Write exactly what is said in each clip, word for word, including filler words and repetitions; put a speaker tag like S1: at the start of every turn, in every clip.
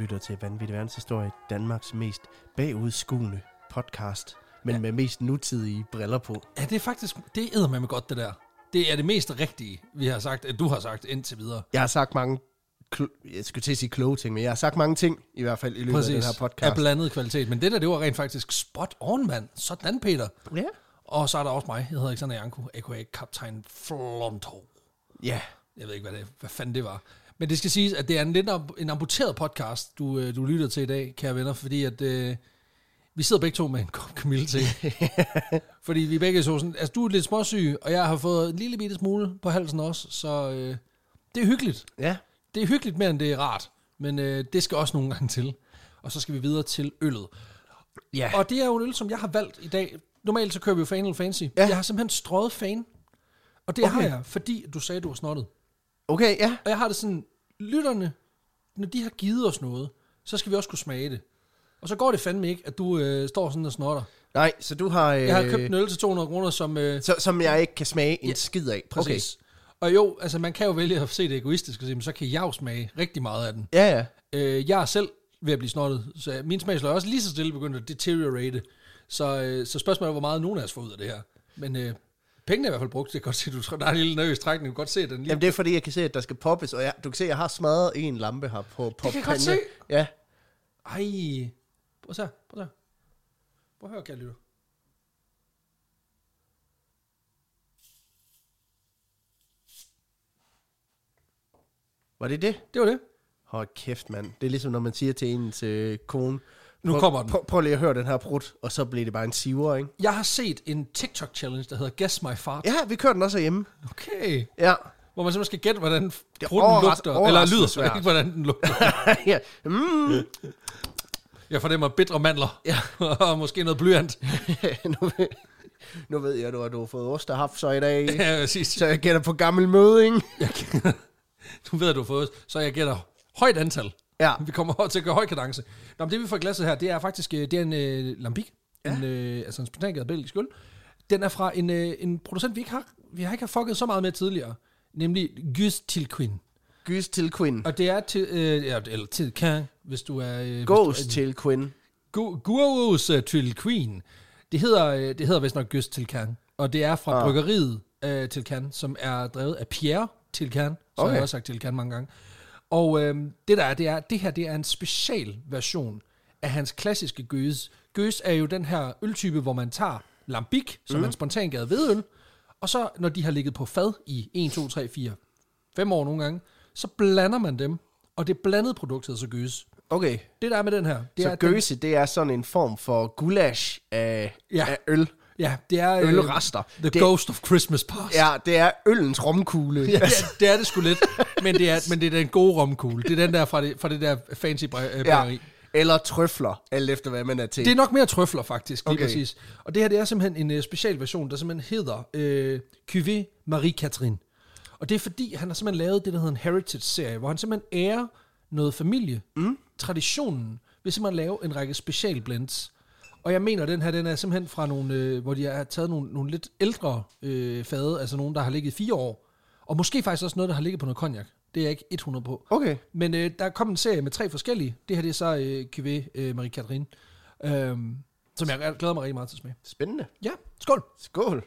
S1: lytter til Vanvittig Verdenshistorie, Danmarks mest bagudskuende podcast, men ja. med mest nutidige briller på.
S2: Ja, det er faktisk, det æder man med godt, det der. Det er det mest rigtige, vi har sagt, at du har sagt indtil videre.
S1: Jeg har sagt mange, kl- jeg skulle til at sige kloge ting, men jeg har sagt mange ting, i hvert fald i løbet
S2: Præcis.
S1: af den her podcast.
S2: Af blandet kvalitet, men det der, det var rent faktisk spot on, mand. Sådan, Peter.
S1: Ja.
S2: Og så er der også mig, jeg hedder Alexander Janko, a k a. Kaptajn Flonto.
S1: Ja.
S2: Jeg ved ikke, hvad, det, hvad fanden det var. Men det skal siges, at det er en lidt en amputeret podcast, du, du lytter til i dag, kære venner, fordi at øh, vi sidder begge to med en kop kamille til. Fordi vi begge så sådan, altså du er lidt småsyg, og jeg har fået en lille bitte smule på halsen også, så øh, det er hyggeligt.
S1: Ja.
S2: Det er hyggeligt mere, end det er rart, men øh, det skal også nogle gange til. Og så skal vi videre til øllet.
S1: Ja.
S2: Og det er jo en øl, som jeg har valgt i dag. Normalt så kører vi jo Fan eller Fancy.
S1: Ja.
S2: Jeg har simpelthen strøget Fan, og det okay. har jeg, fordi du sagde, du var snottet.
S1: Okay, ja.
S2: Og jeg har det sådan, lytterne, når de har givet os noget, så skal vi også kunne smage det. Og så går det fandme ikke, at du øh, står sådan og snotter.
S1: Nej, så du har... Øh,
S2: jeg har købt en øl til to hundrede kroner, som... Øh,
S1: så, som jeg ikke kan smage en
S2: ja,
S1: skid af.
S2: Præcis. Okay. Og jo, altså man kan jo vælge at se det egoistisk, og sige, men så kan jeg jo smage rigtig meget af den.
S1: Ja, ja.
S2: Øh, jeg er selv ved at blive snottet, så min smagsløg er også lige så stille begyndt at deteriorate. Så, øh, så spørgsmålet er, hvor meget nogen af os får ud af det her. Men... Øh, pengene er i hvert fald brugt. Det kan godt se, du tror, der er en lille nervøs trækning. Du kan godt se den lige.
S1: Jamen det er fordi, jeg kan se, at der skal poppes, og jeg, du kan se, at jeg har smadret en lampe her på pop.
S2: Det kan jeg godt se.
S1: Ja.
S2: Ej. Prøv at se. Prøv at se. Prøv at høre, kære lytter.
S1: Var det det?
S2: Det var det.
S1: Hold kæft, mand. Det er ligesom, når man siger til ens øh, kone,
S2: nu
S1: prøv,
S2: kommer den.
S1: Prøv, prøv lige at høre den her prut, og så bliver det bare en siver, ikke?
S2: Jeg har set en TikTok-challenge, der hedder Guess My Fart.
S1: Ja, vi kører den også hjemme.
S2: Okay.
S1: Ja.
S2: Hvor man simpelthen skal gætte, hvordan prutten
S1: overras-
S2: lugter. Eller lyder, ikke hvordan den lugter.
S1: ja. Mm.
S2: Jeg fornemmer bitre mandler.
S1: Ja.
S2: Og måske noget blyant.
S1: nu, ved, nu ved jeg, at du, at du har fået ost og haft så i dag.
S2: Ja, præcis.
S1: Så jeg gætter på gammel møde, ikke?
S2: Du ved, at du har fået så jeg gætter højt antal.
S1: Ja.
S2: Vi kommer til at gøre høj kadence. Nå, men det vi får i glasset her, det er faktisk det er en uh, Lambic. Ja. En, uh, altså en spontangadet belgisk øl. Den er fra en, uh, en producent, vi ikke har, vi har ikke har fucket så meget med tidligere. Nemlig Guus Tilquin.
S1: Guus Tilquin.
S2: Og det er til, uh, ja, eller Tilquin, hvis du er... Uh,
S1: Guus Tilquin.
S2: Guus Tilquin. Det hedder, uh, det hedder vist nok Guus Tilquin. Og det er fra ah. bryggeriet uh, Tilquin, som er drevet af Pierre Tilquin. Så okay. har jeg også sagt Tilquin mange gange. Og øhm, det der er, det er, det her det er en special version af hans klassiske gøs. Gøs er jo den her øltype, hvor man tager Lambic, som mm. er en spontangadet hvedøl, og så når de har ligget på fad i en, to, tre, fire, fem år nogle gange, så blander man dem, og det blandede produkt hedder så gøs.
S1: Okay.
S2: Det der er med den her, det
S1: så
S2: er...
S1: gøse, den, det er sådan en form for gulasch af, ja. af øl.
S2: Ja, det er...
S1: Ølrester.
S2: Uh, the
S1: det,
S2: ghost of Christmas past.
S1: Ja, det er ølens romkugle.
S2: Ja, det, er, det er det sgu lidt, men det er, men det er den gode romkugle. Det er den der fra det, fra det der fancy bageri.
S1: Ja, eller trøfler, alt efter hvad man er til.
S2: Det er nok mere trøfler faktisk, lige
S1: okay.
S2: præcis. Og det her, det er simpelthen en uh, special version, der simpelthen hedder uh, Cuvée Marie-Catherine. Og det er fordi, han har simpelthen lavet det, der hedder en heritage-serie, hvor han simpelthen ærer noget familie, mm. traditionen, ved simpelthen lave en række special blends. Og jeg mener, den her, den er simpelthen fra nogle, øh, hvor de har taget nogle, nogle lidt ældre øh, fade, altså nogle, der har ligget fire år. Og måske faktisk også noget, der har ligget på noget cognac. Det er jeg ikke hundrede på.
S1: Okay.
S2: Men øh, der kom en serie med tre forskellige. Det her, det er så øh, Cuvée øh, Marie-Catherine, øh, som jeg glæder mig rigtig meget til at smage.
S1: Spændende.
S2: Ja, skål.
S1: Skål.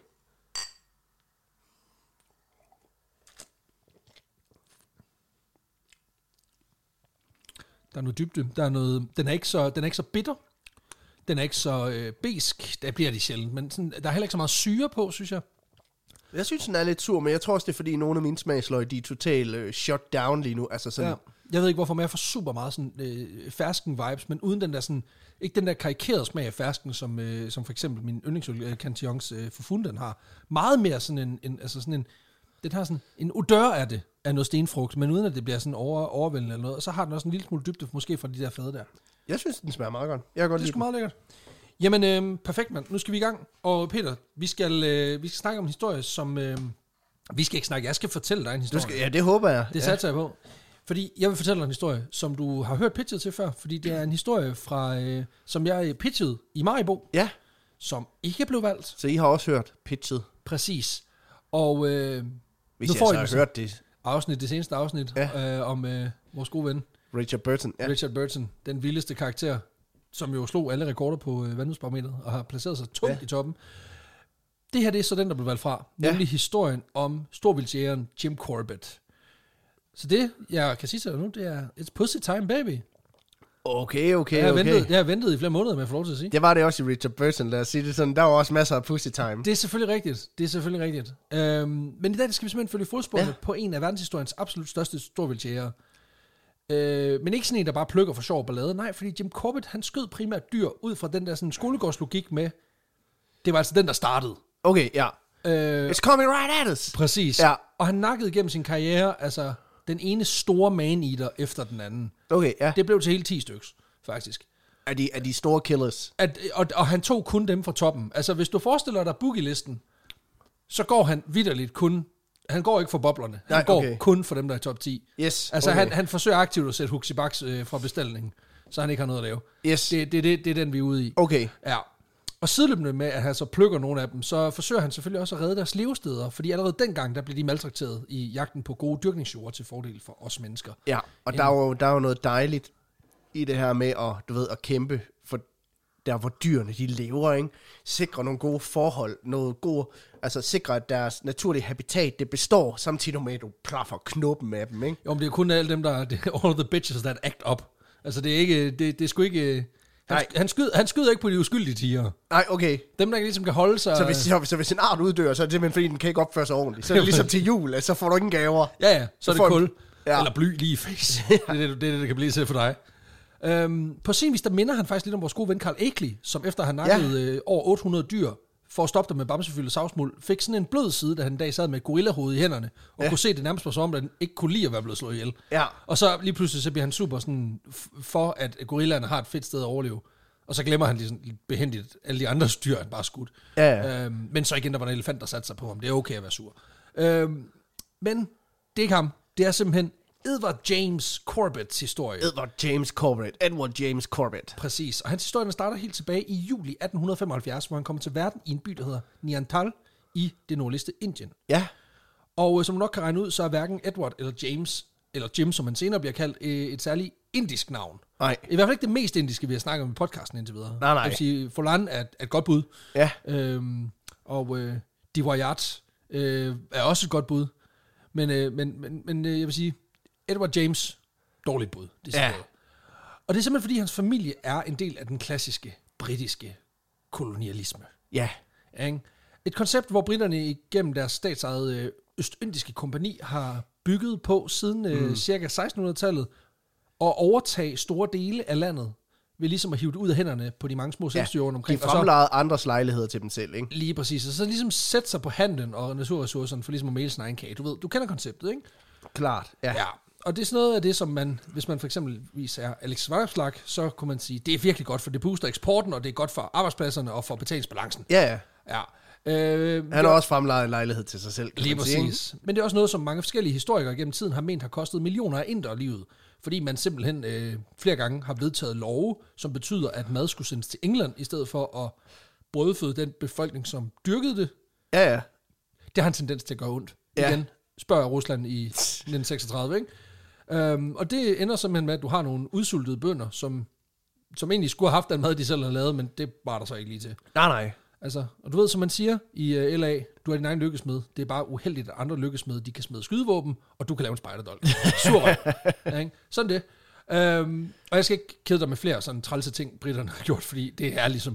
S2: Der er noget dybde. Der er noget, den er ikke så, den er ikke så bitter. Den er ikke så øh, besk. Der bliver de sjældent. Men sådan, der er heller ikke så meget syre på, synes jeg.
S1: Jeg synes, den er lidt sur, men jeg tror også, det er fordi, nogle af mine smagsløg, de er totalt øh, shut down lige nu. Altså sådan...
S2: Ja. Jeg ved ikke, hvorfor, men jeg får super meget sådan øh, fersken-vibes, men uden den der sådan... Ikke den der karikerede smag af fersken, som, øh, som for eksempel min yndlingsøl, øh, Cantillons øh, Fufun, den har. Meget mere sådan en... en altså sådan en den har sådan en odør af det, af noget stenfrugt, men uden at det bliver sådan over, overvældende eller noget. Og så har den også en lille smule dybde, måske fra de der fade der.
S1: Jeg synes, den smager meget godt. Jeg kan godt
S2: det er
S1: lide
S2: sgu meget lækkert. Jamen, øh, perfekt, mand. Nu skal vi i gang. Og Peter, vi skal, øh, vi skal snakke om en historie, som... Øh, vi skal ikke snakke, jeg skal fortælle dig en historie.
S1: Du skal, ja, det håber jeg.
S2: Det satser jeg på. Fordi jeg vil fortælle dig en historie, som du har hørt pitchet til før. Fordi det er en historie, fra, øh, som jeg pitchede i Maribo.
S1: Ja.
S2: Som ikke blev valgt.
S1: Så I har også hørt pitchet?
S2: Præcis. Og øh,
S1: hvis
S2: nu
S1: jeg
S2: får
S1: så
S2: I
S1: har
S2: den,
S1: hørt det.
S2: Afsnit, det seneste afsnit, ja. øh, om øh, vores gode ven,
S1: Richard Burton.
S2: Ja. Richard Burton, den vildeste karakter, som jo slog alle rekorder på øh, vandhedsbarometeret og har placeret sig tungt ja. i toppen. Det her, det er så den, der blev valgt fra. Nemlig ja. historien om storvildtjægeren Jim Corbett. Så det, jeg kan sige til dig nu, det er It's Pussy Time, baby.
S1: Okay, okay,
S2: jeg har
S1: okay.
S2: Ventet, jeg har ventet i flere måneder med at få lov til at sige.
S1: Det var det også i Richard Burton, lad os sige det sådan. Der var også masser af Pussy Time.
S2: Det er selvfølgelig rigtigt. Det er selvfølgelig rigtigt. Øhm, men i dag skal vi simpelthen følge fodsporet ja. på en af verdenshistoriens absolut største storvildtjægere. Øh, men ikke sådan en, der bare plukker for sjov ballade. Nej, fordi Jim Corbett, han skød primært dyr ud fra den der sådan skolegårdslogik med, det var altså den, der startede.
S1: Okay, ja.
S2: Øh,
S1: It's coming right at us.
S2: Præcis. Ja. Og han nakkede igennem sin karriere, altså den ene store man-eater efter den anden.
S1: Okay, ja.
S2: Det blev til hele ti styks, faktisk.
S1: Er de, er de store killers?
S2: At, og, og han tog kun dem fra toppen. Altså, hvis du forestiller dig boogie-listen, så går han vitterligt kun... Han går ikke for boblerne. Han Nej, går okay. kun for dem, der er i top ti.
S1: Yes,
S2: altså,
S1: okay.
S2: han, han forsøger aktivt at sætte Huxi Baks øh, fra bestilningen, så han ikke har noget at lave.
S1: Yes.
S2: Det, det, det, det er den, vi er ude i.
S1: Okay.
S2: Ja. Og sideløbende med, at han så plukker nogle af dem, så forsøger han selvfølgelig også at redde deres levesteder, fordi allerede dengang, der blev de maltrakteret i jagten på gode dyrkningsjord til fordel for os mennesker.
S1: Ja, og der er, jo, der er jo noget dejligt i det her med at, du ved, at kæmpe for der, hvor dyrene de lever, ikke? Sikre nogle gode forhold, noget gode, altså sikre, at deres naturlige habitat, det består, samtidig med, at du plaffer knuppen med dem, ikke?
S2: Jo, men det er kun alle dem, der, det er all the bitches that act up. Altså, det er ikke, det, det er sgu ikke... Han, han, skyder, han skyder ikke på de uskyldige tiger.
S1: Nej, okay.
S2: Dem, der ligesom kan holde sig...
S1: Så hvis, så, så hvis en art uddør, så er det simpelthen, fordi den kan ikke opføre sig ordentligt. Så er det ligesom til jul, altså, så får du ingen gaver.
S2: Ja, ja, så, så er det kul.
S1: Ja. Eller
S2: bly lige i face. det, er det, det, det, det kan blive til for dig. Øhm, på sin vis, der minder han faktisk lidt om vores gode ven Carl Ekley, som efter han nakkede ja. øh, over otte hundrede dyr, for at stoppe dem med bamsefyld og savsmuld, fik sådan en blød side, da han en dag sad med et gorillahoved i hænderne, og ja. kunne se det nærmest på som om, at han ikke kunne lide at være blevet slået ihjel. Ja. Og så lige pludselig, så bliver han super sådan, f- for at gorillaerne har et fedt sted at overleve. Og så glemmer han ligesom behendigt alle de andre dyr, han bare skudt. Ja, ja. Øhm, men så igen, der var en elefant, der satte sig på ham. Det er okay at være sur. Øhm, men det er ikke ham. Det er simpelthen Edward James Corbetts historie.
S1: Edward James Corbett. Edward James Corbett.
S2: Præcis. Og hans historie starter helt tilbage i juli atten femoghalvfjerds, hvor han kommer til verden i en by, der hedder Neanderthal i det nordligste Indien. Ja. Og øh, som du nok kan regne ud, så er hverken Edward eller James, eller Jim, som han senere bliver kaldt, øh, et særligt indisk navn. Nej. I hvert fald ikke det mest indiske, vi har snakket om i podcasten indtil videre. Nej, nej. Jeg vil sige, Folan er, er et godt bud. Ja. Øhm, og øh, Diwayat øh, er også et godt bud. Men, øh, men, men, men øh, jeg vil sige, Edward James, dårligt bud. Det ja. Og det er simpelthen, fordi hans familie er en del af den klassiske britiske kolonialisme. Ja. Et koncept, hvor britterne igennem deres statsejede Østindiske kompagni har bygget på siden øh, mm. cirka sekstenhundredetallet, og overtage store dele af landet ved ligesom at hive det ud af hænderne på de mange små selvstyrer ja, omkring.
S1: De fremlejede andres lejligheder til dem selv, ikke?
S2: Lige præcis. Og så ligesom sætte sig på handlen og naturressourcerne for ligesom at male sin egen kage. Du ved, du kender konceptet, ikke?
S1: Klart, ja. Ja. Og
S2: det er sådan noget af det, som man, hvis man for eksempelvis er Alex Vanopslagh, så kunne man sige, det er virkelig godt, for det booster eksporten, og det er godt for arbejdspladserne og for betalingsbalancen.
S1: Ja, ja.
S2: Ja. Øh,
S1: han har også fremlejet en lejlighed til sig selv.
S2: Lige præcis. Men det er også noget, som mange forskellige historikere gennem tiden har ment har kostet millioner af indere livet. Fordi man simpelthen øh, flere gange har vedtaget love, som betyder, at mad skulle sendes til England, i stedet for at brødføde den befolkning, som dyrkede det. Ja, ja. Det har en tendens til at gøre ondt. Ja. Igen, spørger Rusland i nitten seksogtredive, ikke? Øhm, og det ender simpelthen med, at du har nogle udsultede bønder, som, som egentlig skulle have haft den mad, de selv har lavet, men det var der så ikke lige til. Nej, nej. Altså, og du ved, som man siger i uh, L A, du er din egen lykkesmed. Det er bare uheldigt, at andre lykkesmed, de kan smide skydevåben, og du kan lave en spejderdolk. Surrøg. Ja, ikke? Sådan det. Øhm, og jeg skal ikke kede dig med flere sådan trælse ting, britterne har gjort, fordi det er ligesom...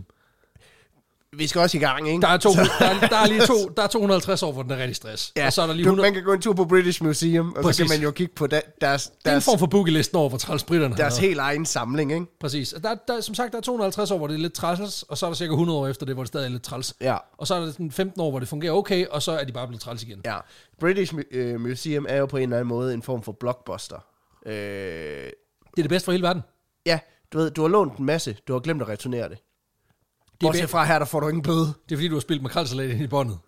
S1: Vi skal også i gang, ikke?
S2: Der er, to, der, er, der er lige to, der er to hundrede og halvtreds år, hvor den er rigtig stress.
S1: Ja,
S2: og så er der lige
S1: du,
S2: hundrede...
S1: man kan gå en tur på British Museum, og præcis. Så kan man jo kigge på der, deres...
S2: Det er en form for boogie-listen over, hvor træls britterne har.
S1: Deres helt egen samling, ikke?
S2: Præcis. Der, der, som sagt, der er to hundrede og halvtreds år, hvor det er lidt træls, og så er der cirka hundrede år efter det, hvor det stadig er lidt træls. Ja. Og så er der sådan femten år, hvor det fungerer okay, og så er de bare blevet træls igen.
S1: Ja. British uh, Museum er jo på en eller anden måde en form for blockbuster. Uh... Det
S2: er det bedste for hele verden.
S1: Ja, du ved, du har lånt en masse, du har glemt at returnere det. Bortset fra her, der får du ingen bøde.
S2: Det er fordi, du har spillet makrelsalat ind i båndet.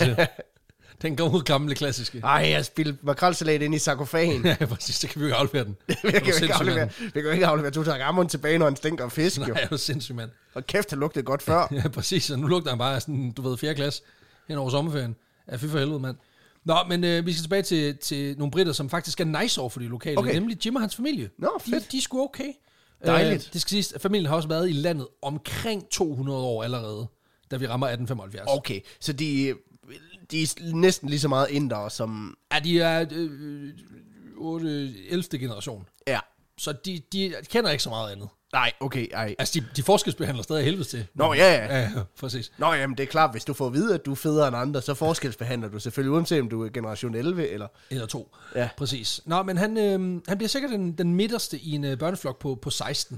S2: Den gamle, gamle klassiske.
S1: Ej, jeg har spillet makrelsalat ind i sarkofagen.
S2: Ja, præcis. Det kan vi jo ikke aflevere den.
S1: vi kan jo ikke aflevere, vi kan jo ikke aflevere Tutankhamon tilbage, når han stinker af fisk.
S2: Nej, det er jo sindssygt, mand.
S1: Og kæft, han lugtede godt før.
S2: Ja, præcis. Og nu lugter han bare sådan, du ved, fjerde klasse hen over sommerferien. Ja, fy for helvede, mand. Nå, men øh, vi skal tilbage til, til nogle britter, som faktisk er nice over for de lokale, okay. Nemlig Jim og hans familie.
S1: Nå, fedt.
S2: De, de er sgu okay.
S1: Dejligt.
S2: Øh, det skal siges, at familien har også været i landet omkring to hundrede år allerede, da vi rammer atten femoghalvfjerds.
S1: Okay, så de, de er næsten lige så meget indere som...
S2: Ja, de er øh, otte, ellevte generation.
S1: Ja.
S2: Så de, de kender ikke så meget andet.
S1: Nej, okay, ej.
S2: Altså, de, de forskelsbehandler stadig helvede til.
S1: Nå, ja, ja.
S2: Ja, præcis.
S1: Nå, jamen, det er klart, hvis du får at vide, at du er federe end andre, så forskelsbehandler du selvfølgelig, uanset om du er generation elleve, eller...
S2: Eller to.
S1: Ja.
S2: Præcis. Nå, men han, øh, han bliver sikkert den, den midterste i en øh, børneflok på, på seksten.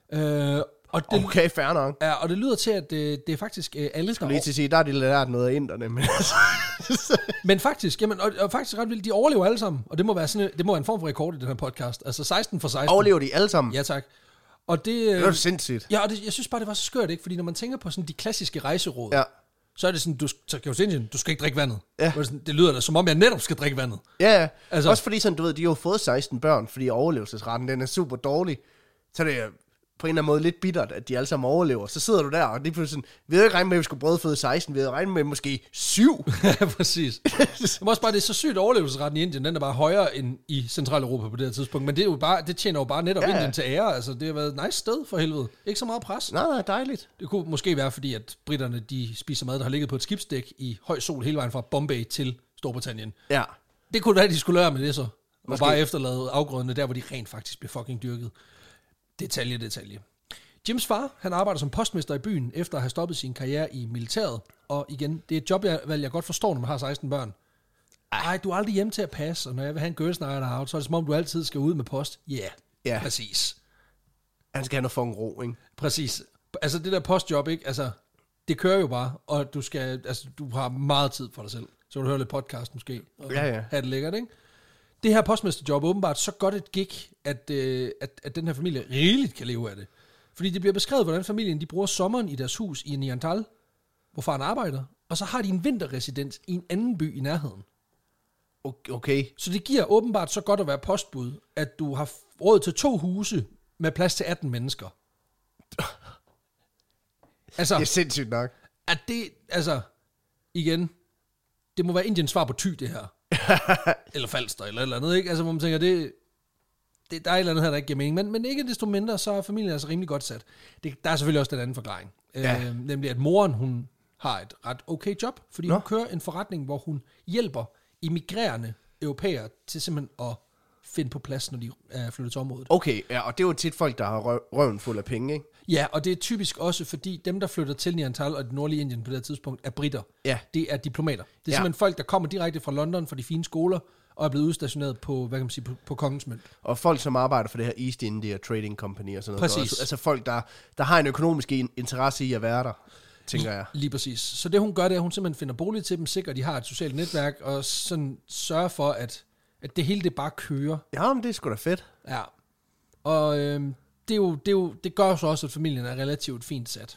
S2: Øh, og det,
S1: Okay, fair nok.
S2: Ja, og det lyder til, at øh, det er faktisk øh, alle, der...
S1: Lige til at sige, der er de lært noget af inderne, men altså...
S2: Men faktisk, jamen, og, og faktisk ret vildt, de overlever alle sammen, og det må være sådan, det må være en form for rekord i den her podcast. Altså seksten for seksten.
S1: Overlever de alle sammen?
S2: Ja, tak. Og det,
S1: Det er jo sindssygt.
S2: Ja, og det, jeg synes bare, det var så skørt, ikke? Fordi når man tænker på sådan de klassiske rejseråd,
S1: Ja.
S2: så er det sådan, du, så kan jo se Indien, du skal ikke drikke vandet.
S1: Ja.
S2: Det, sådan, det lyder da, som om jeg netop skal drikke vandet.
S1: Ja, ja.
S2: Altså-
S1: Altså, også fordi sådan, du ved, de har jo fået seksten børn, fordi overlevelsesretten, den er super dårlig. Så det er på en eller anden måde lidt bittert, at de alle sammen overlever. Så sidder du der, og det er sådan, vi havde ikke regnet med, at vi skulle brødføde seksten, vi havde regnet med måske syv.
S2: Ja, præcis. Det er også bare, det er så sygt, overlevelsesretten i Indien, den er bare højere end i Centraleuropa på det her tidspunkt. Men det, er jo bare, det tjener jo bare netop
S1: Ja, ja.
S2: Indien til ære. Altså, det har været et nice sted for helvede. Ikke så meget pres.
S1: Nej, nej, dejligt.
S2: Det kunne måske være, fordi at britterne, de spiser mad, der har ligget på et skibsdæk i høj sol hele vejen fra Bombay til Storbritannien.
S1: Ja.
S2: Det kunne være, at de skulle lære med det så. Og
S1: Måske.
S2: bare efterlade afgrøderne der, hvor de rent faktisk bliver fucking dyrket. Detalje, detalje. Jims far, han arbejder som postmester i byen, efter at have stoppet sin karriere i militæret. Og igen, det er et jobvalg, jeg, jeg godt forstår, når man har seksten børn. Ej, du er aldrig hjemme til at passe, og når jeg vil have en girls night out, så er det som om, du altid skal ud med post. Ja, yeah,
S1: Ja.
S2: præcis.
S1: Han skal have noget fucking ro, ikke?
S2: Præcis. Altså det der postjob, ikke? Altså, det kører jo bare, og du skal, altså, du har meget tid for dig selv. Så kan du høre lidt podcast måske, og
S1: Ja, ja.
S2: have det lækkert, ikke? Det her postmesterjob er åbenbart så godt et gig, at, øh, at, at den her familie rigeligt kan leve af det. Fordi det bliver beskrevet, hvordan familien de bruger sommeren i deres hus i Niantal, hvor faren arbejder, og så har de en vinterresidens i en anden by i nærheden.
S1: Okay.
S2: Så det giver åbenbart så godt at være postbud, at du har råd til to huse med plads til atten mennesker. Altså,
S1: Det er sindssygt nok.
S2: at det, altså, igen, det må være Indiens svar på Thy, det her. Eller Falster, eller et eller andet, ikke? Altså, hvor man tænker, det, det, der er et eller andet her, der ikke giver mening. Men, men ikke desto mindre, så er familien altså rimelig godt sat. Det, der er selvfølgelig også den anden forklaring.
S1: Ja.
S2: Øh, nemlig, at moren, hun har et ret okay job, fordi Nå. hun kører en forretning, hvor hun hjælper immigrerende europæere til simpelthen at finde på plads, når de er flyttet til området.
S1: Okay, ja, og det er jo tit folk, der har røv, røven fuld af penge, ikke?
S2: Ja, og det er typisk også, fordi dem, der flytter til Niantal og det nordlige Indien på det her tidspunkt, er britter.
S1: Ja.
S2: Det er diplomater. Det er
S1: Ja.
S2: simpelthen folk, der kommer direkte fra London, fra de fine skoler, og er blevet udstationeret på, hvad kan man sige, på, på kongens mønt.
S1: Og folk, som arbejder for det her East India Trading Company og sådan noget.
S2: Præcis.
S1: Også, altså folk, der, der har en økonomisk in- interesse i at være der, tænker jeg.
S2: Lige præcis. Så det hun gør, det er, at hun simpelthen finder bolig til dem, sikrer, at de har et socialt netværk, og sådan sørger for, at, at det hele det bare kører.
S1: Ja, men det er sgu da fedt.
S2: Ja. Og øhm, det, er jo, det, er jo, det gør så også, at familien er relativt fint sat.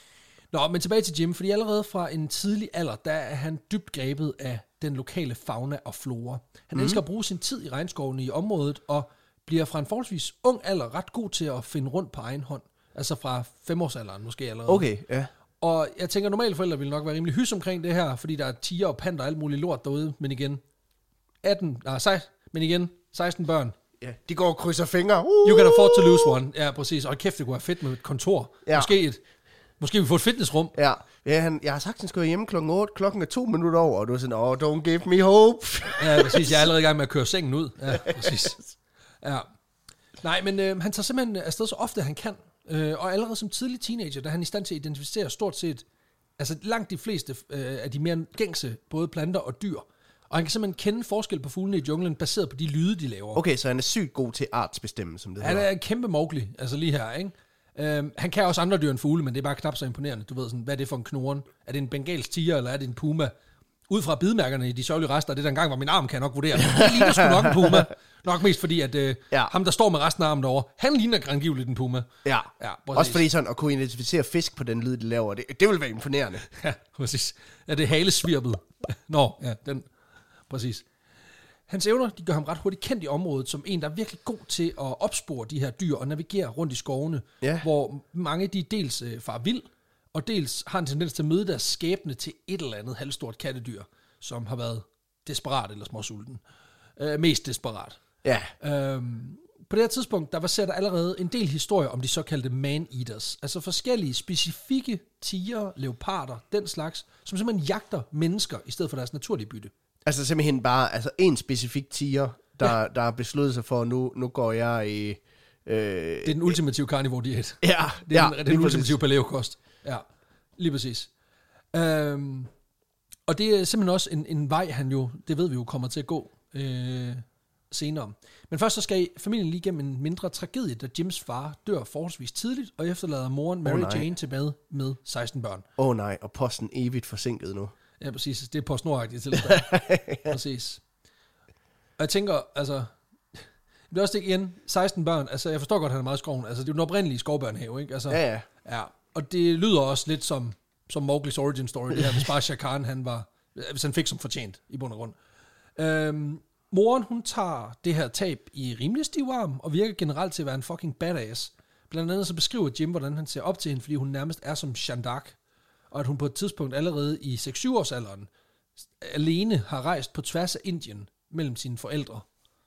S2: Nå, men tilbage til Jim, fordi allerede fra en tidlig alder, der er han dybt grebet af den lokale fauna og flora. Han mm. elsker at bruge sin tid i regnskovene i området, og bliver fra en forholdsvis ung alder ret god til at finde rundt på egen hånd. Altså fra femårsalderen måske allerede.
S1: Okay, ja.
S2: Og jeg tænker, normale forældre vil nok være rimelig hys omkring det her, fordi der er tiger og panter og alt muligt lort derude, men igen, atten, nej, seksten, men igen, seksten børn.
S1: Ja, de går og krydser fingre. Uh!
S2: You can afford to lose one. Ja, præcis. Og kæft, det kunne være fedt med et kontor.
S1: Ja.
S2: Måske et, måske vi får et fitnessrum.
S1: Ja, ja han, jeg har sagt, at han skal være hjemme klokken otte. Klokken er to minutter over, og du er sådan, oh, don't give me hope.
S2: Ja, præcis. Jeg er allerede i gang med at køre sengen ud. Ja, præcis. Ja. Nej, men øh, han tager simpelthen afsted så ofte, han kan. Øh, og allerede som tidlig teenager, der er han i stand til at identificere stort set, altså langt de fleste øh, af de mere gængse, både planter og dyr. Og han kan simpelthen kende forskel på fuglene i junglen, baseret på de lyde, de laver.
S1: Okay, så han er sygt god til artsbestemme, som det
S2: Han
S1: hedder.
S2: er en kæmpe Mowgli, altså lige her, ikke? Øhm, han kan også andre dyr end fugle, men det er bare knap så imponerende. Du ved sådan, hvad er det for en knoren? Er det en bengalsk tiger, eller er det en puma? Ud fra bidmærkerne i de sørgelige rester, det der engang var min arm, kan jeg nok vurdere. Det ligner sgu nok en puma. Nok mest fordi, at øh,
S1: Ja.
S2: ham, der står med resten af armen derovre, han ligner angiveligt en puma.
S1: Ja,
S2: Ja,
S1: ja
S2: præcis.
S1: også fordi sådan at kunne identificere fisk på den lyd, de laver, det, det vil være imponerende.
S2: Ja, præcis. Ja, det er halesvirpet. Nå, ja, den. Præcis. Hans evner, de gør ham ret hurtigt kendt i området, som en, der er virkelig god til at opspore de her dyr og navigere rundt i skovene,
S1: Ja.
S2: hvor mange de dels øh, far vild, og dels har en tendens til at møde deres skæbne til et eller andet halvstort kattedyr, som har været desperat eller småsulten. Øh, mest desperat.
S1: Ja.
S2: Øhm, på det her tidspunkt, der var der allerede en del historier om de såkaldte man-eaters. Altså forskellige specifikke tiger, leoparder, den slags, som simpelthen jagter mennesker i stedet for deres naturlige bytte.
S1: Altså simpelthen bare altså en specifik tiger, der, ja. der har besluttet sig for, nu, nu går jeg i... Øh,
S2: det er den ultimative carnivore-diæt.
S1: Ja,
S2: det er
S1: ja,
S2: den, den ultimative paleokost. Ja, lige præcis. Øhm, og det er simpelthen også en, en vej, han jo, det ved vi jo, kommer til at gå øh, senere. Men først så skal familien lige gennem en mindre tragedie, da Jims far dør forholdsvis tidligt, og efterlader moren Mary oh, Jane tilbage med seksten børn.
S1: Åh oh, nej, og posten evigt forsinket nu.
S2: Ja, præcis. Det er PostNord-agtigt tilstand. Ja. Præcis. Og jeg tænker, altså... Det er også det igen, seksten børn, altså jeg forstår godt, at han er meget skoven. Altså det er jo den oprindelige skovbørnehave, ikke? Altså,
S1: ja, ja.
S2: Ja, og det lyder også lidt som, som Mowglis origin story, det her, hvis bare Shere Khan, han var... Hvis han fik som fortjent, i bund og grund. Øhm, moren, hun tager det her tab i rimelig stiv arm, og virker generelt til at være en fucking badass. Blandt andet så beskriver Jim, hvordan han ser op til hende, fordi hun nærmest er som Jeanne d'Arc. Og at hun på et tidspunkt allerede i seks syv års alderen alene har rejst på tværs af Indien mellem sine forældre.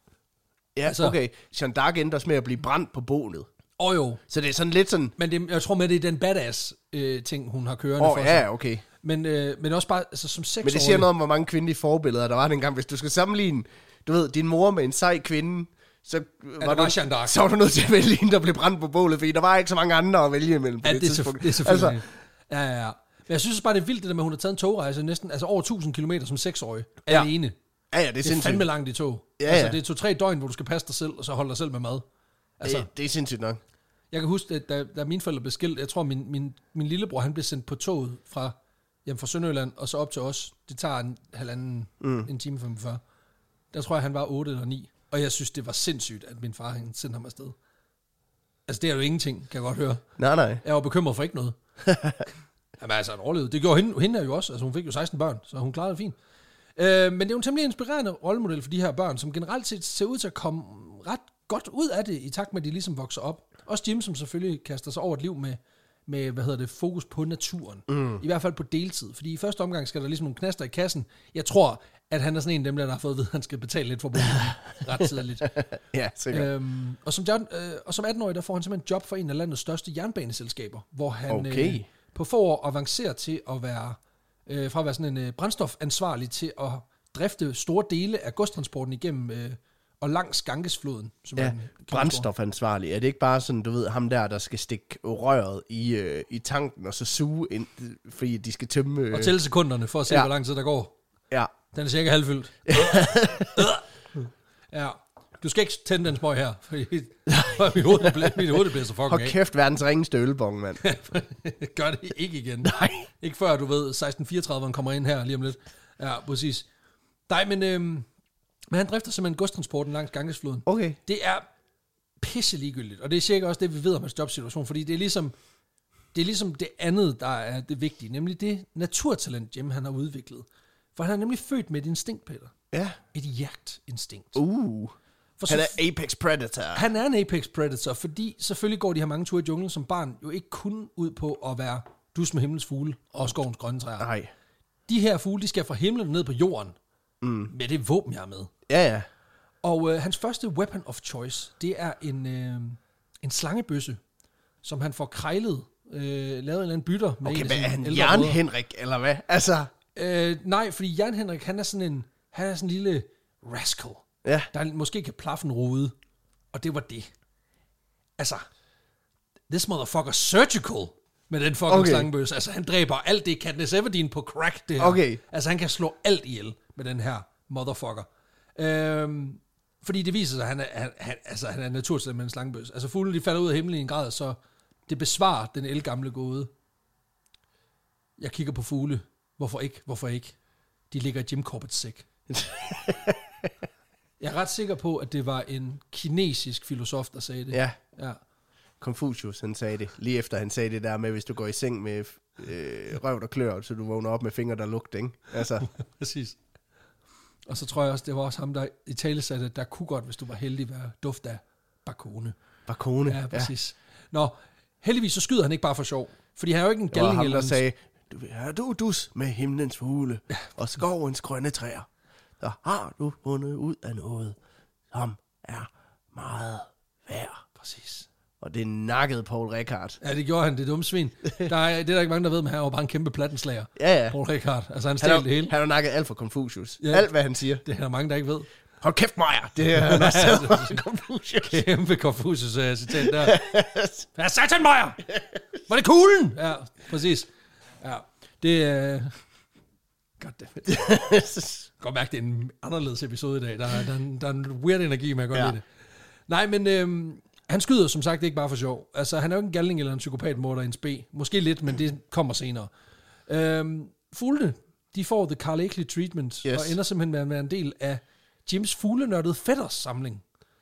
S1: Ja, altså, okay. Jeanne d'Arc ændres med at blive brændt på bålet.
S2: Åh oh, jo.
S1: Så det er sådan lidt sådan...
S2: Men det, jeg tror med, det er den badass øh, ting, hun har kørende
S1: oh,
S2: for
S1: ja,
S2: sig.
S1: okay.
S2: Men, øh, men også bare altså, som seksårig...
S1: Men det siger noget om, hvor mange kvindelige forbilleder der var dengang. Hvis du skal sammenligne, du ved, din mor med en sej kvinde, så
S2: ja,
S1: var, du, så var du nødt til at vælge en, der blev brændt på bålet, fordi der var ikke så mange andre at vælge imellem på
S2: ja,
S1: det,
S2: det
S1: tidspunkt.
S2: Det er selvfølgelig. Altså, ja, ja, ja. Men jeg synes bare, det er vildt, det der med, at hun har taget en togrejse næsten altså over tusind kilometer som seksårig ja. alene.
S1: Ja, ja, det er,
S2: det er fandme langt i tog.
S1: Ja,
S2: altså,
S1: ja.
S2: det er to-tre døgn, hvor du skal passe dig selv, og så holde dig selv med mad. Altså,
S1: det, det er sindssygt nok.
S2: Jeg kan huske, at da, da mine forældre blev skilt, jeg tror, min, min, min lillebror, han blev sendt på toget fra, hjem fra Sønderjylland, og så op til os. Det tager en halvanden, mm. en time femogfyrre. Der tror jeg, han var otte eller ni. Og jeg synes, det var sindssygt, at min far han sendte ham afsted. Altså, det er jo ingenting, kan jeg godt høre.
S1: Nej, nej.
S2: Jeg var bekymret for ikke noget. Jamen altså, han overlevede. Det gjorde hende, hende jo også. Altså, hun fik jo seksten børn, så hun klarede det fint. Øh, men det er jo en temmelig inspirerende rollemodel for de her børn, som generelt set ser ud til at komme ret godt ud af det, i takt med, at de ligesom vokser op. Også Jim, som selvfølgelig kaster sig over et liv med, med hvad hedder det, fokus på naturen. Mm. I hvert fald på deltid. Fordi i første omgang skal der ligesom nogle knaster i kassen. Jeg tror, at han er sådan en af dem, der har fået at vide, at han skal betale lidt for bolig ret tidligt.
S1: Ja, sikkert.
S2: Øhm, og, som, øh, og som atten-årig, der får han simpelthen job for en af landets største jernbaneselskaber, hvor han
S1: okay. øh,
S2: på få år avancerer til at være, øh, fra at være sådan en øh, brændstofansvarlig til at drifte store dele af godstransporten igennem øh, og langs Gangesfloden. Som
S1: ja, brændstofansvarlig. Er det ikke bare sådan, du ved, ham der, der skal stikke røret i, øh, i tanken, og så suge ind, fordi de skal tømme... Øh...
S2: Og tælle sekunderne, for at se, ja. hvor lang tid der går.
S1: Ja.
S2: Den er cirka halvfyldt. Ja. Du skal ikke tænde den smøg her, fordi mit hoved bliver, mit hoved bliver så fucking
S1: af. Hold kæft, verdens ringeste ølbong, mand.
S2: Gør det ikke igen.
S1: Nej.
S2: Ikke før, du ved, seksten fireogtredive kommer ind her lige om lidt. Ja, præcis. Nej, men, øhm, men han drifter simpelthen godstransporten langs Gangesfloden.
S1: Okay.
S2: Det er pisse ligegyldigt, og det er cirka også det, vi ved om hans jobsituation, fordi det er ligesom det, er ligesom det andet, der er det vigtige, nemlig det naturtalent, Jim han har udviklet. For han er nemlig født med et instinkt, Peter.
S1: Ja.
S2: Et jagtinstinkt.
S1: Uh. For han er Apex Predator.
S2: Han er en Apex Predator, fordi selvfølgelig går de her mange ture i junglen som barn jo ikke kun ud på at være dus med himlens fugle og skovens grønne træer.
S1: Nej.
S2: De her fugle, de skal fra himlen ned på jorden mm. med det våben, jeg er med.
S1: Ja, ja.
S2: Og øh, hans første weapon of choice, det er en, øh, en slangebøsse, som han får krejlet, øh, lavet en eller anden bytter med.
S1: Okay,
S2: en
S1: men er han Jern Henrik, eller hvad? Altså...
S2: Øh, nej, fordi Jern Henrik, han er sådan en, han er sådan en lille rascal,
S1: ja.
S2: der måske kan plaffe en rode. Og det var det. Altså, this motherfucker surgical med den fucking okay. slangebøsse. Altså, han dræber alt det Katniss Everdeen på crack, det her.
S1: Okay.
S2: Altså, han kan slå alt ihjel med den her motherfucker. Øhm, fordi det viser sig, at han er, han, han, altså, han er naturtalent med en slangebøsse. Altså, fugle, de falder ud af himlen i en grad, så det besvarer den ældgamle gåde. Jeg kigger på fugle. Hvorfor ikke? Hvorfor ikke? De ligger i Jim Corbett's sæk. Jeg er ret sikker på, at det var en kinesisk filosof, der sagde det.
S1: Ja.
S2: Ja.
S1: Confucius, han sagde det. Lige efter han sagde det der med, hvis du går i seng med øh, røv, der klør, så du vågner op med fingre, der lugter, ikke? Altså.
S2: Præcis. Og så tror jeg også, det var også ham, der i tale sagde, at der kunne godt, hvis du var heldig, være duft af bakone.
S1: Bakone?
S2: Ja, præcis. Ja. Nå, heldigvis så skyder han ikke bare for sjov. Fordi han er jo ikke en galning.
S1: Det var ham,
S2: eller
S1: der sagde, du vil have du dus med himlens fugle ja. og skovens grønne træer. så har du fundet ud af noget, som er meget værd.
S2: Præcis.
S1: Og det nakkede Paul Rickard.
S2: Ja, det gjorde han, det dumme svin. Der er, det er der ikke mange, der ved, men han var bare en kæmpe plattenslager.
S1: Ja, ja.
S2: Paul Rickard. Altså, han
S1: Han
S2: stjal
S1: har,
S2: det hele.
S1: han har nakket alt for Confucius.
S2: Ja.
S1: Alt, hvad han siger.
S2: Det er der mange, der ikke ved.
S1: Hold kæft, Maja! Det er han også taget fra Confucius.
S2: Kæmpe Confucius-citat der. Ja, satan, Maja! Var det kuglen? Ja, præcis. Ja, det er... Goddammit. Jeg kan godt mærke, det er en anderledes episode i dag. Der er, der er, en, der er en weird energi, men jeg kan godt
S1: Ja.
S2: lide det. Nej, men øhm, han skyder som sagt ikke bare for sjov. Altså, han er jo ikke en galning eller en psykopatmorder i en spe. Måske lidt, men det kommer senere. Øhm, fuglene, de får The Carl Akeley Treatment,
S1: Yes.
S2: og ender simpelthen med at være en del af Jims fuglenørdede fætters samling.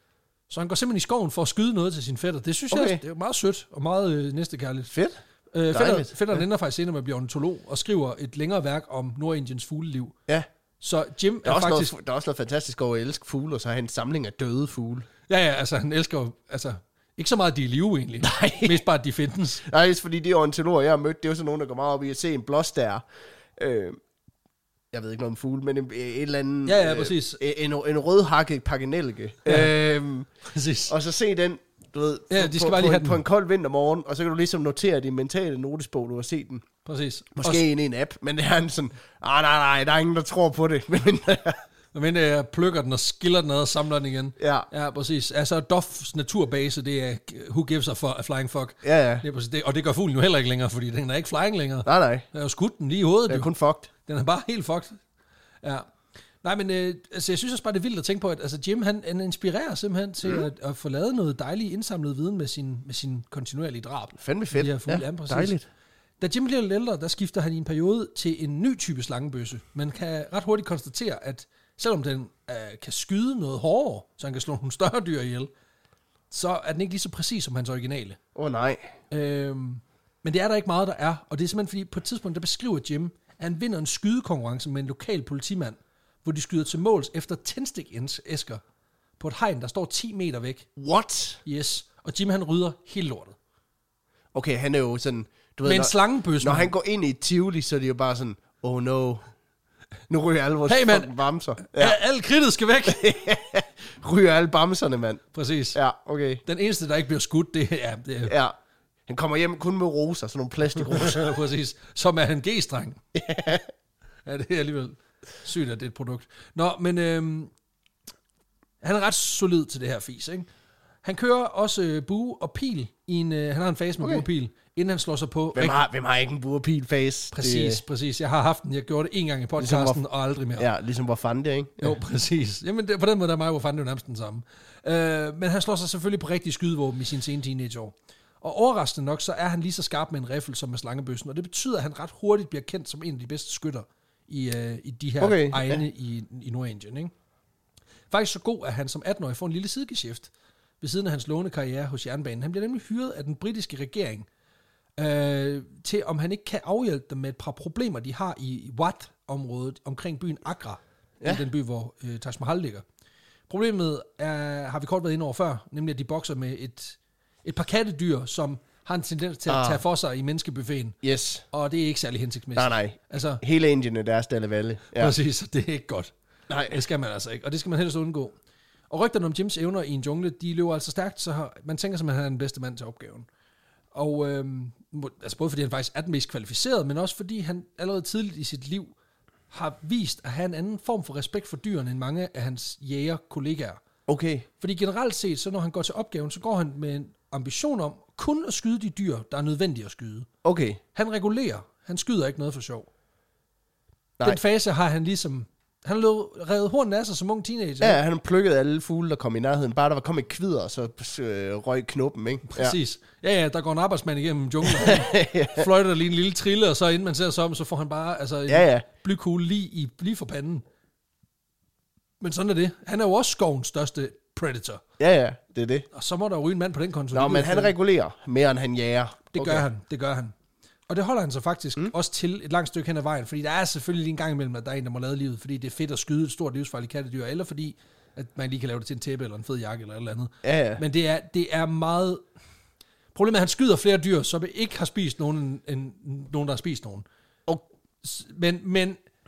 S2: Så han går simpelthen i skoven for at skyde noget til sin fætter. Det synes okay. jeg, det er meget sødt og meget øh, næstekærligt.
S1: Fedt.
S2: Øh, fætter,
S1: Dejligt.
S2: fætteren
S1: Ja.
S2: ender faktisk senere med at blive ornitolog og skriver et længere værk om Nordindiens fugleliv.
S1: Ja.
S2: Så Jim
S1: Der
S2: er,
S1: er, også
S2: faktisk...
S1: noget, der er også noget fantastisk over at elske fugle, og så har han en samling af døde fugle.
S2: Ja, ja, altså han elsker jo... Altså, ikke så meget, at de er i live egentlig.
S1: Nej.
S2: Mest bare, at de findes.
S1: Nej, det er fordi de ornitologer, jeg har mødt, det er jo sådan nogen, der går meget op i at se en blåstær. Øh, jeg ved ikke noget om fugle, men en, et eller andet...
S2: Ja, ja, præcis.
S1: Øh, en, en rødhakket pakkenelke.
S2: Ja.
S1: Øh,
S2: Præcis.
S1: og så se den, du ved,
S2: Ja,
S1: på,
S2: de skal
S1: på,
S2: bare lige
S1: på,
S2: have
S1: en,
S2: den.
S1: på en kold vintermorgen, og så kan du ligesom notere din mentale notesbog, du har set den.
S2: Præcis.
S1: Måske
S2: Også,
S1: ind i en app, men det er en sådan, ah, nej, nej, der er ingen, der tror på det. Men,
S2: men jeg plukker den og skiller den ad og samler den igen.
S1: ja,
S2: Ja, præcis. Altså, Duffs naturbase, det er who gives a, for, a flying fuck.
S1: ja, ja.
S2: Det er præcis det, og det gør fuglen jo heller ikke længere, fordi den er ikke flying længere.
S1: Nej, nej,
S2: Jeg har jo skudt den lige i hovedet.
S1: det er
S2: jo.
S1: kun fucked.
S2: Den er bare helt fucked. Ja. Nej, men øh, altså, jeg synes også bare, det er vildt at tænke på, at altså, Jim, han, han inspirerer simpelthen til mm. at, at få lavet noget dejligt indsamlet viden med sin, med sin kontinuerlige drab.
S1: Fandme fedt.
S2: De her fugle,
S1: Ja,
S2: ja, præcis.
S1: dejligt.
S2: Da Jim bliver lidt ældre, der skifter han i en periode til en ny type slangebøsse. Man kan ret hurtigt konstatere, at selvom den øh, kan skyde noget hårdere, så han kan slå nogle større dyr ihjel, så er den ikke lige så præcis som hans originale.
S1: Åh oh, nej.
S2: Øhm, men det er der ikke meget, der er. Og det er simpelthen fordi, på et tidspunkt, der beskriver Jim, at han vinder en skydekonkurrence med en lokal politimand, hvor de skyder til måls efter tændstikæsker på et hegn, der står ti meter væk.
S1: What?
S2: Yes. Og Jim, han rydder helt lortet.
S1: Okay, han er jo sådan, du ved,
S2: Med en
S1: når,
S2: slangebøsse.
S1: når han går ind i et tivoli, så er det jo bare sådan, oh no, nu ryger alle vores
S2: Hey, mand.
S1: fucking bamser.
S2: Ja. Ja, alt kridtet skal væk.
S1: Ryger alle bamserne, mand.
S2: Præcis.
S1: Ja, okay.
S2: Den eneste, der ikke bliver skudt, det er... Det er
S1: Ja. Han kommer hjem kun med roser, sådan nogle plastikroser.
S2: præcis. Som er en G-streng. Ja, det er alligevel sygt, at det er et produkt. Nå, men øhm, han er ret solid til det her fis, ikke? Han kører også øh, bue og pil i en... Øh, han har en fase med
S1: Okay.
S2: bue og pil, inden han slår sig på...
S1: Hvem har, hvem har ikke en burpil-face?
S2: Præcis,
S1: Det,
S2: præcis. Jeg har haft den. Jeg gjorde det en gang i podcasten,
S1: Ligesom
S2: og aldrig mere.
S1: ja, ligesom hvor fanden det, ikke?
S2: Jo, præcis. Jamen, det, på den måde, der er mig, hvor fanden det er jo nærmest den samme. Øh, men han slår sig selvfølgelig på rigtig skydevåben i sine sene teenageår. Og overraskende nok, så er han lige så skarp med en riffel som med slangebøssen, og det betyder, at han ret hurtigt bliver kendt som en af de bedste skytter i, øh, i de her
S1: Okay,
S2: egne
S1: ja.
S2: i, i Nordindien, ikke? Faktisk så god, at han som atten-årig får en lille sidegeschæft ved siden af hans lovende karriere hos jernbanen. Han bliver nemlig hyret af den britiske regering øh, til, om han ikke kan afhjælpe dem med et par problemer, de har i Wat-området omkring byen Agra, ja.
S1: Ja.
S2: Den by, hvor øh, Taj Mahal ligger. Problemet er, har vi kort været inde over før, nemlig at de bokser med et, et par kattedyr, som har en tendens til at
S1: Ah.
S2: tage for sig i menneskebuffeten,
S1: Yes.
S2: og det er ikke særlig hensigtsmæssigt.
S1: Nej, nej.
S2: Altså,
S1: Hele Indien er deres Dalle Valle.
S2: ja. Præcis, det er ikke godt.
S1: Nej.
S2: Det skal man altså ikke, og det skal man helst undgå. Og rygterne om Jims evner i en jungle, de løber altså stærkt, så har, man tænker simpelthen, at han er den bedste mand til opgaven. Og øhm, må- altså både fordi han faktisk er den mest kvalificeret, men også fordi han allerede tidligt i sit liv har vist at have en anden form for respekt for dyrene end mange af hans jægerkollegaer.
S1: Okay.
S2: Fordi generelt set, så når han går til opgaven, så går han med en ambition om kun at skyde de dyr, der er nødvendige at skyde.
S1: Okay.
S2: Han regulerer. Han skyder ikke noget for sjov.
S1: Nej.
S2: Den fase har han ligesom... Han lød revet hornen af sig som ung teenager.
S1: Ja, han plukkede alle fugle, der kom i nærheden. Bare der var kommet et kvidder, og så øh, røg knuppen, ikke?
S2: Præcis. Ja. ja, ja, der går en arbejdsmand igennem junglen. Han fløjter lige en lille trille, og så inden man ser sig om, så får han bare altså, en
S1: Ja, ja.
S2: blykugle lige, i, lige for panden. Men sådan er det. Han er jo også skovens største predator.
S1: Ja, ja, det er det.
S2: Og så må der jo ryge en mand på den konto.
S1: Nå,
S2: Det
S1: men
S2: kan
S1: han
S2: jo-
S1: regulerer mere, end han jager.
S2: Det gør han, det gør han. Og det holder han så faktisk mm. også til et langt stykke hen ad vejen, fordi der er selvfølgelig lige en gang imellem, at der er en, der må lade livet, fordi det er fedt at skyde et stort livsfarligt kattedyr, eller fordi at man lige kan lave det til en tæppe eller en fed jakke eller et eller andet.
S1: Ja, ja.
S2: Men det er, det er meget... Problemet er, at han skyder flere dyr, som ikke har spist nogen, end nogen, der har spist nogen.
S1: Og
S2: S- Men, men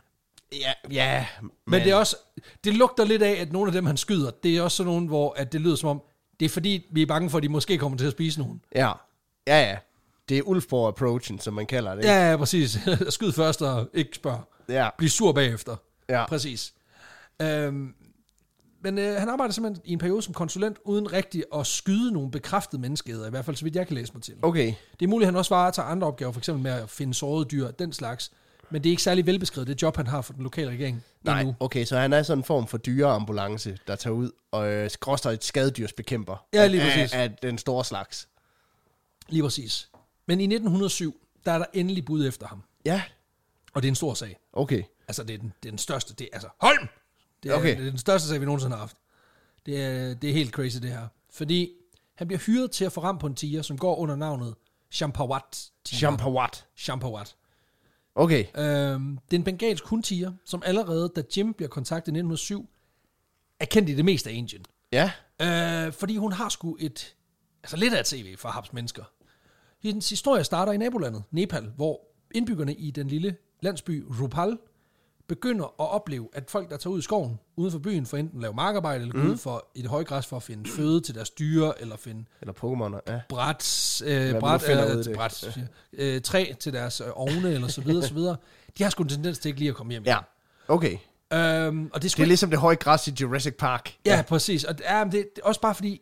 S1: Ja, ja.
S2: Men, men det er også, det lugter lidt af, at nogle af dem, han skyder, det er også sådan nogle, hvor at det lyder som om, det er fordi, vi er bange for, at de måske kommer til at spise nogen.
S1: Ja, ja, ja. Det er Ulfborg-approachen, som man kalder det. Ikke?
S2: Ja, ja, præcis. Skyd først og ikke spørg.
S1: Ja.
S2: Bliv sur bagefter.
S1: Ja.
S2: Præcis. Øhm, men øh, han arbejder simpelthen i en periode som konsulent, uden rigtig at skyde nogle bekræftede menneskeæder, i hvert fald så vidt jeg kan læse mig til.
S1: Okay.
S2: Det er muligt, at han også varetager andre opgaver, for eksempel med at finde sårede dyr, den slags. Men det er ikke særlig velbeskrevet, det job, han har for den lokale regering.
S1: Nej,
S2: endnu.
S1: okay, så han er sådan en form for dyreambulance, der tager ud og øh, skråster et skadedyrsbekæmper.
S2: Ja, lige præcis.
S1: Af, af den store slags.
S2: Lige præcis. Men i nitten hundrede og syv, der er der endelig bud efter ham.
S1: Ja.
S2: Og det er en stor sag.
S1: Okay.
S2: Altså, det er den, det er den største. Det er, altså, Holm! Det er,
S1: Okay.
S2: det er den største sag, vi nogensinde har haft. Det er, det er helt crazy, det her. Fordi han bliver hyret til at få ram på en tiger, som går under navnet Champawat.
S1: Champawat.
S2: Champawat.
S1: Okay.
S2: Øhm, det er en bengalsk hundtiger, som allerede, da Jim bliver kontaktet i nitten hundrede og syv, er kendt i det meste af Indien.
S1: Ja.
S2: Øh, fordi hun har sgu et, altså lidt af et C V for Habs mennesker. Hendes historie starter i nabolandet, Nepal, hvor indbyggerne i den lille landsby Rupal begynder at opleve, at folk, der tager ud i skoven uden for byen, for enten lave markarbejde, eller mm. gå ud for i det høje græs for at finde føde til deres dyr, eller finde
S1: Eller Pokémoner, ja.
S2: bræt, øh,
S1: man
S2: bræt,
S1: nu finder ud af
S2: øh,
S1: det.
S2: bræt ja. øh, træ til deres øh, ovne, eller så videre, så videre. De har sgu en tendens til ikke lige at komme hjem.
S1: Ja, okay.
S2: Øhm, og det er, sgu
S1: Det er
S2: ikke-
S1: ligesom det høje græs i Jurassic Park.
S2: Ja, ja, præcis. Og det er, det, det er også bare fordi,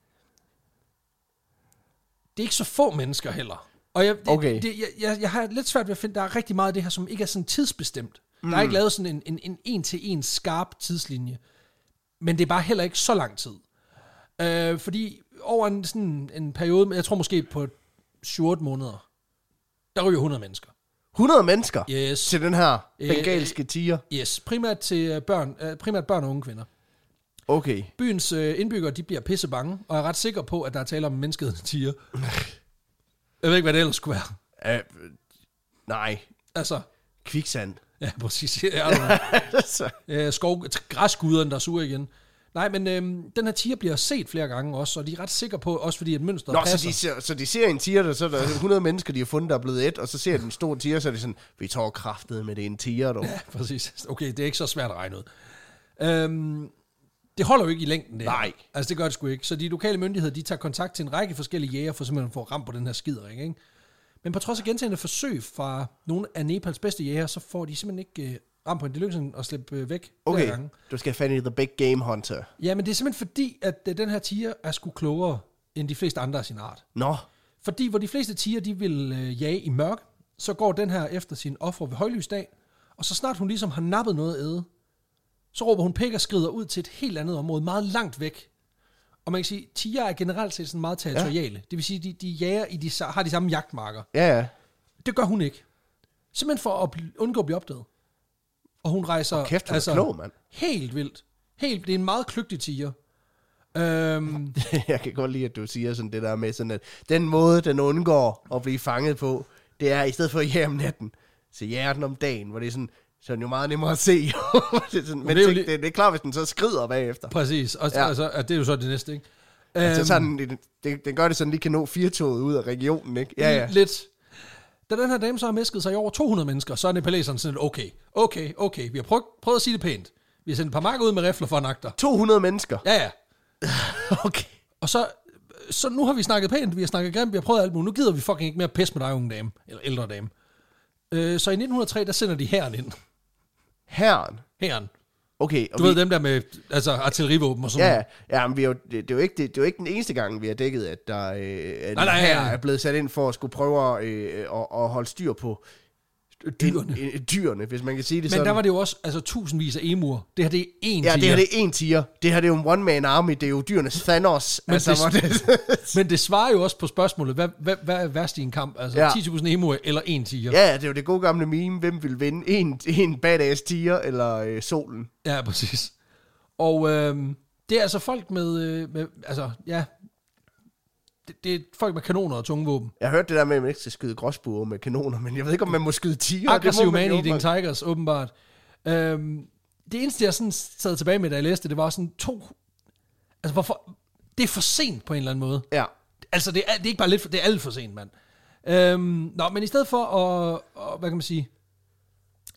S2: det er ikke så få mennesker heller. Og jeg, det,
S1: Okay.
S2: det, jeg, jeg, jeg har lidt svært ved at finde, der er rigtig meget af det her, som ikke er sådan tidsbestemt. Mm. Der er ikke lavet sådan en, en, en en-til-en skarp tidslinje. Men det er bare heller ikke så lang tid. Øh, fordi over en, sådan en periode, jeg tror måske på syv otte måneder, der ryger hundrede mennesker.
S1: hundrede mennesker
S2: Yes.
S1: til den her
S2: Øh,
S1: bengalske tiger.
S2: Yes, primært til øh, børn, øh, primært børn og unge kvinder.
S1: Okay.
S2: Byens øh, indbyggere, de bliver pisse bange, og er ret sikre på, at der er tale om en menneskeædende tiger. Jeg ved ikke, hvad det ellers skulle være.
S1: Uh, nej.
S2: Altså,
S1: Kviksand.
S2: ja, præcis. Ja,
S1: Altså.
S2: øh, skov, græsguderne, der suger igen. Nej, men øhm, den her tiger bliver set flere gange også, og de er ret sikre på, også fordi et mønster
S1: Nå,
S2: passer.
S1: så de, ser, så de ser en tiger, der så er der hundrede mennesker, de har fundet, der er blevet et, og så ser de en stor tiger, så er de sådan, vi tager kraftet med det er en tiger, dog.
S2: Ja, præcis. Okay, det er ikke så svært at regne ud. Øhm, det holder jo ikke i længden, det her.
S1: Nej.
S2: Altså, det gør det sgu ikke. Så de lokale myndigheder, de tager kontakt til en række forskellige jæger, for simpelthen at få ramt på den her skiderik, ikke? Men på trods af gentagne forsøg fra nogle af Nepals bedste jæger, så får de simpelthen ikke øh, ramt på en. Det lykkes at slippe øh, væk flere
S1: Okay,
S2: gange.
S1: du skal have fat i the big game hunter.
S2: Ja, men det er simpelthen fordi, at øh, den her tiger er sgu klogere end de fleste andre af sin art.
S1: Nå,
S2: Fordi hvor de fleste tiger, de vil øh, jage i mørk, så går den her efter sin offer ved højlysdag, og så snart hun ligesom har nappet noget at æde, så råber hun pæk og skrider ud til et helt andet område, meget langt væk. Og man kan sige, tiger er generelt set sådan meget territoriale. Ja. Det vil sige, de, de jager i de, sa- har de samme jagtmarker.
S1: ja, ja.
S2: Det gør hun ikke. Simpelthen for at bl- undgå at blive opdaget. Og hun rejser
S1: Og kæft, hun er klog, mand.
S2: helt vildt. Helt, det er en meget kløgtig tiger. Øhm,
S1: Jeg kan godt lide, at du siger sådan det der med sådan, at den måde, den undgår at blive fanget på, det er i stedet for at jage om natten, så jager den om dagen, hvor det er sådan, så er den jo meget nemmere at se. det er sådan, men
S2: det er jo
S1: tænk,
S2: lige-
S1: det, det er klart, hvis den så skrider bagefter.
S2: præcis. Og
S1: Ja.
S2: altså, at det er jo så det næste, ikke?
S1: Altså
S2: Øhm,
S1: sådan, det, det, den gør det sådan, lige kan nå firetoget ud af regionen, ikke? Ja, ja.
S2: Lidt. Da den her dame så har mæsket sig i over to hundrede mennesker, så er nepaleserne sådan lidt, okay, okay, okay, vi har prøvet, prøvet at sige det pænt. Vi har sendt et par marker ud med rifler for at nakke dig.
S1: to hundrede mennesker.
S2: Ja, ja.
S1: Okay.
S2: Og så, så nu har vi snakket pænt, vi har snakket grimt, vi har prøvet alt muligt. Nu gider vi fucking ikke mere pisse med dig, unge dame, eller ældre dame. Øh, så i nitten hundrede og tre, der sender de hæren ind.
S1: Herren.
S2: Hæren.
S1: Okay. Og
S2: Du
S1: vi,
S2: ved dem der med altså, artillerivåben og sådan
S1: Ja,
S2: noget.
S1: ja, men vi er jo, det, det, er jo ikke, det, det er jo ikke den eneste gang, vi har dækket, at der øh, at
S2: Nej, nej,
S1: her
S2: ja, ja.
S1: er blevet sat ind for at skulle prøve at, øh, at, at holde styr på
S2: Dyrene.
S1: En, en, dyrene, hvis man kan sige det
S2: Men
S1: sådan.
S2: der var det jo også altså, tusindvis af emuer. Det her, det er én
S1: Ja,
S2: tiger.
S1: det her det er en tiger. Det her det er jo en one-man army. Det er jo dyrenes Thanos.
S2: Men
S1: altså,
S2: det-
S1: hvor det,
S2: Men det svarer jo også på spørgsmålet, hvad, hvad, hvad er værst i en kamp? Altså
S1: Ja.
S2: ti tusind emuer eller en tiger?
S1: ja, det er jo det gode gamle meme. Hvem vil vinde? En, en badass tiger eller øh, solen?
S2: Ja, præcis. Og øh, det er altså folk med, øh, med altså, ja, det, det er folk med kanoner og tunge våben.
S1: Jeg har hørt det der med, at man ikke skal skyde gråsbuer med kanoner, men jeg ved ikke, om man må skyde tiger.
S2: Aggressive man-eating tigers, åbenbart. Øh, det eneste, jeg sådan sad tilbage med, da jeg læste det, var sådan to, altså hvorfor, det er for sent på en eller anden måde.
S1: Ja.
S2: Altså, det er, det er ikke bare lidt for, det er alt for sent, mand. Øhm, nå, men i stedet for at, at, hvad kan man sige,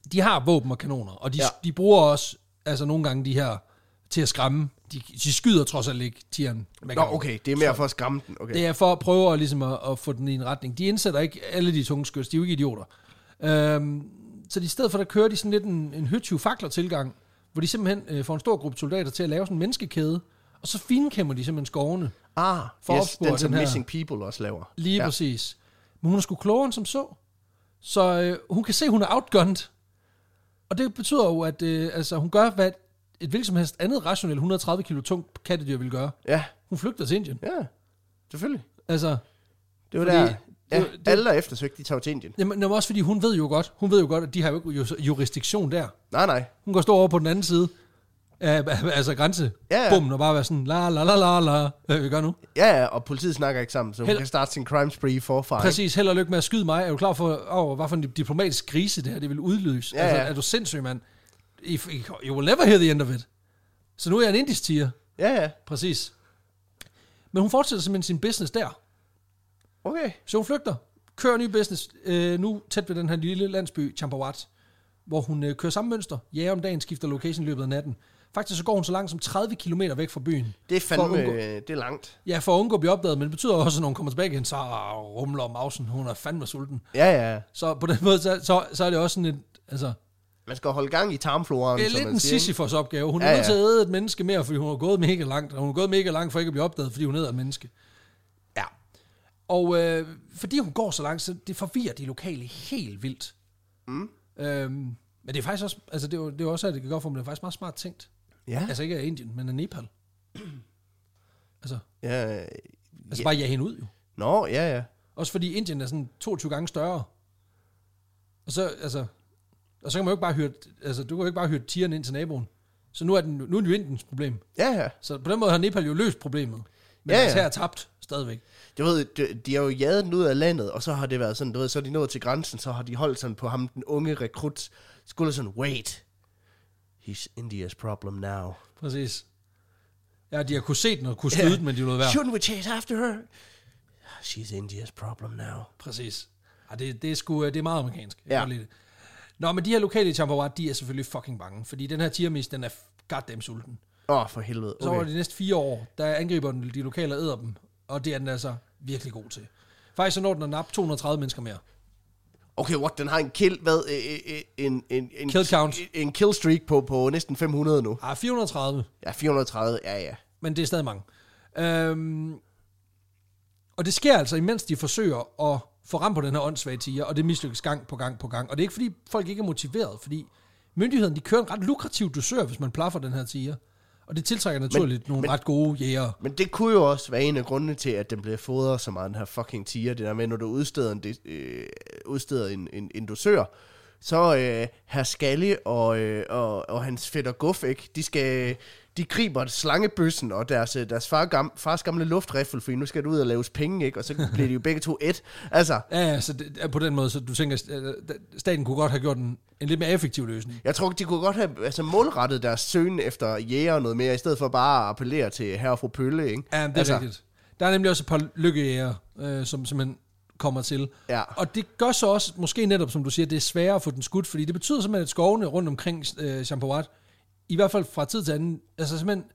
S2: de har våben og kanoner, og de,
S1: ja.
S2: de bruger også altså nogle gange de her til at skræmme. De, de skyder trods alt ikke tigeren.
S1: Nå, okay, det er mere for at skræmme den. Okay.
S2: Det er for at prøve at, ligesom at, at få den i en retning. De indsætter ikke alle de tunge skyts, de er jo ikke idioter. Øhm, så i stedet for, der kører de sådan lidt en, en høtyv fakler tilgang, hvor de simpelthen øh, får en stor gruppe soldater til at lave sådan en menneskekæde, og så finkæmmer de simpelthen skovene.
S1: Ah,
S2: for
S1: yes, den som
S2: den her.
S1: Missing People også laver.
S2: Lige
S1: ja.
S2: præcis. Men hun er sgu klogere end som så. Så øh, hun kan se, at hun er outgunned. Og det betyder jo, at øh, altså, hun gør, hvad et hvilket som helst andet rationelt hundrede og tredive kilo tungt kattedyr vil gøre.
S1: Ja.
S2: Hun flygter til Indien.
S1: Ja, selvfølgelig.
S2: Altså,
S1: det var
S2: fordi,
S1: der. Ja,
S2: det, det,
S1: alle der eftersøgte, de tager til Indien.
S2: Jamen, det var også fordi, hun ved jo godt, hun ved jo godt, at de har jo ikke jurisdiktion der.
S1: Nej, nej.
S2: Hun går stå over på den anden side af, altså grænse.
S1: Ja, ja.
S2: Bummen, og bare være sådan, la la la la la. Hvad vi gør nu?
S1: Ja, ja, og politiet snakker ikke sammen, så hun
S2: Held...
S1: kan starte sin crime spree forfra.
S2: Præcis, held og lykke med at skyde mig. Er du klar for, oh, hvad for en diplomatisk krise det her, det vil udløse?
S1: Ja,
S2: altså,
S1: ja.
S2: er du sindssyg, mand? You will never hear the end of it. Så nu er jeg en indisk tiger.
S1: Ja, ja.
S2: Præcis. Men hun fortsætter simpelthen sin business der.
S1: Okay.
S2: Så hun flygter, kører ny business, øh, nu tæt ved den her lille landsby, Champawat, hvor hun øh, kører samme mønster, jager om dagen, skifter location i løbet af natten. Faktisk så går hun så langt som tredive kilometer væk fra byen.
S1: Det er fandme,
S2: undgå,
S1: det er langt.
S2: Ja, for at undgå at blive opdaget, men det betyder også, at når hun kommer tilbage igen, så rumler mausen, hun er fandme sulten.
S1: Ja, ja.
S2: Så på den måde, så, så, så er det også sådan et, altså...
S1: Man skal holde gang i tarmfloraen,
S2: Det er
S1: som
S2: lidt
S1: man
S2: en
S1: siger.
S2: Sisyfos opgave. Hun er
S1: Ja,
S2: nødt til at
S1: ja.
S2: æde et menneske mere, fordi hun har gået mega langt. Og hun har gået mega langt for ikke at blive opdaget, fordi hun æder et menneske. Ja. Og øh, fordi hun går så langt, så det forvirrer de lokale helt vildt.
S1: Mm.
S2: Øhm, men det er faktisk også, altså det er jo, det er også, at det kan gå for, men det er faktisk meget smart tænkt.
S1: Ja.
S2: Altså ikke af Indien, men af Nepal. altså,
S1: Ja,
S2: altså
S1: ja.
S2: bare jage hende ud jo.
S1: Nå, ja, ja.
S2: Også fordi Indien er sådan toogtyve gange større. Og så, altså, og så kan man jo ikke bare hyre, altså du kan jo ikke bare hyre tigeren ind til naboen. Så nu er, den, nu er det jo Indiens problem.
S1: Ja, ja.
S2: Så på den måde har Nepal jo løst problemet. Men
S1: Ja, ja.
S2: altså her er tabt stadigvæk.
S1: Du ved, de, de har jo jaget den ud af landet, og så har det været sådan, du ved, så er de nået til grænsen, så har de holdt sådan på ham, den unge rekrut, skulle sådan, wait, he's India's problem now.
S2: Præcis. Ja, de har kunne se den og kunne skyde
S1: Ja.
S2: den, men de lod være.
S1: Shouldn't we chase after her? She's India's problem now.
S2: Præcis. Ja, det, det, er sgu, det er meget amerikansk. Jeg
S1: Ja.
S2: kan godt lide det. Nå, men de her lokale i Champawat, de er selvfølgelig fucking bange, fordi den her tigermis, den er goddamn sulten.
S1: Åh, oh, for helvede.
S2: Så over
S1: Okay.
S2: de næste fire år, der angriber den de lokale og æder dem, og det er den altså virkelig god til. Faktisk så når den at nappe to hundrede og tredive mennesker mere.
S1: Okay, what? Den har en kill, hvad? øh, øh, En, en, en,
S2: Kill count.
S1: En kill streak på, på næsten fem hundrede nu.
S2: Ah, fire hundrede og tredive,
S1: Ja, fire hundrede og tredive, ja, ja.
S2: men det er stadig mange. Øhm, og det sker altså, imens de forsøger at få ramt på den her åndssvage tiger, og det mislykkes gang på gang på gang. Og det er ikke fordi folk ikke er motiveret, fordi myndighederne, de kører en ret lukrativ dusør, hvis man plaffer den her tiger. Og det tiltrækker naturligt men, nogle
S1: men,
S2: ret gode jægere.
S1: Men det kunne jo også være en af grundene til, at den bliver fodret så meget, den her fucking tiger. Det der med, når du udsteder en, øh, udsteder en, en, en dusør, så øh, herr Skalli og, øh, og, og hans fætter Guff, ikke? De skal... De griber slangebøssen og deres, deres far gam, fars gamle luftriffel, for nu skal du ud og laves penge, ikke? Og så bliver de jo begge to et. Altså,
S2: Ja, ja, så det, på den måde, så du tænker, at staten kunne godt have gjort en, en lidt mere effektiv løsning.
S1: jeg tror, de kunne godt have altså, målrettet deres søgen efter jæger og noget mere, i stedet for bare at appellere til herre og fru Pølle, ikke?
S2: Ja, det er
S1: altså,
S2: rigtigt. Der er nemlig også et par lykkejæger, øh, som simpelthen kommer til.
S1: Ja.
S2: Og det gør så også, måske netop som du siger, det er sværere at få den skudt, fordi det betyder simpelthen, at skovene rundt omkring øh, Champawat, i hvert fald fra tid til anden, altså simpelthen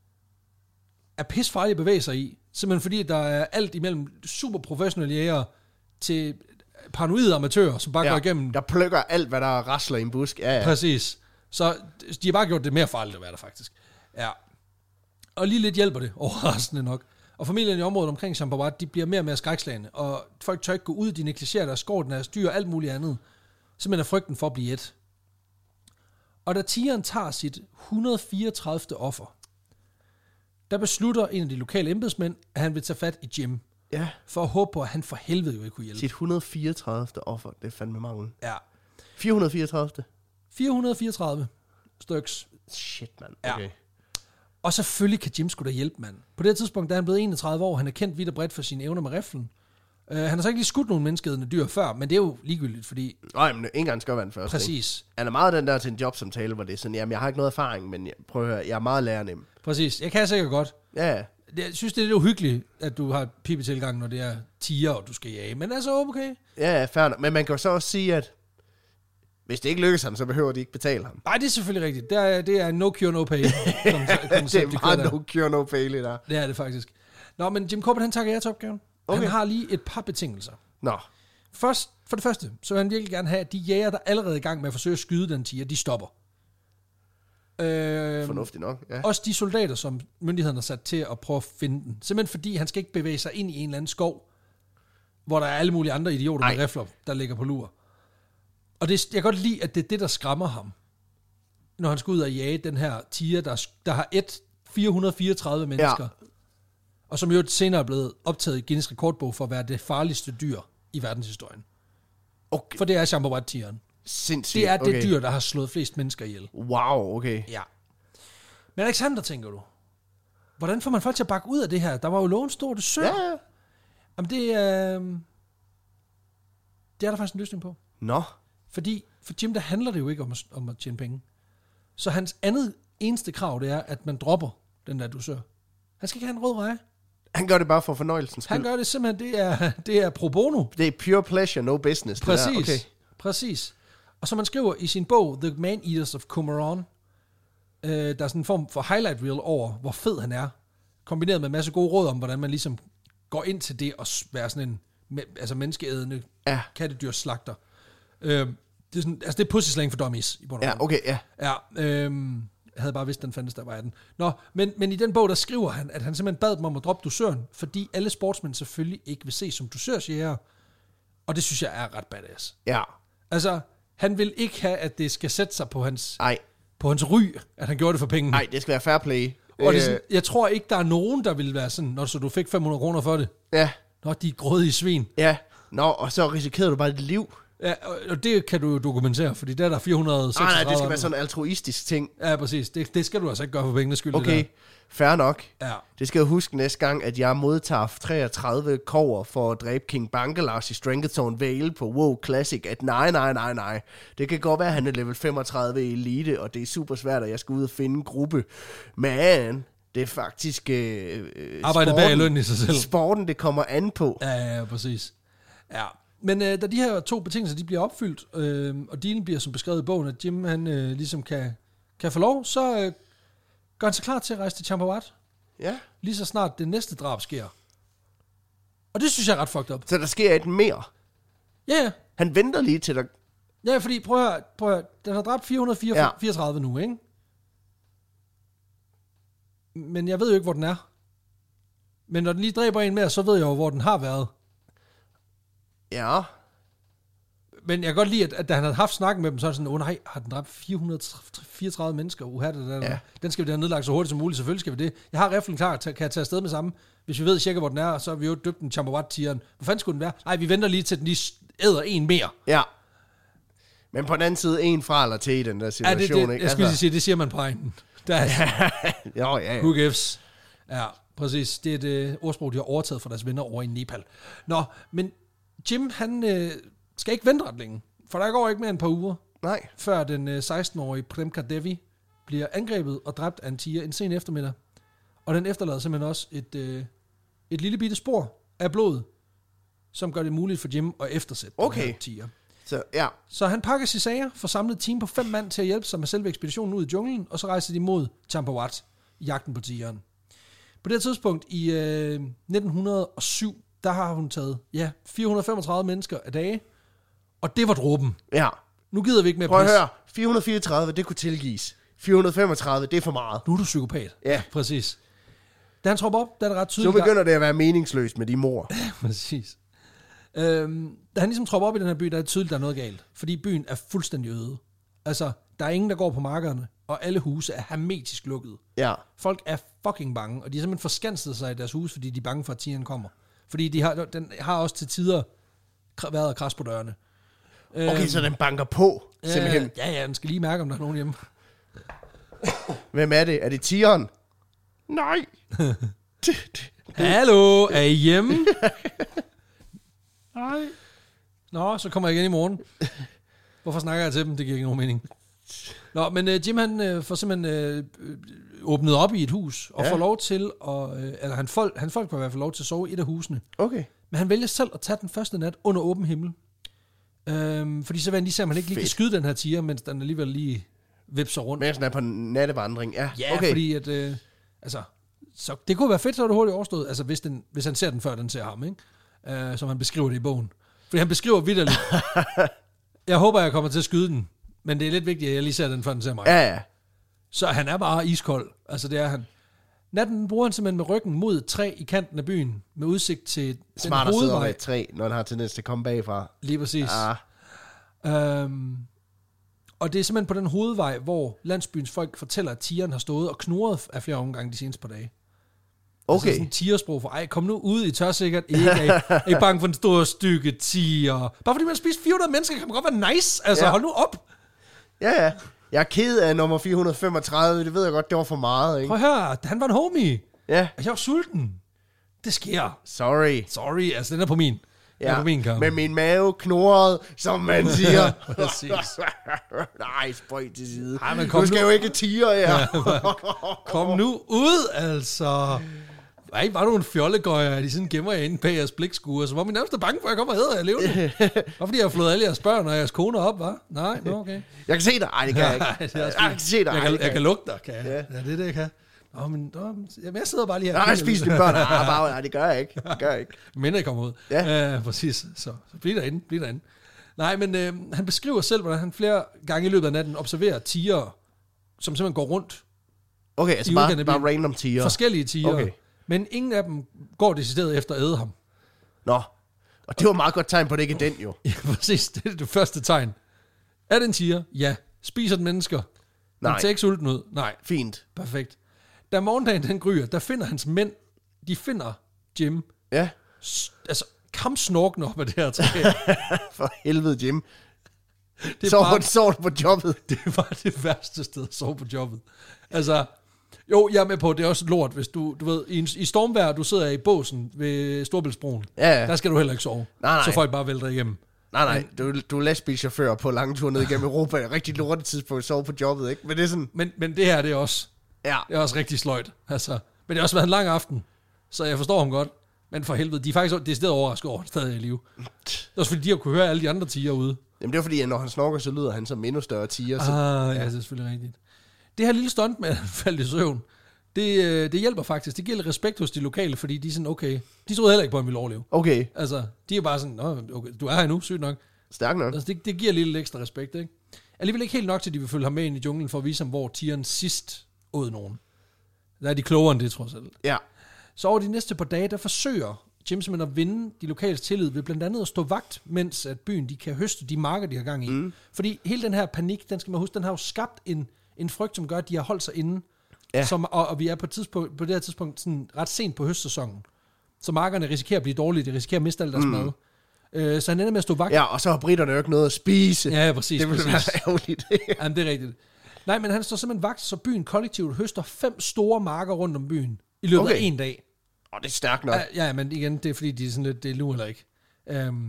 S2: er pisfarlige at bevæge sig i. Simpelthen fordi, der er alt imellem super professionelle jæger til paranoide amatører, som bare
S1: ja,
S2: går igennem.
S1: der plukker alt, hvad der rasler i en busk. Ja, ja.
S2: Præcis. Så de har bare gjort det mere farligt at være der, faktisk. Ja. Og lige lidt hjælper det, overraskende nok. Og familien i området omkring Champawat, de bliver mere og mere skrækslagende, og folk tør ikke gå ud, de negligerer deres skår, deres dyr og alt muligt andet. Simpelthen er frygten for at blive et. Og da tigeren tager sit et hundrede og fireogtredive offer, der beslutter en af de lokale embedsmænd, at han vil tage fat i Jim,
S1: ja.
S2: for at håbe på, at han for helvede jo ikke kunne hjælpe.
S1: Sit et hundrede og fireogtredive offer, det er fandme mange.
S2: Ja.
S1: fire hundrede og fireogtredive
S2: fire hundrede og fireogtredive styks.
S1: Shit, mand.
S2: Ja.
S1: Okay.
S2: Og selvfølgelig kan Jim sgu da hjælpe, mand. På det tidspunkt, da han blev enogtredive år, han er kendt vidt og bredt for sine evner med riflen. Uh, han har så ikke lige skudt nogle menneskeædende dyr før, men det er jo ligegyldigt, fordi...
S1: Nej, men en gang skal være den første.
S2: Præcis.
S1: Ikke? Han er meget den der til en jobsamtale, hvor det er sådan, jamen jeg har ikke noget erfaring, men jeg, prøv at høre, jeg er meget lærernem.
S2: Præcis. Jeg kan sikkert godt.
S1: Ja,
S2: Jeg synes, det er lidt uhyggeligt, at du har pipetilgang, når det er tiger, og du skal jage. Men altså, okay.
S1: ja, ja, fair nok. Men man kan jo så også sige, at Hvis det ikke lykkes ham, så behøver de ikke betale ham.
S2: Nej, det er selvfølgelig rigtigt. Det er, det er no cure, no pay. Som,
S1: det er meget no cure, no pay, det der.
S2: Det er det faktisk. Nå, men Jim Corbett, han takker ja til opgaven. Okay. Han har lige et par betingelser.
S1: Nå.
S2: Først, for det første, så vil han virkelig gerne have, at de jæger, der allerede er i gang med at forsøge at skyde den tiger, de stopper. Øh,
S1: Fornuftigt nok, ja.
S2: Også de soldater, som myndighederne har sat til at prøve at finde den. Simpelthen fordi, han skal ikke bevæge sig ind i en eller anden skov, hvor der er alle mulige andre idioter med rifler, der ligger på lur. Og det, jeg kan godt lide, at det er det, der skræmmer ham, når han skal ud og jage den her tiger, der, der har et fire hundrede fireogtredive mennesker, ja. Og som jo senere er blevet optaget i Guinness rekordbog for at være det farligste dyr i verdenshistorien. Okay. For det er Chamborat-tigeren.
S1: Sindssygt.
S2: Det er det
S1: okay.
S2: dyr, der har slået flest mennesker ihjel.
S1: Wow, okay.
S2: Ja. Men Alexander, tænker du, hvordan får man folk til at bakke ud af det her? Der var jo loven stor, det sø.
S1: Ja, ja.
S2: Jamen det er... Øh, det er der faktisk en løsning på.
S1: Nå.
S2: Fordi for Jim, der handler det jo ikke om at, om at tjene penge. Så hans andet eneste krav, det er, at man dropper den der dusør. Han skal ikke have en rød reje.
S1: Han gør det bare for fornøjelsens skyld.
S2: Han gør det simpelthen, det er, det er pro bono.
S1: Det er pure pleasure, no business.
S2: Præcis,
S1: det der. Okay.
S2: Præcis. Og som man skriver i sin bog, The Man-Eaters of Qumran, øh, der er sådan en form for highlight reel over, hvor fed han er, kombineret med en masse gode råd om, hvordan man ligesom går ind til det at være sådan en altså menneskeædende
S1: ja.
S2: kattedyrslagter. Øh, det er sådan, altså det er pussy slang for dummies i bund og grund.
S1: Ja, okay, ja.
S2: Ja, øh, jeg havde bare vidst, den fandtes, der var den. Nå, men, men i den bog, der skriver han, at han simpelthen bad dem om at droppe dusøren, fordi alle sportsmænd selvfølgelig ikke vil se som dusørsjæger. Og det synes jeg er ret badass.
S1: Ja.
S2: Altså, han vil ikke have, at det skal sætte sig på hans,
S1: Ej.
S2: på hans ry, at han gjorde det for penge.
S1: Nej, det skal være fair play.
S2: Og det er sådan, jeg tror ikke, der er nogen, der vil være sådan, når så du fik fem hundrede kroner for det.
S1: Ja.
S2: Nå, de er grådige svin.
S1: Ja. Nå, og så risikerede du bare dit liv.
S2: Ja, og det kan du jo dokumentere, fordi der er der fire hundrede seksogtredive.
S1: Nej, nej, det skal være sådan en altruistisk ting.
S2: Ja, præcis. Det, det skal du altså ikke gøre for pengenes skyld.
S1: Okay, fair nok.
S2: Ja.
S1: Det skal jeg huske næste gang, at jeg modtager treogtredive kover for at dræbe King Bangalash i Stranglethorn Vale på WoW Classic, at nej, nej, nej, nej. Det kan godt være, at han er level femogtredive i Elite, og det er super svært, at jeg skal ud og finde en gruppe. Men det er faktisk øh,
S2: arbejdet bag løn i sig selv.
S1: Sporten, det kommer an på.
S2: Ja, ja, præcis. Ja. Men øh, da de her to betingelser, de bliver opfyldt, øh, og dealen bliver som beskrevet i bogen, at Jim, han øh, ligesom kan, kan få lov, så øh, gør han sig klar til at rejse til Champawat.
S1: Ja.
S2: Lige så snart det næste drab sker. Og det synes jeg er ret fucked up.
S1: Så der sker et mere?
S2: Ja, ja.
S1: Han venter lige til der...
S2: Ja, fordi prøv at høre, prøv at høre, den har dræbt fire hundrede fireogtredive ja. nu, ikke? Men jeg ved jo ikke, hvor den er. Men når den lige dræber en mere, så ved jeg jo, hvor den har været.
S1: Ja.
S2: Men jeg kan godt lide, at, at da han havde haft snakken med dem, så er det sådan, åh oh, nej, har den dræbt fire hundrede fireogtredive mennesker? Uha, det der, ja. Den skal vi da nedlagt så hurtigt som muligt, selvfølgelig skal vi det. Jeg har riflen klar, kan jeg tage afsted med sammen. Hvis vi ved cirka, hvor den er, så er vi jo døbt den Champawat-tigeren. Hvor fanden skulle den være? Nej, vi venter lige til, den lige æder en mere.
S1: Ja. Men på den anden side, en fra eller til i den der situation,
S2: ja, det, det,
S1: ikke?
S2: Jeg skulle altså sige, det siger man på egen. Der er
S1: jo, ja, ja.
S2: Who gives? Ja, præcis. Det er et uh, ordsprog, de har overtaget fra deres venner over i Nepal. Nå, men Jim, han øh, skal ikke vente ret længe, for der går ikke mere end et par uger,
S1: Nej.
S2: før den øh, seksten-årige Premkar Devi bliver angrebet og dræbt af en tiger en sen eftermiddag. Og den efterlader simpelthen også et, øh, et lille bitte spor af blod, som gør det muligt for Jim at eftersætte
S1: okay.
S2: den her tiger.
S1: Så, ja.
S2: Så han pakker sine sager, får samlet et team på fem mand til at hjælpe sig med selve ekspeditionen ud i junglen, og så rejser de mod Champawat i jagten på tigeren. På det tidspunkt i øh, nitten hundrede og syv, der har hun taget ja, fire hundrede femogtredive mennesker af dage, og det var dråben.
S1: Ja.
S2: Nu gider vi ikke mere
S1: Prøv at
S2: pis.
S1: høre, fire hundrede fireogtredive, det kunne tilgives. fire hundrede femogtredive, det er for meget.
S2: Nu er du psykopat.
S1: Ja.
S2: Præcis. Da han tropper op, der er det ret tydeligt.
S1: Så begynder det at være meningsløst med de mor.
S2: Præcis. Øhm, da han ligesom tropper op i den her by, der er det tydeligt, der er noget galt. Fordi byen er fuldstændig øde. Altså, der er ingen, der går på markederne, og alle huse er hermetisk lukket.
S1: Ja. Folk
S2: er fucking bange, og de har simpelthen forskanset sig i deres hus, fordi de er bange for, at tigeren kommer. Fordi de har, den har også til tider været at krasse på dørene.
S1: Okay, øhm, så den banker på, simpelthen.
S2: Ja, ja, den skal lige mærke, om der er nogen hjemme.
S1: Hvem er det? Er det tigeren? Nej.
S2: Hallo, er I hjemme? Nej. Nå, så kommer jeg igen i morgen. Hvorfor snakker jeg til dem? Det giver ikke nogen mening. Nå, men uh, Jim, han uh, får simpelthen uh, åbnet op i et hus, og ja. får lov til, at, uh, eller han folk, han folk får i hvert fald lov til at sove i et af husene.
S1: Okay.
S2: Men han vælger selv at tage den første nat under åben himmel. Øhm, fordi så vandt de ser, at man ikke lige kan skyde den her tiger, mens den alligevel lige vipser rundt.
S1: Mens den er på nattevandring, ja.
S2: Ja,
S1: okay.
S2: fordi at, øh, altså, så det kunne være fedt, så er det hurtigt overstået, altså hvis, den, hvis han ser den, før den ser ham, ikke? Øh, som han beskriver det i bogen. Fordi han beskriver vitterligt, jeg håber, jeg kommer til at skyde den, men det er lidt vigtigt, at jeg lige ser den, før den ser mig.
S1: Ja, ja.
S2: Så han er bare iskold, altså det er han. Natten bruger han simpelthen med ryggen mod et træ i kanten af byen, med udsigt til
S1: Smart
S2: den
S1: at sidde
S2: hovedvej.
S1: over et træ, når den har tendens til at komme bagfra.
S2: Lige præcis.
S1: Ah.
S2: Øhm, og det er simpelthen på den hovedvej, hvor landsbyens folk fortæller, at tigeren har stået og knurret af flere omgange de seneste par dage.
S1: Okay.
S2: Altså sådan en tigersprog for, ej, kom nu ud, I tør sikkert ikke, er, er I bange for en stor stykke tiger? Bare fordi man har spist fire hundrede mennesker, kan man godt være nice, altså
S1: Ja.
S2: hold nu op.
S1: Ja, ja. Jeg er ked af nummer fire hundrede femogtredive, det ved jeg godt, det var for meget, ikke?
S2: Prøv at høre, han var en homie,
S1: Ja.
S2: og jeg var sulten. Det sker.
S1: Sorry.
S2: Sorry, altså den er på min. Den er
S1: Ja,
S2: på min kamp.
S1: med min mave knurret, som man siger.
S2: Præcis.
S1: Nej, spøj til side.
S2: Ej, men kom
S1: du skal
S2: nu.
S1: jo ikke tiger her. Ja.
S2: Kom nu ud, altså. Ej, var du en fjollegøjer, de sådan gemmer jer inde bag jeres blikskuer, så var min nærmest bange for, at jeg kommer og hedder, jeg levende. Bare fordi jeg har flået alle jeres børn og jeres koner op, hva'? Nej, nå, okay.
S1: Jeg kan se dig. Nej, det kan jeg ikke.
S2: Nej, det er også
S1: Jeg
S2: fint.
S1: kan se dig.
S2: Jeg
S1: Ej,
S2: kan,
S1: det
S2: jeg kan
S1: jeg
S2: lugte dig, kan jeg?
S1: Ja.
S2: Ja, det er det, jeg kan. Nå, men, nå, men jamen, jeg sidder bare lige her.
S1: Nej, spis dine børn. Ah, bare, nej, det gør jeg ikke. Det gør jeg ikke.
S2: Men jeg kommer ud.
S1: Ja.
S2: Uh, præcis. Så, så bliv derinde, bliv derinde. Nej, men øh, han beskriver selv, hvordan han flere gange i løbet af natten observerer tigere, som simpelthen går rundt.
S1: Okay, altså
S2: I
S1: bare,
S2: udkanten af
S1: bare
S2: byen.
S1: random tiger.
S2: Forskellige tigere.
S1: Okay.
S2: Men ingen af dem går decideret efter at æde ham.
S1: Nå, og det var et meget godt tegn på, at det ikke er den jo.
S2: Ja, præcis. Det er det første tegn. Er den tiger? Ja. Spiser den mennesker?
S1: Nej.
S2: Den ser ikke sulten ud? Nej.
S1: Fint.
S2: Perfekt. Da morgendagen den gryer, der finder hans mænd, de finder Jim,
S1: Ja,
S2: s- altså kampsnorkende op af det her træ.
S1: for helvede, Jim.
S2: Det
S1: Så
S2: er bare,
S1: sov du på jobbet.
S2: det var det værste sted at sove på jobbet. Altså, jo, jeg er med på, det er også lort, hvis du, du ved, i, en, i stormvejr, du sidder i båsen ved Storebæltsbroen.
S1: Ja, ja.
S2: Der skal du heller ikke sove.
S1: Nej, nej.
S2: Så folk bare vælter igennem.
S1: Nej, nej, du, du er lastbilchauffør på lange ture ned igennem Europa. Det er rigtig lortet tidspunkt at sove på jobbet, ikke? Men det er sådan,
S2: Men, men det her, det er også,
S1: ja.
S2: det er også rigtig sløjt. Altså, men det har også været en lang aften, så jeg forstår ham godt. Men for helvede, de er faktisk decideret overrasket over, at han stadig er i live. Det er også fordi, de har kunne høre alle de andre tiger ude.
S1: Jamen det er fordi, at når han snorker, så lyder han som endnu større tiger. Så,
S2: Ah, ja, det er selvfølgelig rigtigt. Det her lille stunt med at han faldt i søvn, det, øh, det hjælper faktisk. Det giver lidt respekt hos de lokale, fordi de er sådan, okay, de troede heller ikke på, at han ville overleve.
S1: Okay,
S2: Altså, de er bare sådan, nå, okay, du er her nu, sygt nok.
S1: stærk nok.
S2: Altså, det, det giver lidt ekstra respekt, ikke? Alligevel ikke helt nok til, at de vil følge ham med ind i junglen, for at vise ham, hvor tigeren sidst åd nogen. Der er de klogere end det, trods alt.
S1: Ja,
S2: Så over de næste par dage, der forsøger Jim simpelthen at vinde de lokale tillid ved blandt andet at stå vagt, mens at byen de kan høste de marker, de har gang i. Mm. Fordi hele den her panik, den skal man huske, den har jo skabt en, en frygt, som gør, at de har holdt sig inde.
S1: Ja.
S2: Som, og, og vi er på, et tidspunkt, på det her tidspunkt sådan ret sent på høstsæsonen. Så markerne risikerer at blive dårlige, de risikerer at miste alt deres mm. mad. Øh, så han ender med at stå vagt.
S1: ja, og så har britterne jo ikke noget at spise.
S2: Ja, præcis.
S1: Det ville
S2: præcis.
S1: være ærgerligt.
S2: Jamen, det er rigtigt. Nej, men han står simpelthen vagt, så byen kollektivt høster fem store marker rundt om byen i løbet
S1: Okay.
S2: af en dag.
S1: Åh, det er stærkt nok.
S2: Ja, ja, men igen, det er fordi, de er sådan lidt, det er nu eller ikke. Um,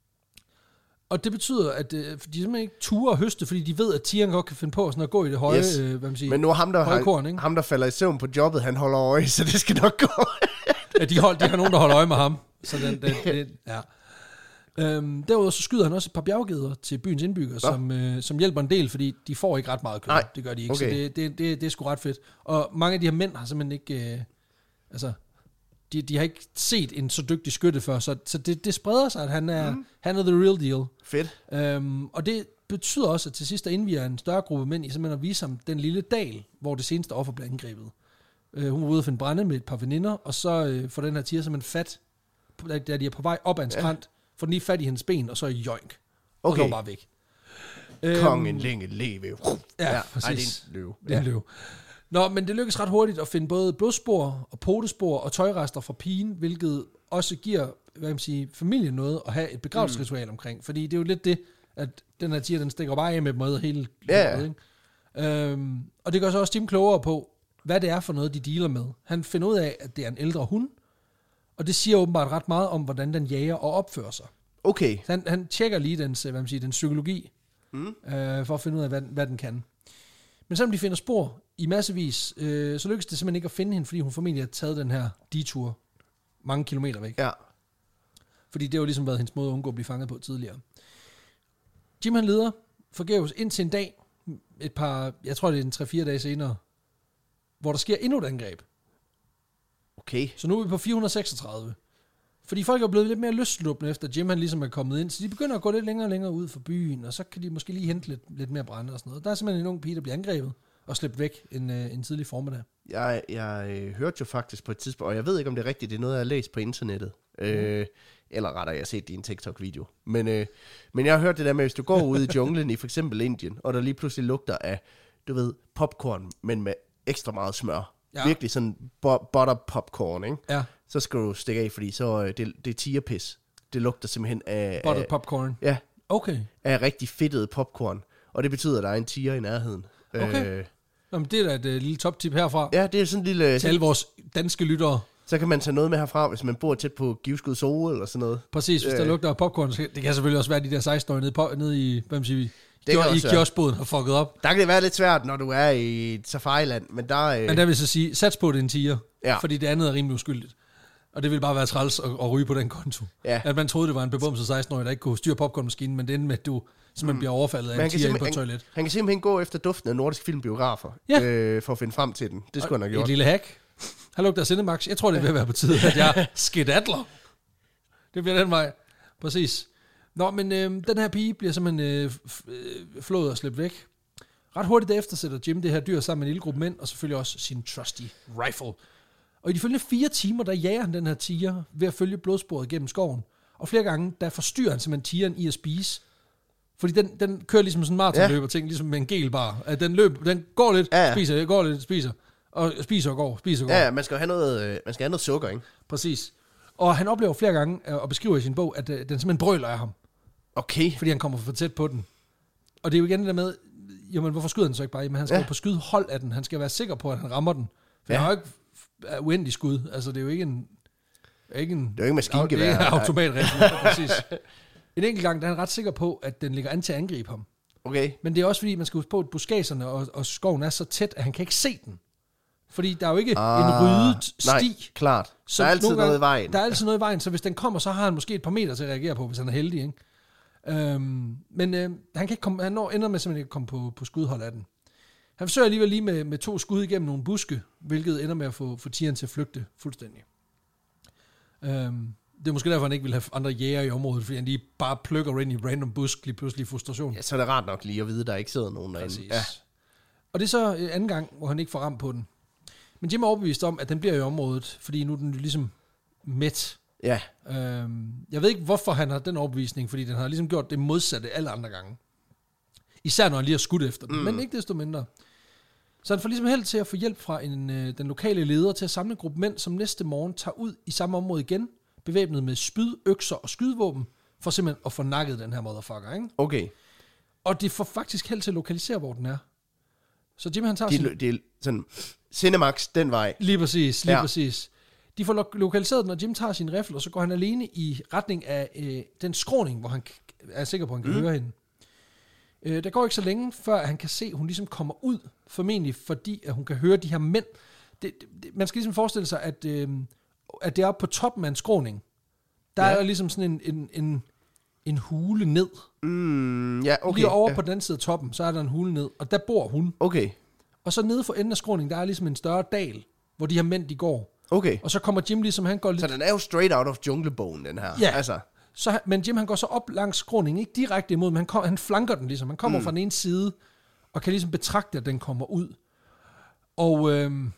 S2: og det betyder, at uh, de simpelthen ikke turer at høste, fordi de ved, at tigeren godt kan finde på sådan at gå i det høje,
S1: Yes.
S2: øh, hvad man siger,
S1: Men nu er ham, der,
S2: høje
S1: har,
S2: korn, ikke?
S1: ham, der falder i søvn på jobbet, han holder øje, så det skal nok gå.
S2: Ja, de, hold, de har nogen, der holder øje med ham. Så den, den, den, ja. Um, derudover så skyder han også et par bjerggeder til byens indbyggere, som, øh, som hjælper en del, fordi de får ikke ret meget kød.
S1: Nej.
S2: Det gør de ikke,
S1: Okay.
S2: så det, det, det, det er sgu ret fedt. Og mange af de her mænd har simpelthen ikke, øh, altså, de, de har ikke set en så dygtig skytte før, så, så det, det spreder sig, at han er, mm. han er the real deal.
S1: Fedt.
S2: Um, og det betyder også, at til sidst der indviger en større gruppe mænd i simpelthen at vise ham den lille dal, hvor det seneste offer blev angrebet. Uh, hun var ude at finde brænde med et par veninder, og så uh, får den her tiger simpelthen fat, da da de er på vej op ad en skrant, ja. får den lige fat i hendes ben, og så joink. Og
S1: Okay.
S2: så er hun bare væk.
S1: Kongen længe leve.
S2: Ja,
S1: ja
S2: præcis.
S1: Ej, det er en løve.
S2: Det er en løve. Nå, men det lykkes ret hurtigt at finde både blodspor og potespor og tøjrester fra pigen, hvilket også giver, hvad kan man sige, familien noget at have et begravelsesritual mm. omkring. Fordi det er jo lidt det, at den her tiger, den stikker bare af med dem og hele
S1: Ja.
S2: livet, ikke? Øhm, og det gør så også Jim klogere på, hvad det er for noget, de dealer med. Han finder ud af, at det er en ældre hund, og det siger åbenbart ret meget om, hvordan den jager og opfører sig.
S1: Okay.
S2: Så han, han tjekker lige dens, hvad man siger, den psykologi,
S1: Mm.
S2: øh, for at finde ud af, hvad, hvad den kan. Men selvom de finder spor i massevis, øh, så lykkes det simpelthen ikke at finde hende, fordi hun formentlig har taget den her detur mange kilometer væk.
S1: Ja.
S2: Fordi det har jo ligesom været hendes måde at undgå at blive fanget på tidligere. Jim han leder forgæves indtil en dag, et par, jeg tror det er en tre fire dage senere, hvor der sker endnu et angreb.
S1: Okay.
S2: Så nu er vi på fire hundrede seksogtredive. Fordi folk er blevet lidt mere lystlupne efter Jim han ligesom er kommet ind, så de begynder at gå lidt længere og længere ud for byen, og så kan de måske lige hente lidt, lidt mere brænde og sådan noget. Der er simpelthen en ung pige, der bliver angrebet og slæbt væk en, en tidlig formiddag.
S1: Jeg, jeg øh, hørte jo faktisk på et tidspunkt, og jeg ved ikke, om det er rigtigt, det er noget, jeg har læst på internettet. Mm. Øh, eller rettere, jeg har set det i en TikTok-video. Men, øh, men jeg har hørt det der med, hvis du går ud i junglen i for eksempel Indien, og der lige pludselig lugter af, du ved, popcorn, men med ekstra meget smør. Ja. Virkelig sådan bo- butter popcorn, ikke?
S2: Ja.
S1: Så skal du stikke af, fordi så øh, det, det er tigerpis. Det lugter simpelthen af...
S2: Butter
S1: af,
S2: popcorn?
S1: Ja.
S2: Okay.
S1: Af rigtig fedtet popcorn. Og det betyder, at der er en tiger i nærheden.
S2: Okay. Øh, Jamen, det er da et uh, lille top-tip herfra.
S1: Ja, det er sådan en lille...
S2: Til alle vores danske lyttere.
S1: Så kan man tage noget med herfra, hvis man bor tæt på Givskud Zoo eller sådan noget.
S2: Præcis, hvis øh. der lugter af popcorn. Det kan selvfølgelig også være de der seksten-årige nede, på, nede i, hvad man siger,
S1: det
S2: i kioskboden har fucket op.
S1: Der kan det være lidt svært, når du er i et safariland, men der... Øh...
S2: Men der vil så sige, sats på det en tiger, ja. Fordi det andet er rimelig uskyldigt. Og det vil bare være træls at, at ryge på den konto. Ja. At man troede, det var en bebumset seksten-årig, der ikke kunne styre popcornmaskinen, men det endte med, at du simpelthen mm. bliver overfaldet af en tiger ind på et toilet.
S1: Han, han kan simpelthen gå efter duften af nordiske filmbiografer, ja. øh, for at finde frem til den. Det skulle han have gjort.
S2: Et lille hack. Han lugter af Cinemax. Jeg tror, det vil være på tide, at jeg skedatler. Det bliver den vej. Præcis. Nå, men øh, den her pige bliver simpelthen øh, f- øh, flået og slæbt væk. Ret hurtigt derefter sætter Jim det her dyr sammen med en lille gruppe mænd, og selvfølgelig også sin trusty rifle. Og i de følgende fire timer, der jager han den her tiger ved at følge blodsporet gennem skoven. Og flere gange, der forstyrrer han simpelthen tigeren i at spise. Fordi den, den kører ligesom sådan en maratonløber ting, ja. Ligesom med en gelbar. At den løb, den går lidt, ja, ja. spiser, går lidt, spiser. Og spiser og går, spiser og går.
S1: Ja, ja, man skal jo have noget, man skal have noget sukker, ikke?
S2: Præcis. Og han oplever flere gange, og beskriver i sin bog, at den simpelthen brøler af ham.
S1: Okay.
S2: Fordi han kommer for tæt på den. Og det er jo igen det der med, jamen hvorfor skyder han så ikke bare? Jamen han skal ja. på skydhold af den. Han skal være sikker på, at han rammer den. For ja. han har jo ikke uendelig skud. Altså det er jo ikke en... Ikke en
S1: det er jo ikke maskingevær.
S2: Det er automatrifle, præcis. En enkelt gang, der er han ret sikker på, at den ligger an til at angribe ham.
S1: Okay.
S2: Men det er også fordi, man skal huske på, at buskagerne og, og skoven er så tæt, at han kan ikke se den. Fordi der er jo ikke ah, en ryddet sti.
S1: Nej, klart. Der er altid noget i vejen.
S2: Der er altid noget i vejen, så hvis den kommer, så har han måske et par meter til at reagere på, hvis han er heldig. Ikke? Øhm, men øh, han, kan ikke komme, han når, ender med simpelthen ikke at komme på, på skudhold af den. Han forsøger alligevel lige med, med to skud igennem nogle buske, hvilket ender med at få, få tigeren til at flygte fuldstændig. Øhm, det er måske derfor, han ikke vil have andre jæger i området, fordi han lige bare plukker ind i random busk, lige pludselig i frustration.
S1: Ja, så er det rart nok lige at vide, at der ikke sidder nogen derinde. Ja.
S2: Og det er så anden gang, hvor han ikke får ramt på den. Men Jim er overbevist om, at den bliver i området, fordi nu er den ligesom mæt.
S1: Ja.
S2: Øhm, jeg ved ikke, hvorfor han har den overbevisning, fordi den har ligesom gjort det modsatte alle andre gange. Især når han lige har skudt efter den, mm. men ikke desto mindre. Så han får ligesom held til at få hjælp fra en, øh, den lokale leder til at samle en gruppe mænd, som næste morgen tager ud i samme område igen, bevæbnet med spyd, økser og skydevåben, for simpelthen at få nakket den her motherfucker, ikke?
S1: Okay.
S2: Og det får faktisk held til at lokalisere, hvor den er. Så Jim han tager
S1: de,
S2: sin...
S1: Det er sådan, Cinemax den vej.
S2: Lige præcis, lige ja. præcis. De får lo- lokaliseret den, og Jim tager sin riffel, og så går han alene i retning af øh, den skråning, hvor han k- er sikker på, at han kan mm. høre hende. Øh, der går ikke så længe, før han kan se, at hun ligesom kommer ud, formentlig fordi, at hun kan høre de her mænd. Det, det, man skal ligesom forestille sig, at, øh, at det er oppe på toppen af en skråning. Der ja. er ligesom sådan en, en, en, en hule ned.
S1: Mm, ja, okay.
S2: Lige over
S1: ja.
S2: på den anden side af toppen, så er der en hule ned, og der bor hun.
S1: Okay.
S2: Og så nede for enden af skråningen, der er ligesom en større dal, hvor de her mænd, de går.
S1: Okay.
S2: Og så kommer Jim ligesom, han går lidt...
S1: Så den er jo straight out of junglebogen, den her.
S2: Ja.
S1: Altså.
S2: Så, men Jim, han går så op langs skråningen, ikke direkte imod, men han, kom, han flanker den ligesom. Han kommer mm. fra den ene side, og kan ligesom betragte, at den kommer ud. Og... Øhm,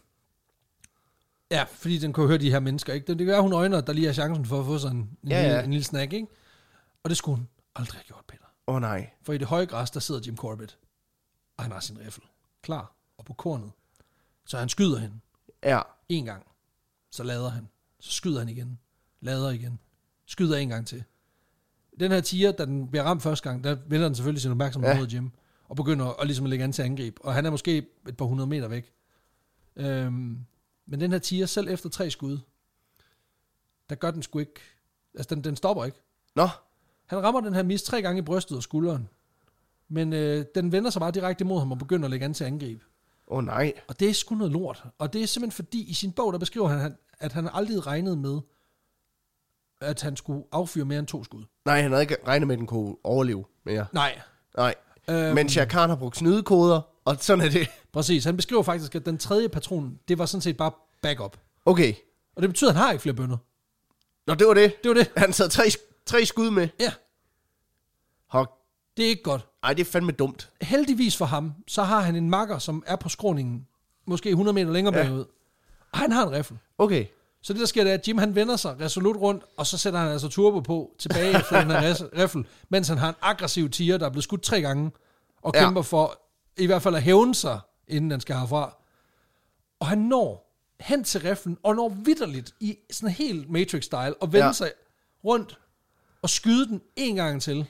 S2: ja, fordi den kan høre de her mennesker, ikke? Det, det kan være, hun øjner, der lige har chancen for at få sådan en, en,
S1: ja,
S2: lille,
S1: ja.
S2: en lille snack, ikke? Og det skulle hun aldrig have gjort, Peter.
S1: Åh oh, nej.
S2: For i det høje græs, der sidder Jim Corbett, og han har sin riffel klar, og på kornet. Så han skyder hende.
S1: Ja.
S2: En gang. Så lader han. Så skyder han igen. Lader igen. Skyder en gang til. Den her tiger, da den bliver ramt første gang, der vender den selvfølgelig sin opmærksomhed mod Jim, og begynder at, ligesom at lægge an til angreb. Og han er måske et par hundrede meter væk. Øhm, men den her tiger, selv efter tre skud, der gør den sgu ikke... Altså, den, den stopper ikke.
S1: Nå.
S2: Han rammer den her mis tre gange i brystet og skulderen. Men øh, den vender sig bare direkte mod ham og begynder at lægge an til angreb.
S1: Åh oh, nej.
S2: Og det er sgu noget lort. Og det er simpelthen fordi, i sin bog, der beskriver han, at han aldrig regnede med at han skulle affyre mere end to skud.
S1: Nej, han havde ikke regnet med, at den kunne overleve mere.
S2: Nej.
S1: Nej.
S2: Øhm,
S1: Men Shere Khan har brugt snydekoder, og sådan er det.
S2: Præcis. Han beskriver faktisk, at den tredje patron, det var sådan set bare backup.
S1: Okay.
S2: Og det betyder, at han har ikke flere bønner.
S1: Nå, det var det.
S2: Det var det.
S1: Han sad tre, tre skud med.
S2: Ja.
S1: Hok.
S2: Det er ikke godt.
S1: Ej, det er fandme dumt.
S2: Heldigvis for ham, så har han en makker, som er på skråningen, måske hundrede meter længere
S1: Ja.
S2: bagud. Og han har en riffel.
S1: Okay.
S2: Så det, der sker, det er, at Jim han vender sig resolut rundt, og så sætter han altså turbo på tilbage efter den her res- riffel, mens han har en aggressiv tiger, der er blevet skudt tre gange, og
S1: Ja.
S2: kæmper for i hvert fald at hævne sig, inden han skal herfra. Og han når hen til riffelen, og når vitterligt i sådan helt Matrix-style, og vender
S1: Ja.
S2: sig rundt og skyde den en gang til.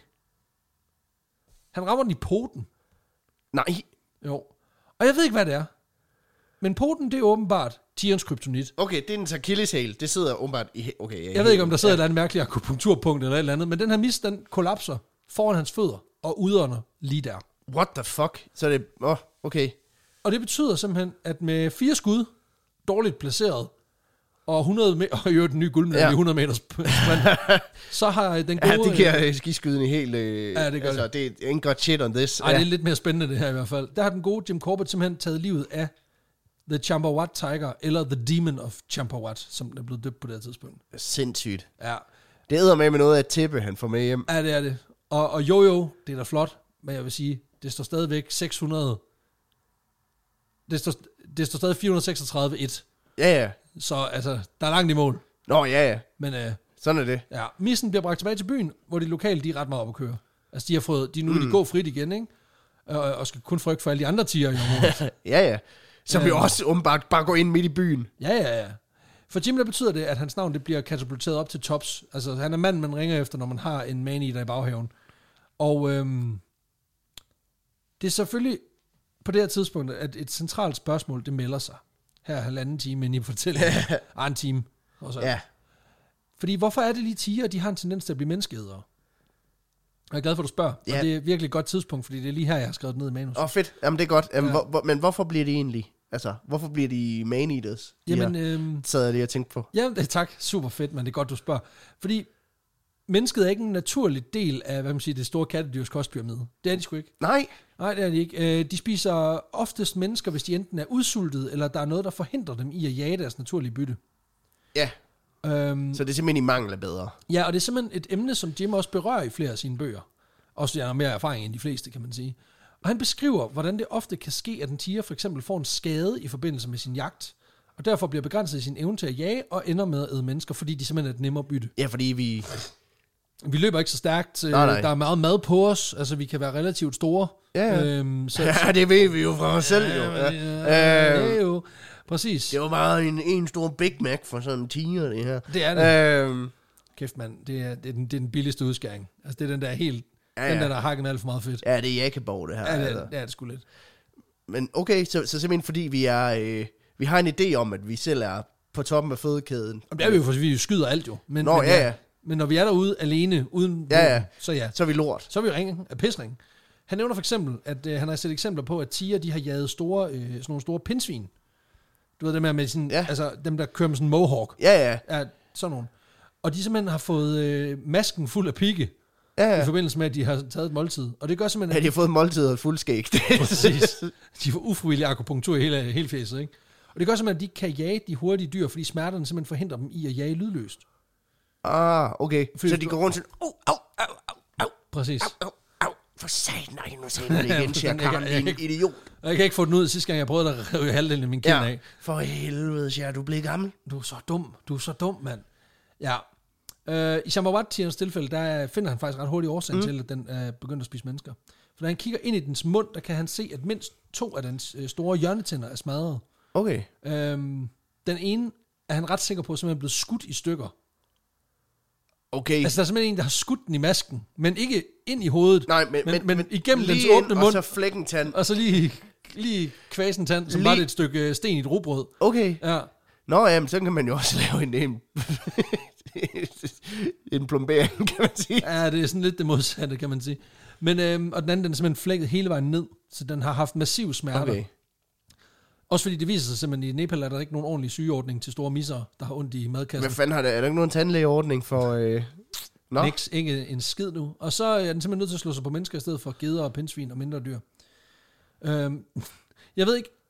S2: Han rammer den i poten.
S1: Nej.
S2: Jo. Og jeg ved ikke, hvad det er. Men poten, det er åbenbart tigerens kryptonit.
S1: Okay, det er en akilleshæl. Det sidder åbenbart i... Okay, ja,
S2: Jeg ved ikke, om der sidder ja. et eller andet mærkeligt akupunkturpunkt eller et eller andet, men den her mis, den kollapser foran hans fødder og udånder lige der.
S1: What the fuck? Så er det... Åh, oh, okay.
S2: Og det betyder simpelthen, at med fire skud, dårligt placeret, og hundrede meter, og i øvrigt en ny guldmedalje
S1: Ja.
S2: i hundrede meters sprint, så har den gode...
S1: Ja, det giver skiskydende helt... Øh,
S2: Ja, det gør
S1: altså, det. det er ain't got shit on this.
S2: Ej,
S1: ja.
S2: det er lidt mere spændende det her i hvert fald. Der har den gode Jim Corbett simpelthen taget livet af The Champawat Tiger, eller The Demon of Champawat, som den er blevet døbt på det her tidspunkt.
S1: Sindssygt.
S2: Ja,
S1: Det æder med med noget af et tæppe, han får med hjem.
S2: ja det er det. Og, og jo jo, det er da flot, men jeg vil sige, det står stadigvæk seks hundrede... Det står, det står stadig fire hundrede seksogtredive et.
S1: Ja, ja.
S2: Så altså, der er langt i mål.
S1: Nå, ja, ja.
S2: Men øh,
S1: Sådan er det.
S2: ja, missen bliver bragt tilbage til byen, hvor de lokale, de er ret meget op at køre. Altså, de har fået, de nu mm. de går frit igen, ikke? Og, og skal kun frygte for alle de andre tiger i området.
S1: Ja, ja. Som
S2: Ja.
S1: jo også åbenbart bare går ind midt i byen.
S2: Ja, ja, ja. For Jim, der betyder det, at hans navn det bliver katapulteret op til tops. Altså, han er manden, man ringer efter, når man har en man-eater i baghaven. Og øhm, det er selvfølgelig på det her tidspunkt, at et centralt spørgsmål, det melder sig. Her er halvanden time ind i fortællingen. Ah, en time. Også.
S1: Ja.
S2: Fordi hvorfor er det lige tiger, de har en tendens til at blive menneskeædere? Jeg er glad for, at du spørger.
S1: Ja.
S2: Og det er virkelig et godt tidspunkt, fordi det er lige her, jeg har skrevet det ned i manus.
S1: Åh, oh, fedt. Jamen, det er godt. Jamen,
S2: Ja.
S1: hvor, hvor, men hvorfor bliver de egentlig... Altså, hvorfor bliver de man-eaters?
S2: Jamen,
S1: Ja.
S2: øhm,
S1: Så er det, jeg tænkte på.
S2: ja, det, tak. Super fedt, men det er godt, du spørger. Fordi mennesket er ikke en naturlig del af, hvad man siger, det store kattedyrs kostpyramide. Det er de sgu ikke.
S1: Nej.
S2: Nej, det er de ikke. Øh, De spiser oftest mennesker, hvis de enten er udsultet, eller der er noget, der forhindrer dem i at jage deres naturlige bytte.
S1: Ja,
S2: Øhm,
S1: så det er simpelthen i mangel af bedre.
S2: ja, og det er simpelthen et emne, som Jim også berører i flere af sine bøger. Også jeg har mere erfaring end de fleste, kan man sige. Og han beskriver, hvordan det ofte kan ske, at en tiger for eksempel får en skade i forbindelse med sin jagt, og derfor bliver begrænset i sin evne til at jage, og ender med at æde mennesker, fordi de simpelthen er et nemmere bytte.
S1: Ja, fordi vi...
S2: Vi løber ikke så stærkt.
S1: Nej, nej.
S2: Der er meget mad på os. Altså, vi kan være relativt store.
S1: Ja, ja.
S2: Øhm, så,
S1: Ja, det ved vi jo fra os selv, jo.
S2: Ja,
S1: Ja.
S2: ja,
S1: Øhm,
S2: det er jo præcis.
S1: Det var bare en, en stor Big Mac for sådan en tiger, det her.
S2: Det er det.
S1: Øhm,
S2: Kæft, mand. Det er, det, er den, det er den billigste udskæring. Altså, det er den der helt...
S1: Ja,
S2: Ja, den
S1: ja.
S2: der, der har hakket med alt for meget fedt.
S1: ja, det er Jakkeborg, det her.
S2: Ja, det,
S1: altså.
S2: er, det er det sgu lidt.
S1: Men okay, så, så simpelthen fordi vi er... Øh, vi har en idé om, at vi selv er på toppen af fødekæden.
S2: Og det er vi jo, for vi skyder alt jo. Men,
S1: Nå,
S2: men,
S1: ja, ja.
S2: Men når vi er derude alene, uden
S1: Ja, ja.
S2: våben, så ja.
S1: Så er vi lort.
S2: Så er vi jo ringe af pisring. Han nævner for eksempel, at øh, han har set eksempler på, at tiger, de har jaget store, øh, sådan nogle store pindsvin. Du ved dem her med sådan,
S1: Ja.
S2: altså dem, der kører med sådan en mohawk.
S1: Ja, ja.
S2: Ja, sådan nogle. Og de simpelthen har fået øh, masken fuld af pigge,
S1: Ja,
S2: ja. i
S1: ja.
S2: forbindelse med, at de har taget et måltid. Og det gør simpelthen,
S1: Ja,
S2: at
S1: de har fået måltid og et fuldskæg.
S2: præcis, de får ufrivillig akupunktur i hele, hele fæset, ikke? Og det gør simpelthen, at de kan jage de hurtige dyr, fordi smerterne simpelthen forhindrer dem i at jage lydløst.
S1: Ah, okay.
S2: Fordi
S1: så
S2: du-
S1: de går rundt sådan... Au, au, au, au, au,
S2: Præcis.
S1: au, au. For satan, nej, nu sagde du det igen, siger
S2: Jeg kan-
S1: Karen,
S2: jeg
S1: din
S2: kan-
S1: idiot.
S2: Og jeg kan ikke få den ud sidste gang, jeg prøvede at rive halvdelen af min kind
S1: Ja,
S2: af.
S1: for helvede, siger du blev gammel.
S2: Du er så dum. Du er så dum, mand. Ja. Øh, I Champawat-tigerens tilfælde, der finder han faktisk ret hurtigt årsagen mm. til, at den er begyndt at spise mennesker. For når han kigger ind i dens mund, der kan han se, at mindst to af dens øh, store hjørnetænder er smadret.
S1: Okay.
S2: Øhm, den ene er han ret sikker på, at simpelthen er blevet skudt i stykker.
S1: Okay.
S2: Altså, der er simpelthen en, der har skudt den i masken, men ikke ind i hovedet,
S1: Nej, men,
S2: men, men, men igennem
S1: lige
S2: dens
S1: ind,
S2: åbne mund,
S1: og så flækken tand.
S2: og så lige, lige kvasen tand, som
S1: Lige-
S2: var det et stykke sten i et rugbrød.
S1: Okay.
S2: Ja.
S1: Nå, jamen, så kan man jo også lave en, en, en plombering, kan man sige.
S2: Ja, det er sådan lidt det modsatte, kan man sige. Men, øhm, og den anden, den er simpelthen flækket hele vejen ned, så den har haft massiv smerter.
S1: Okay.
S2: Også fordi det viser sig simpelthen, i Nepal er der ikke nogen ordentlig sygeordning til store misser, der har ondt i madkassen.
S1: Hvad fanden har det? Er der ikke nogen tandlægeordning for... Øh...
S2: No. Niks, ikke en skid nu. Og så er den simpelthen nødt til at slå sig på mennesker i stedet for geder og pindsvin og mindre dyr. Øhm, jeg ved ikke.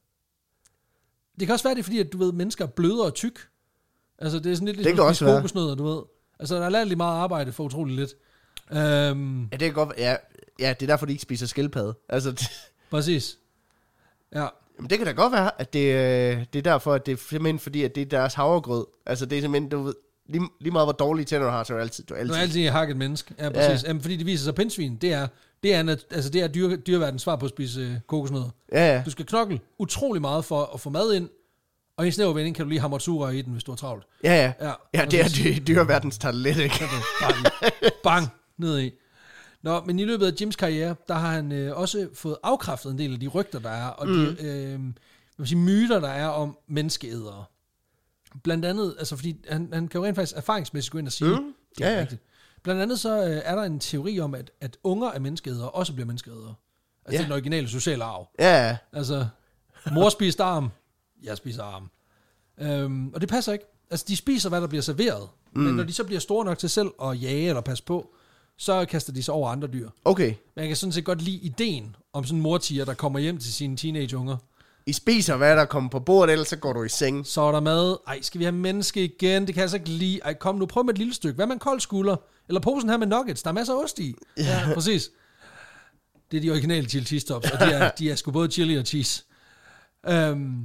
S2: Det kan også være det, fordi at du ved, mennesker er blødere og tyk. Altså det er sådan lidt ligesom at spise kokosnødder, du ved. Altså der er lavet lidt meget arbejde for utroligt lidt. Øhm,
S1: ja, det er godt. Ja, ja, det er derfor, de ikke spiser skildpadde. Altså, det...
S2: Præcis. Ja.
S1: Jamen, det kan da godt være, at det, det er derfor, at det er simpelthen fordi, at det er deres havregrød. Altså det er simpelthen, du ved, lige, lige meget hvor dårlige tænder du har, så er du altid... Du er altid,
S2: du er altid et hakket menneske. Ja, præcis. Ja. Jamen, fordi det viser sig, at pindsvin, det er, det er, altså, det er dyre, dyreverdens svar på at spise øh, kokosnødder.
S1: Ja, ja.
S2: Du skal knokle utrolig meget for at få mad ind, og i en snæver vending kan du lige hamre sugerør i den, hvis du er travlt.
S1: Ja, ja. Ja, ja det er dy- dyreverdens talent, ikke?
S2: Bang, bang, ned i. Nå, men i løbet af Jims karriere, der har han øh, også fået afkræftet en del af de rygter, der er, og mm. de øh, vil sige, myter, der er om menneskeædere. Blandt andet, altså fordi han, han kan jo rent faktisk erfaringsmæssigt gå ind og sige,
S1: mm.
S2: det er
S1: ja, ja.
S2: rigtigt. Blandt andet så øh, er der en teori om, at, at unger af menneskeædere også bliver menneskeædere. Altså ja. Det er den originale sociale arv.
S1: Ja, ja.
S2: Altså, mor spiser arm, jeg spiser arm. Øhm, og det passer ikke. Altså, de spiser, hvad der bliver serveret. Mm. Men når de så bliver store nok til selv at jage eller passe på, så kaster de sig over andre dyr.
S1: Okay.
S2: Men jeg kan sådan set godt lide ideen om sådan en mortiger, der kommer hjem til sine teenageunger.
S1: I spiser, hvad der kommer på bordet, ellers så går du i seng.
S2: Så er der mad. Ej, skal vi have menneske igen? Det kan jeg så ikke lide. Ej, kom nu, prøv med et lille stykke. Hvad med en kold skulder? Eller posen her med nuggets. Der er masser af ost i. Ja, ja præcis. Det er de originale chili cheese tops, og de er, de er sgu både chili og cheese. Um,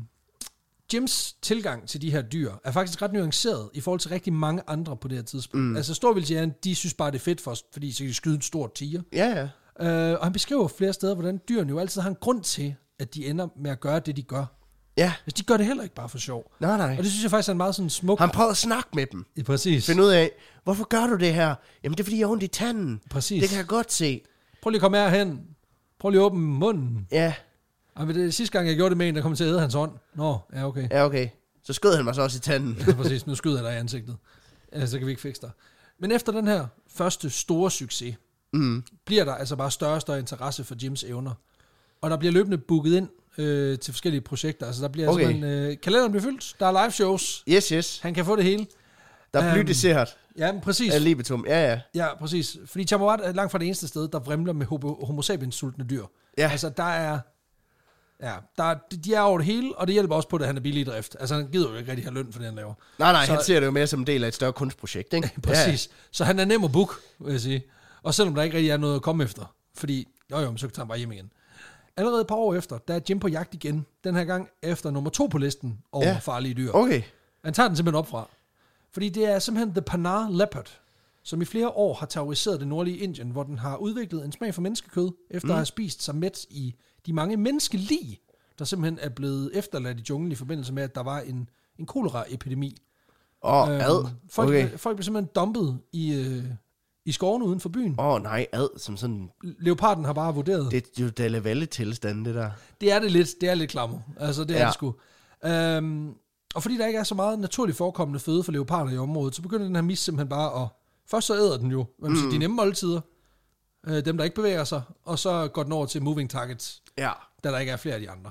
S2: Jims tilgang til de her dyr er faktisk ret nuanceret i forhold til rigtig mange andre på det her tidspunkt. Mm. Altså storvildtjægerne, de synes bare, det er fedt for os, fordi så kan de skyde en stor tiger.
S1: Ja,
S2: ja. Uh, og han beskriver flere steder, hvordan dyrene jo altid har en grund til, at de ender med at gøre det, de gør.
S1: Ja.
S2: Altså, de gør det heller ikke bare for sjov.
S1: Nej, nej.
S2: Og det synes jeg faktisk er en meget sådan smuk...
S1: Han prøver at snakke med dem.
S2: Ja, præcis.
S1: Find ud af, hvorfor gør du det her? Jamen, det er fordi, jeg har ondt i tanden.
S2: Præcis.
S1: Det kan jeg godt se.
S2: Prøv lige at komme herhen. Prøv lige at åbne munden.
S1: Ja.
S2: Og det er sidste gang, jeg gjorde det med en, der kom til at æde hans hånd. Nå, ja, okay.
S1: Ja, okay. Så skød han mig så også i tanden.
S2: Ja, præcis. Nu skyder jeg dig i ansigtet. Ja, så kan vi ikke fikse dig. Men efter den her første store succes, mm. bliver der altså bare større og større interesse for Jims evner. Og der bliver løbende booket ind øh, til forskellige projekter. Altså der bliver okay. simpelthen... Øh, kalenderen bliver fyldt. Der er live shows.
S1: Yes, yes.
S2: Han kan få det hele.
S1: Der er blydessert.
S2: Ja, men præcis.
S1: Af libetum, ja, ja.
S2: Ja, præcis. Fordi Chamois er langt fra det eneste sted, der vrimler med homo sapiens-sultne dyr.
S1: Ja.
S2: Altså, der er... Ja, der, de er over det hele, og det hjælper også på, at han er billig i drift. Altså, han gider jo ikke rigtig have løn for det, han laver.
S1: Nej, nej, så, han ser det jo mere som en del af et større kunstprojekt, ikke?
S2: Præcis. Ja. Så han er nem at book, vil jeg sige. Og selvom der ikke rigtig er noget at komme efter. Fordi, jo jo, så kan han bare hjem igen. Allerede et par år efter, der er Jim på jagt igen. Den her gang efter nummer to på listen over ja. farlige dyr.
S1: Okay.
S2: Han tager den simpelthen op fra. Fordi det er simpelthen The Panar Leopard, som i flere år har terroriseret det nordlige Indien, hvor den har udviklet en smag for menneskekød, efter mm. at have spist sig mæt i de mange menneskelig, der simpelthen er blevet efterladt i junglen i forbindelse med, at der var en, en kolera-epidemi.
S1: Åh, oh, øhm, ad.
S2: Folk,
S1: okay.
S2: folk blev simpelthen dumpet i, øh, i skovene uden for byen.
S1: Åh, oh, nej, ad, som sådan...
S2: Leoparden har bare vurderet.
S1: Det er jo Dalle Valle-tilstand, det der.
S2: Det er det lidt, det er lidt klammer. Altså, det er ja. det sgu. Øhm, og fordi der ikke er så meget naturligt forekommende føde for leoparder i området, så begynder den her mis simpelthen bare at... Først så æder den jo, mm. sige, de nemme måltider, øh, dem der ikke bevæger sig, og så går den over til moving targets,
S1: ja.
S2: da der ikke er flere af de andre.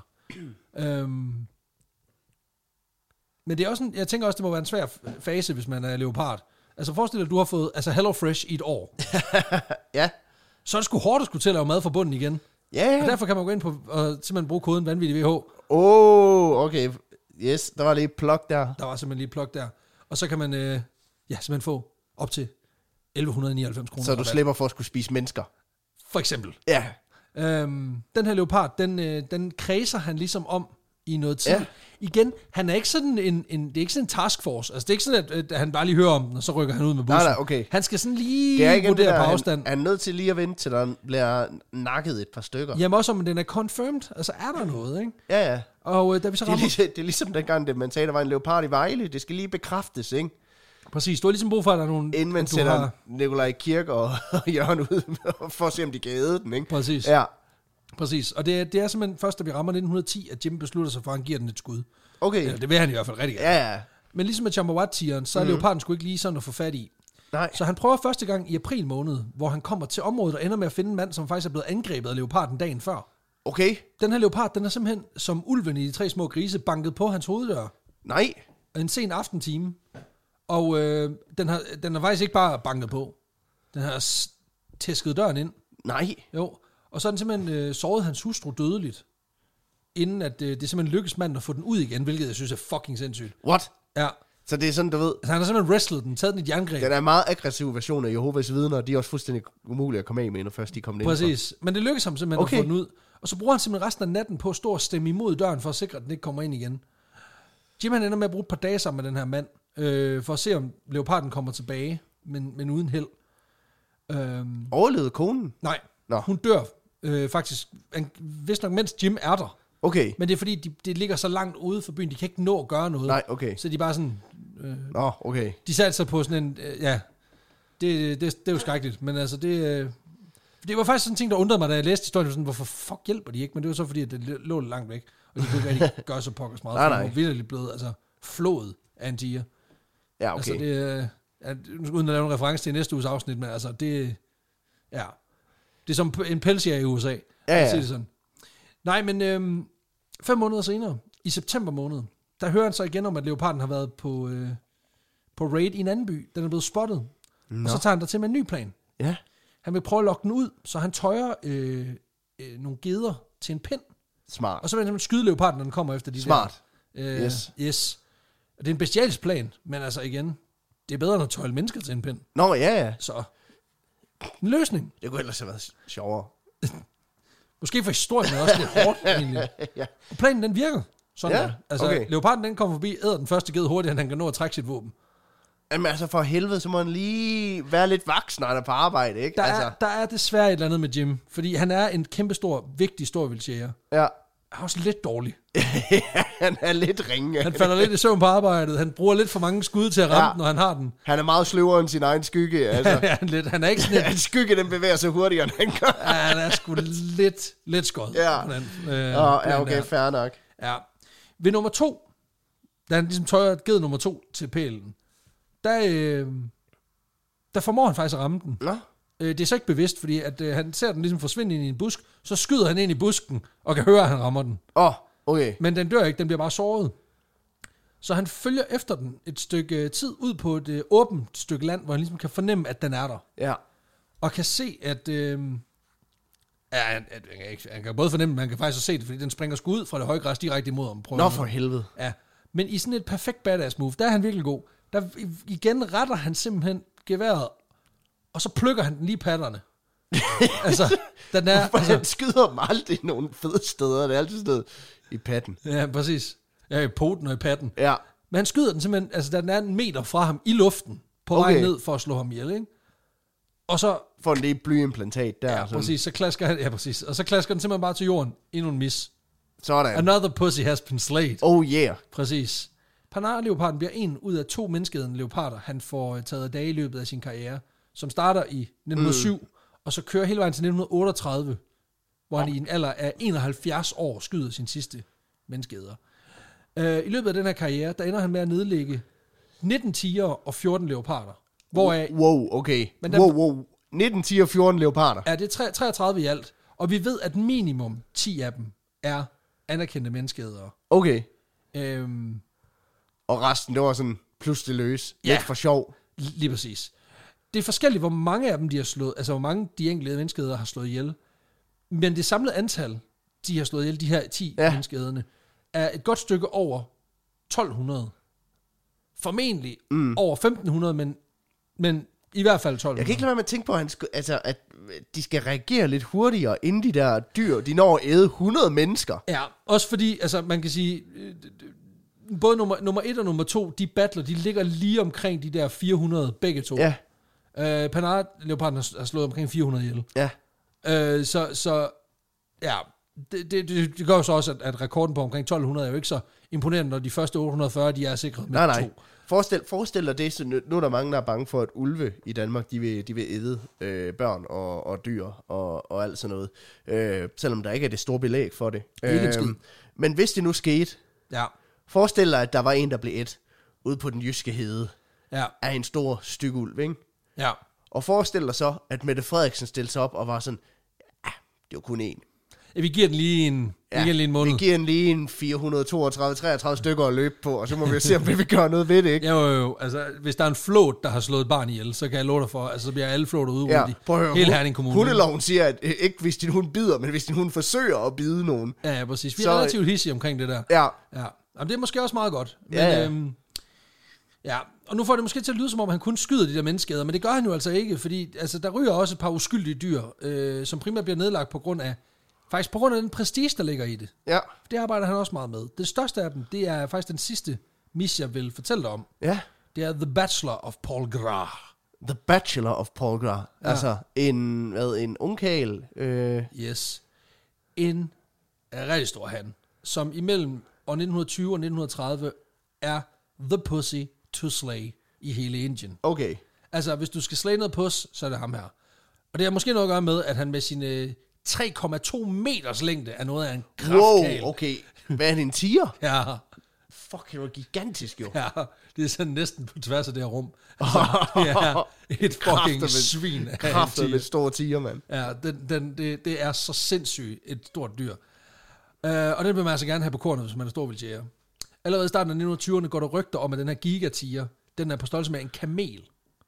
S2: øhm, men det er også en, jeg tænker også, det må være en svær fase, hvis man er leopard. Altså forestil dig, at du har fået altså Hello Fresh i et år.
S1: Ja.
S2: Så er det sgu hårdt at skulle til at lave mad fra bunden igen.
S1: Ja, ja.
S2: Og derfor kan man gå ind på og simpelthen bruge koden vanvittig V H.
S1: Åh, oh, okay. Yes, der var lige et plug der.
S2: Der var simpelthen lige et plug der. Og så kan man øh, ja, simpelthen få op til elleve nioghalvfems kroner.
S1: Så du slipper for at skulle spise mennesker.
S2: For eksempel.
S1: Ja.
S2: Øhm, den her leopard, den, øh, den kredser han ligesom om i noget tid.
S1: Ja.
S2: Igen, han er ikke sådan en, en, det er ikke sådan en taskforce. Altså det er ikke sådan, at, at han bare lige hører om den, og så rykker han ud med bussen.
S1: Nej, nej, okay.
S2: Han skal sådan lige vurdere
S1: der,
S2: på afstand.
S1: Han er nødt til lige at vente, til der bliver nakket et par stykker.
S2: Jamen også om den er confirmed. Altså er der noget, ikke?
S1: Ja, ja.
S2: Og øh, da vi så
S1: rammer...
S2: det, er
S1: ligesom, det er ligesom dengang, det, man sagde, der var en leopard i Vejle. Det skal lige bekræftes, ikke?
S2: Præcis, du har ligesom brug for, at der er nogle...
S1: Inden man sætter har... Nikolaj Kirk og Jørgen ud for at se, om de kan æde den, ikke?
S2: Præcis.
S1: Ja.
S2: Præcis, og det er, det er simpelthen først, da vi rammer nitten ti, at Jim beslutter sig for, at han giver den et skud.
S1: Okay.
S2: Eller, det vil han i hvert fald rigtig gerne.
S1: Ja, ja.
S2: Men ligesom med Champawat-tigeren, så er mm-hmm. leoparden sgu ikke lige sådan at få fat i.
S1: Nej.
S2: Så han prøver første gang i april måned, hvor han kommer til området og ender med at finde en mand, som faktisk er blevet angrebet af leoparden dagen før.
S1: Okay.
S2: Den her leopard, den er simpelthen som ulven i de tre små grise banket på hans hoveddør.
S1: Nej.
S2: En sen aftentime. Og øh, den, har, den har faktisk ikke bare banket på. Den har s- tæsket døren ind.
S1: Nej.
S2: Jo. Og så har den simpelthen øh, såret hans hustru dødeligt. Inden at øh, det simpelthen lykkes manden at få den ud igen, hvilket jeg synes er fucking sindssygt.
S1: What?
S2: Ja.
S1: Så det er sådan, du ved...
S2: Altså han har simpelthen wrestlet den, taget den i et jerngreb.
S1: Den er en meget aggressiv version af Jehovas vidner, og de er også fuldstændig umulige at komme af med, når først de kommer ind.
S2: Præcis. Men det lykkes ham simpelthen
S1: Okay.
S2: at få den ud. Og så bruger han simpelthen resten af natten på at stå og stemme imod døren, for at sikre, at den ikke kommer ind igen. Jim han ender med at bruge et par dage sammen med den her mand, øh, for at se, om leoparden kommer tilbage, men, men uden held. Øhm,
S1: Overlevede konen?
S2: nej,
S1: Nå.
S2: hun dør øh, faktisk, vist nok mens Jim er der.
S1: Okay.
S2: Men det er fordi, de, det ligger så langt ude for byen, de kan ikke nå at gøre noget.
S1: Nej, okay.
S2: Så de er bare sådan... Øh,
S1: Nå, okay.
S2: de satte sig på sådan en... Øh, ja, det, det, det er jo skrækkeligt, men altså det... Øh, det var faktisk sådan en ting, der undrede mig, da jeg læste historien. Sådan, hvorfor fuck hjælper de ikke? Men det var så fordi, at det lå lidt langt væk. Og de kunne ikke rigtig gøre så pokkers meget.
S1: Nej,
S2: for
S1: nej.
S2: de var virkelig blevet altså, flået af en tiger.
S1: Ja, okay.
S2: Altså det... Øh, at, uden at lave en reference til næste uges afsnit, men altså det... Ja. Det er som en pelsjæger i U S A.
S1: Ja, ja.
S2: Det sådan. Nej, men øhm, fem måneder senere, i september måned, der hører han så igen om, at leoparden har været på, øh, på raid i en anden by. Den er blevet spottet. Nå. Og så tager han der til med en ny plan.
S1: Ja.
S2: Han vil prøve at lokke den ud, så han tøjer øh, øh, nogle geder til en pind.
S1: Smart.
S2: Og så vil han simpelthen skyde leoparden, når den kommer efter de
S1: Smart.
S2: der. Øh,
S1: Yes.
S2: yes. Og det er en bestialsk plan, men altså igen, det er bedre end at tøjle mennesker til en pind.
S1: Nå, ja, ja.
S2: Så en løsning.
S1: Det kunne ellers have været sjovere.
S2: Måske for historien er også lidt hårdt, egentlig.
S1: Ja.
S2: Og planen, den virker. Sådan
S1: Ja,
S2: der. Altså,
S1: okay.
S2: leoparden, den kommer forbi, æder den første ged hurtigere, end han kan nå at trække sit våben.
S1: Jamen altså, for helvede, så må han lige være lidt vaks, når han er på arbejde, ikke?
S2: Der,
S1: altså.
S2: er, der er desværre et eller andet med Jim, fordi han er en kæmpestor, vigtig storvildtjæger.
S1: Ja.
S2: Han er også lidt dårlig.
S1: Han er lidt ringe.
S2: Han falder lidt i søvn på arbejdet. Han bruger lidt for mange skud til at ramme
S1: Ja.
S2: den, når han har den.
S1: Han er meget sløvere end sin egen skygge, altså.
S2: Ja, han, lidt, han er ikke sådan et,
S1: Hans skygge, den bevæger sig hurtigere, end han gør.
S2: ja, han er sgu lidt, lidt skød.
S1: Ja.
S2: på den, øh,
S1: Ja, ja,
S2: plan
S1: okay,
S2: der.
S1: fair nok.
S2: Ja. Ved nummer to, da han ligesom tøjer ged nummer to til pælen, der, øh, der formår han faktisk at ramme den.
S1: Nå.
S2: Øh, det er så ikke bevidst, fordi at, øh, han ser den ligesom forsvinde ind i en busk, så skyder han ind i busken, og kan høre, at han rammer den.
S1: Åh, oh, okay.
S2: Men den dør ikke, den bliver bare såret. Så han følger efter den et stykke tid ud på et øh, åbent stykke land, hvor han ligesom kan fornemme, at den er der.
S1: Ja.
S2: Og kan se, at... Øh, ja, han, han, kan ikke, han kan både fornemme, men han kan faktisk også se det, fordi den springer sgu ud fra det høje græs direkte imod ham. Prøver
S1: Nå,
S2: han.
S1: for helvede.
S2: Ja, men i sådan et perfekt badass move, der er han virkelig god. Der igen retter han simpelthen geværet, og så plukker han den lige i patterne. altså, den er...
S1: For
S2: Altså,
S1: han skyder dem aldrig nogle fede steder. Det er altid sådan i patten.
S2: ja, præcis. Ja, i poten og i patten.
S1: Ja.
S2: Men han skyder den simpelthen, altså den er en meter fra ham i luften, på
S1: Okay.
S2: vej ned for at slå ham ihjel, ikke? Og så,
S1: For en lille blyimplantat der.
S2: ja,
S1: sådan.
S2: præcis, så klasker han, ja, præcis, og så klasker den simpelthen bare til jorden, endnu en mis.
S1: Sådan.
S2: Another pussy has been slayed.
S1: Oh yeah.
S2: Præcis. Panar-leoparden bliver en ud af to menneskeædende leoparder, han får taget af dage i løbet af sin karriere, som starter i nitten nul syv, mm. og så kører hele vejen til nitten otteogtredive, hvor han i en alder af enoghalvfjerds år skyder sin sidste menneskeæder. Uh, I løbet af den her karriere, der ender han med at nedlægge nitten tiger og fjorten leoparder. Hvoraf,
S1: Wow, okay.
S2: Men der-
S1: wow, wow. nitten, ti og fjorten leoparder.
S2: er det tre- treogtredive i alt, og vi ved, at minimum ti af dem er anerkendte menneskeædere.
S1: Okay.
S2: Øhm,
S1: Og resten, det var sådan pludselig løs.
S2: Ja.
S1: Lidt for sjov.
S2: Lige præcis. Det er forskelligt, hvor mange af dem de har slået, altså hvor mange de enkelte menneskeædere har slået ihjel. Men det samlede antal, de har slået ihjel, de her ti
S1: Ja.
S2: ja. menneskeæderne, er et godt stykke over tolv hundrede. Formentlig mm. over femten hundrede, men, men i hvert fald tolv hundrede.
S1: Jeg kan ikke lade være med at tænke på, at, han skal, altså, at de skal reagere lidt hurtigere, inden de der dyr, de når at æde hundrede mennesker.
S2: Ja, også fordi, altså man kan sige, øh, både nummer, nummer et og nummer to, de battler, de ligger lige omkring de der fire hundrede, begge to.
S1: Ja,
S2: Øh, Panhard-leoparden har, har slået omkring fire hundrede ihjel.
S1: ja.
S2: Øh, så, så, ja, det, det, det, det gør jo så også, at, at rekorden på omkring tolv hundrede er jo ikke så imponerende, når de første otte hundrede og fyrre, de er sikret med
S1: Nej, nej.
S2: to.
S1: Forestil, forestil dig det, så nu, nu er der mange, der er bange for, at ulve i Danmark, de vil, de vil æde øh, børn og, og dyr og, og alt sådan noget. Øh, selvom der ikke er det store belæg for det.
S2: Ikke en skid.
S1: Men hvis det nu skete,
S2: Ja,
S1: forestil dig, at der var en, der blev ædt ude på den jyske hede
S2: ja,
S1: af en stor styg ulv, ikke?
S2: ja.
S1: Og forestil dig så, at Mette Frederiksen stillede sig op og var sådan, ja, det var kun én.
S2: vi giver den lige en, ja, vi giver den lige en måned.
S1: Vi giver den lige en fire hundrede toogtredive til treogtredive stykker at løbe på, og så må vi se, om vi vil gøre noget ved det, ikke?
S2: Jo, jo, jo. Altså, hvis der er en flåt, der har slået et barn ihjel, så kan jeg love dig for, altså, så bliver alle flåter udryddet ja, i hele Herning Kommune.
S1: Hundeloven siger, at øh, ikke hvis din hund bider, men hvis din hund forsøger at bide nogen.
S2: Ja, ja, præcis. Vi
S1: så,
S2: er relativt hissige omkring det der.
S1: Ja.
S2: Ja. Jamen, det er måske også meget godt. Men,
S1: ja, ja.
S2: Øhm, ja, og nu får det måske til at lyde, som om han kun skyder de der menneskeæder, men det gør han jo altså ikke, fordi altså, der ryger også et par uskyldige dyr, øh, som primært bliver nedlagt på grund af, faktisk på grund af den prestige, der ligger i det.
S1: Ja.
S2: Det arbejder han også meget med. Det største af dem, det er faktisk den sidste mis, jeg vil fortælle dig om.
S1: Ja.
S2: Det er The Bachelor of Paul Gras.
S1: The Bachelor of Paul Gras. Ja. Altså en, hvad, en ungkarl. Øh.
S2: Yes. En rigtig stor han, som imellem år nitten tyve og nitten tredive er the pussy to slay i hele Indien.
S1: Okay.
S2: Altså, hvis du skal slage noget pus, så er det ham her. Og det har måske noget at gøre med, at han med sine tre komma to meters længde er noget af en kraftkagel.
S1: Wow, okay. Hvad er det, en tiger?
S2: Ja.
S1: Fuck, det var gigantisk jo.
S2: Ja, det er sådan næsten på tværs af det her rum. Altså, ja, et fucking svin af
S1: kraftet med stor tiger, mand.
S2: Ja, den, den, det, det er så sindssygt et stort dyr. Uh, og den vil man altså gerne have på kornet, hvis man er storvildtjæger. Allerede i starten af nitten tyverne går der rygter om, at den her gigatiger, den er på størrelse med en kamel.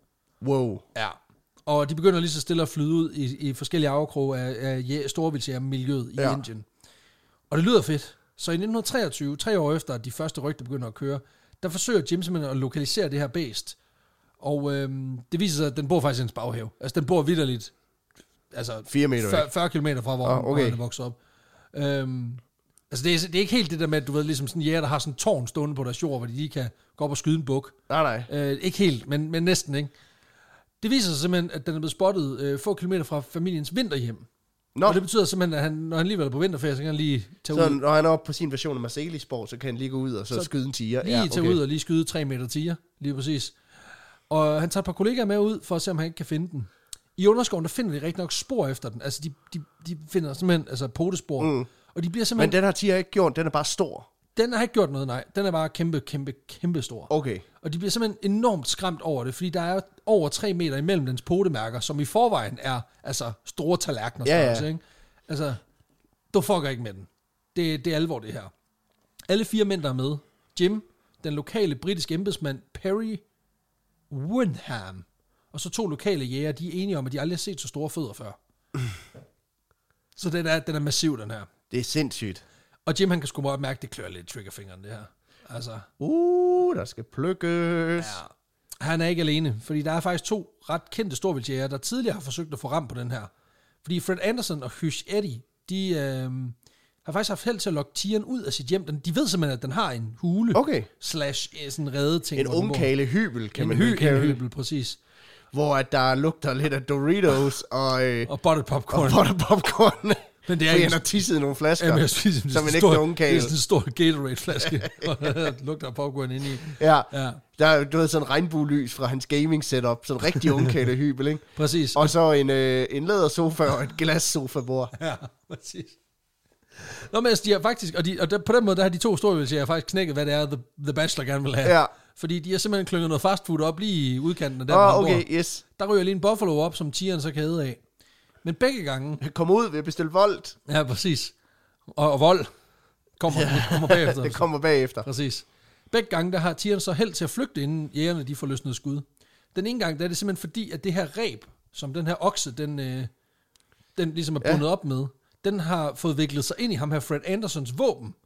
S1: Wow.
S2: Ja. Og de begynder lige så stille at flyde ud i, i forskellige afkroge af, af storvildtjægermiljøet i ja. Indien. Og det lyder fedt. Så i nitten treogtyve, tre år efter, at de første rygter begynder at køre, der forsøger Jim simpelthen at lokalisere det her bæst. Og øhm, det viser sig, at den bor faktisk i en baghave. Altså, den bor vitterligt altså
S1: fire meter
S2: fyrre, fyrre kilometer fra, hvor,
S1: ah, okay.
S2: den er vokset op. Øhm, altså, det er, det er ikke helt det der med, at du ved, ligesom sådan en jæger, der har sådan en tårn stående på deres jord, hvor de lige kan gå op og skyde en buk.
S1: Nej, nej.
S2: Øh, ikke helt, men, men næsten, ikke? Det viser sig simpelthen, at den er blevet spottet øh, få kilometer fra familiens vinterhjem. Nå. Og det betyder simpelthen, at han, når han lige er på vinterferie, så kan han lige tage
S1: så
S2: ud.
S1: Når han er oppe på sin version af Marseille-sport, så kan han lige gå ud og så, så skyde en tiger.
S2: Lige ja, okay. tage ud og lige skyde tre meter tiger, lige præcis. Og han tager et par kollegaer med ud, for at se, om han ikke kan finde den. I underskoven, der finder de rigtig nok spor efter den. Altså, de, de, de finder simpelthen altså, potespor. Mm. Og de bliver simpelthen...
S1: Men den har tiger ikke gjort, den er bare stor.
S2: Den har ikke gjort noget, nej. Den er bare kæmpe, kæmpe, kæmpe stor.
S1: Okay.
S2: Og de bliver simpelthen enormt skræmt over det, fordi der er over tre meter imellem dens potemærker, som i forvejen er altså store tallerkener.
S1: Ja, ja.
S2: Ikke? Altså, du fucker ikke med den. Det, det er alvor, det her. Alle fire mænd, der er med. Jim, den lokale britiske embedsmand Perry Windham, og så to lokale jæger, de er enige om, at de aldrig har set så store fødder før. Så den er, den er massiv, den her.
S1: Det er sindssygt.
S2: Og Jim, han kan sgu meget mærke, det klør lidt i triggerfingeren, det her. Altså.
S1: Uh, der skal plukkes.
S2: Ja. Han er ikke alene, fordi der er faktisk to ret kendte storvildtjæger, der tidligere har forsøgt at få ram på den her. Fordi Fred Anderson og Hush Eddie, de øh, har faktisk haft held til at lokke tigeren ud af sit hjem. De ved simpelthen, at den har en hule.
S1: Okay.
S2: Slash sådan redde ting.
S1: En ungkale hybel, kan
S2: en
S1: man
S2: hy- En hybel, præcis.
S1: Hvor at der lugter lidt af Doritos og... Øh,
S2: og buttered popcorn.
S1: Og buttered popcorn.
S2: Men det er
S1: fordi han har tisset nogle flasker,
S2: jamen, spiser,
S1: som en ægte ungkale.
S2: Det er sådan en stor Gatorade-flaske, og der lugter af popcorn inde i.
S1: Ja,
S2: ja.
S1: Der er du ved, sådan en regnbuelys fra hans gaming-setup, sådan en rigtig ungkale-hybel, ikke?
S2: Præcis.
S1: Og så en, øh, en lædersofa og et glas-sofa-bord.
S2: Ja, præcis. Nå, men altså, de har faktisk, og, de, og der, på den måde, der har de to storvildtjæger faktisk knækket, hvad det er, The, The Bachelor gerne vil have.
S1: Ja.
S2: Fordi de har simpelthen klynget noget fastfood op lige i udkanten af der,
S1: oh,
S2: hvor
S1: okay,
S2: bor.
S1: yes.
S2: Der ryger lige en buffalo op, som tigeren så kan æde af. Men begge gange...
S1: Kom ud ved at bestille voldt.
S2: Ja, præcis. Og, og vold kommer, ja, kommer bagefter.
S1: Det kommer bagefter.
S2: Præcis. Begge gange, der har tigeren så held til at flygte, inden jægerne de får løsnet skud. Den ene gang, der er det simpelthen fordi, at det her reb, som den her okse, den, øh, den ligesom er bundet ja. op med, den har fået viklet sig ind i ham her Fred Andersons våben.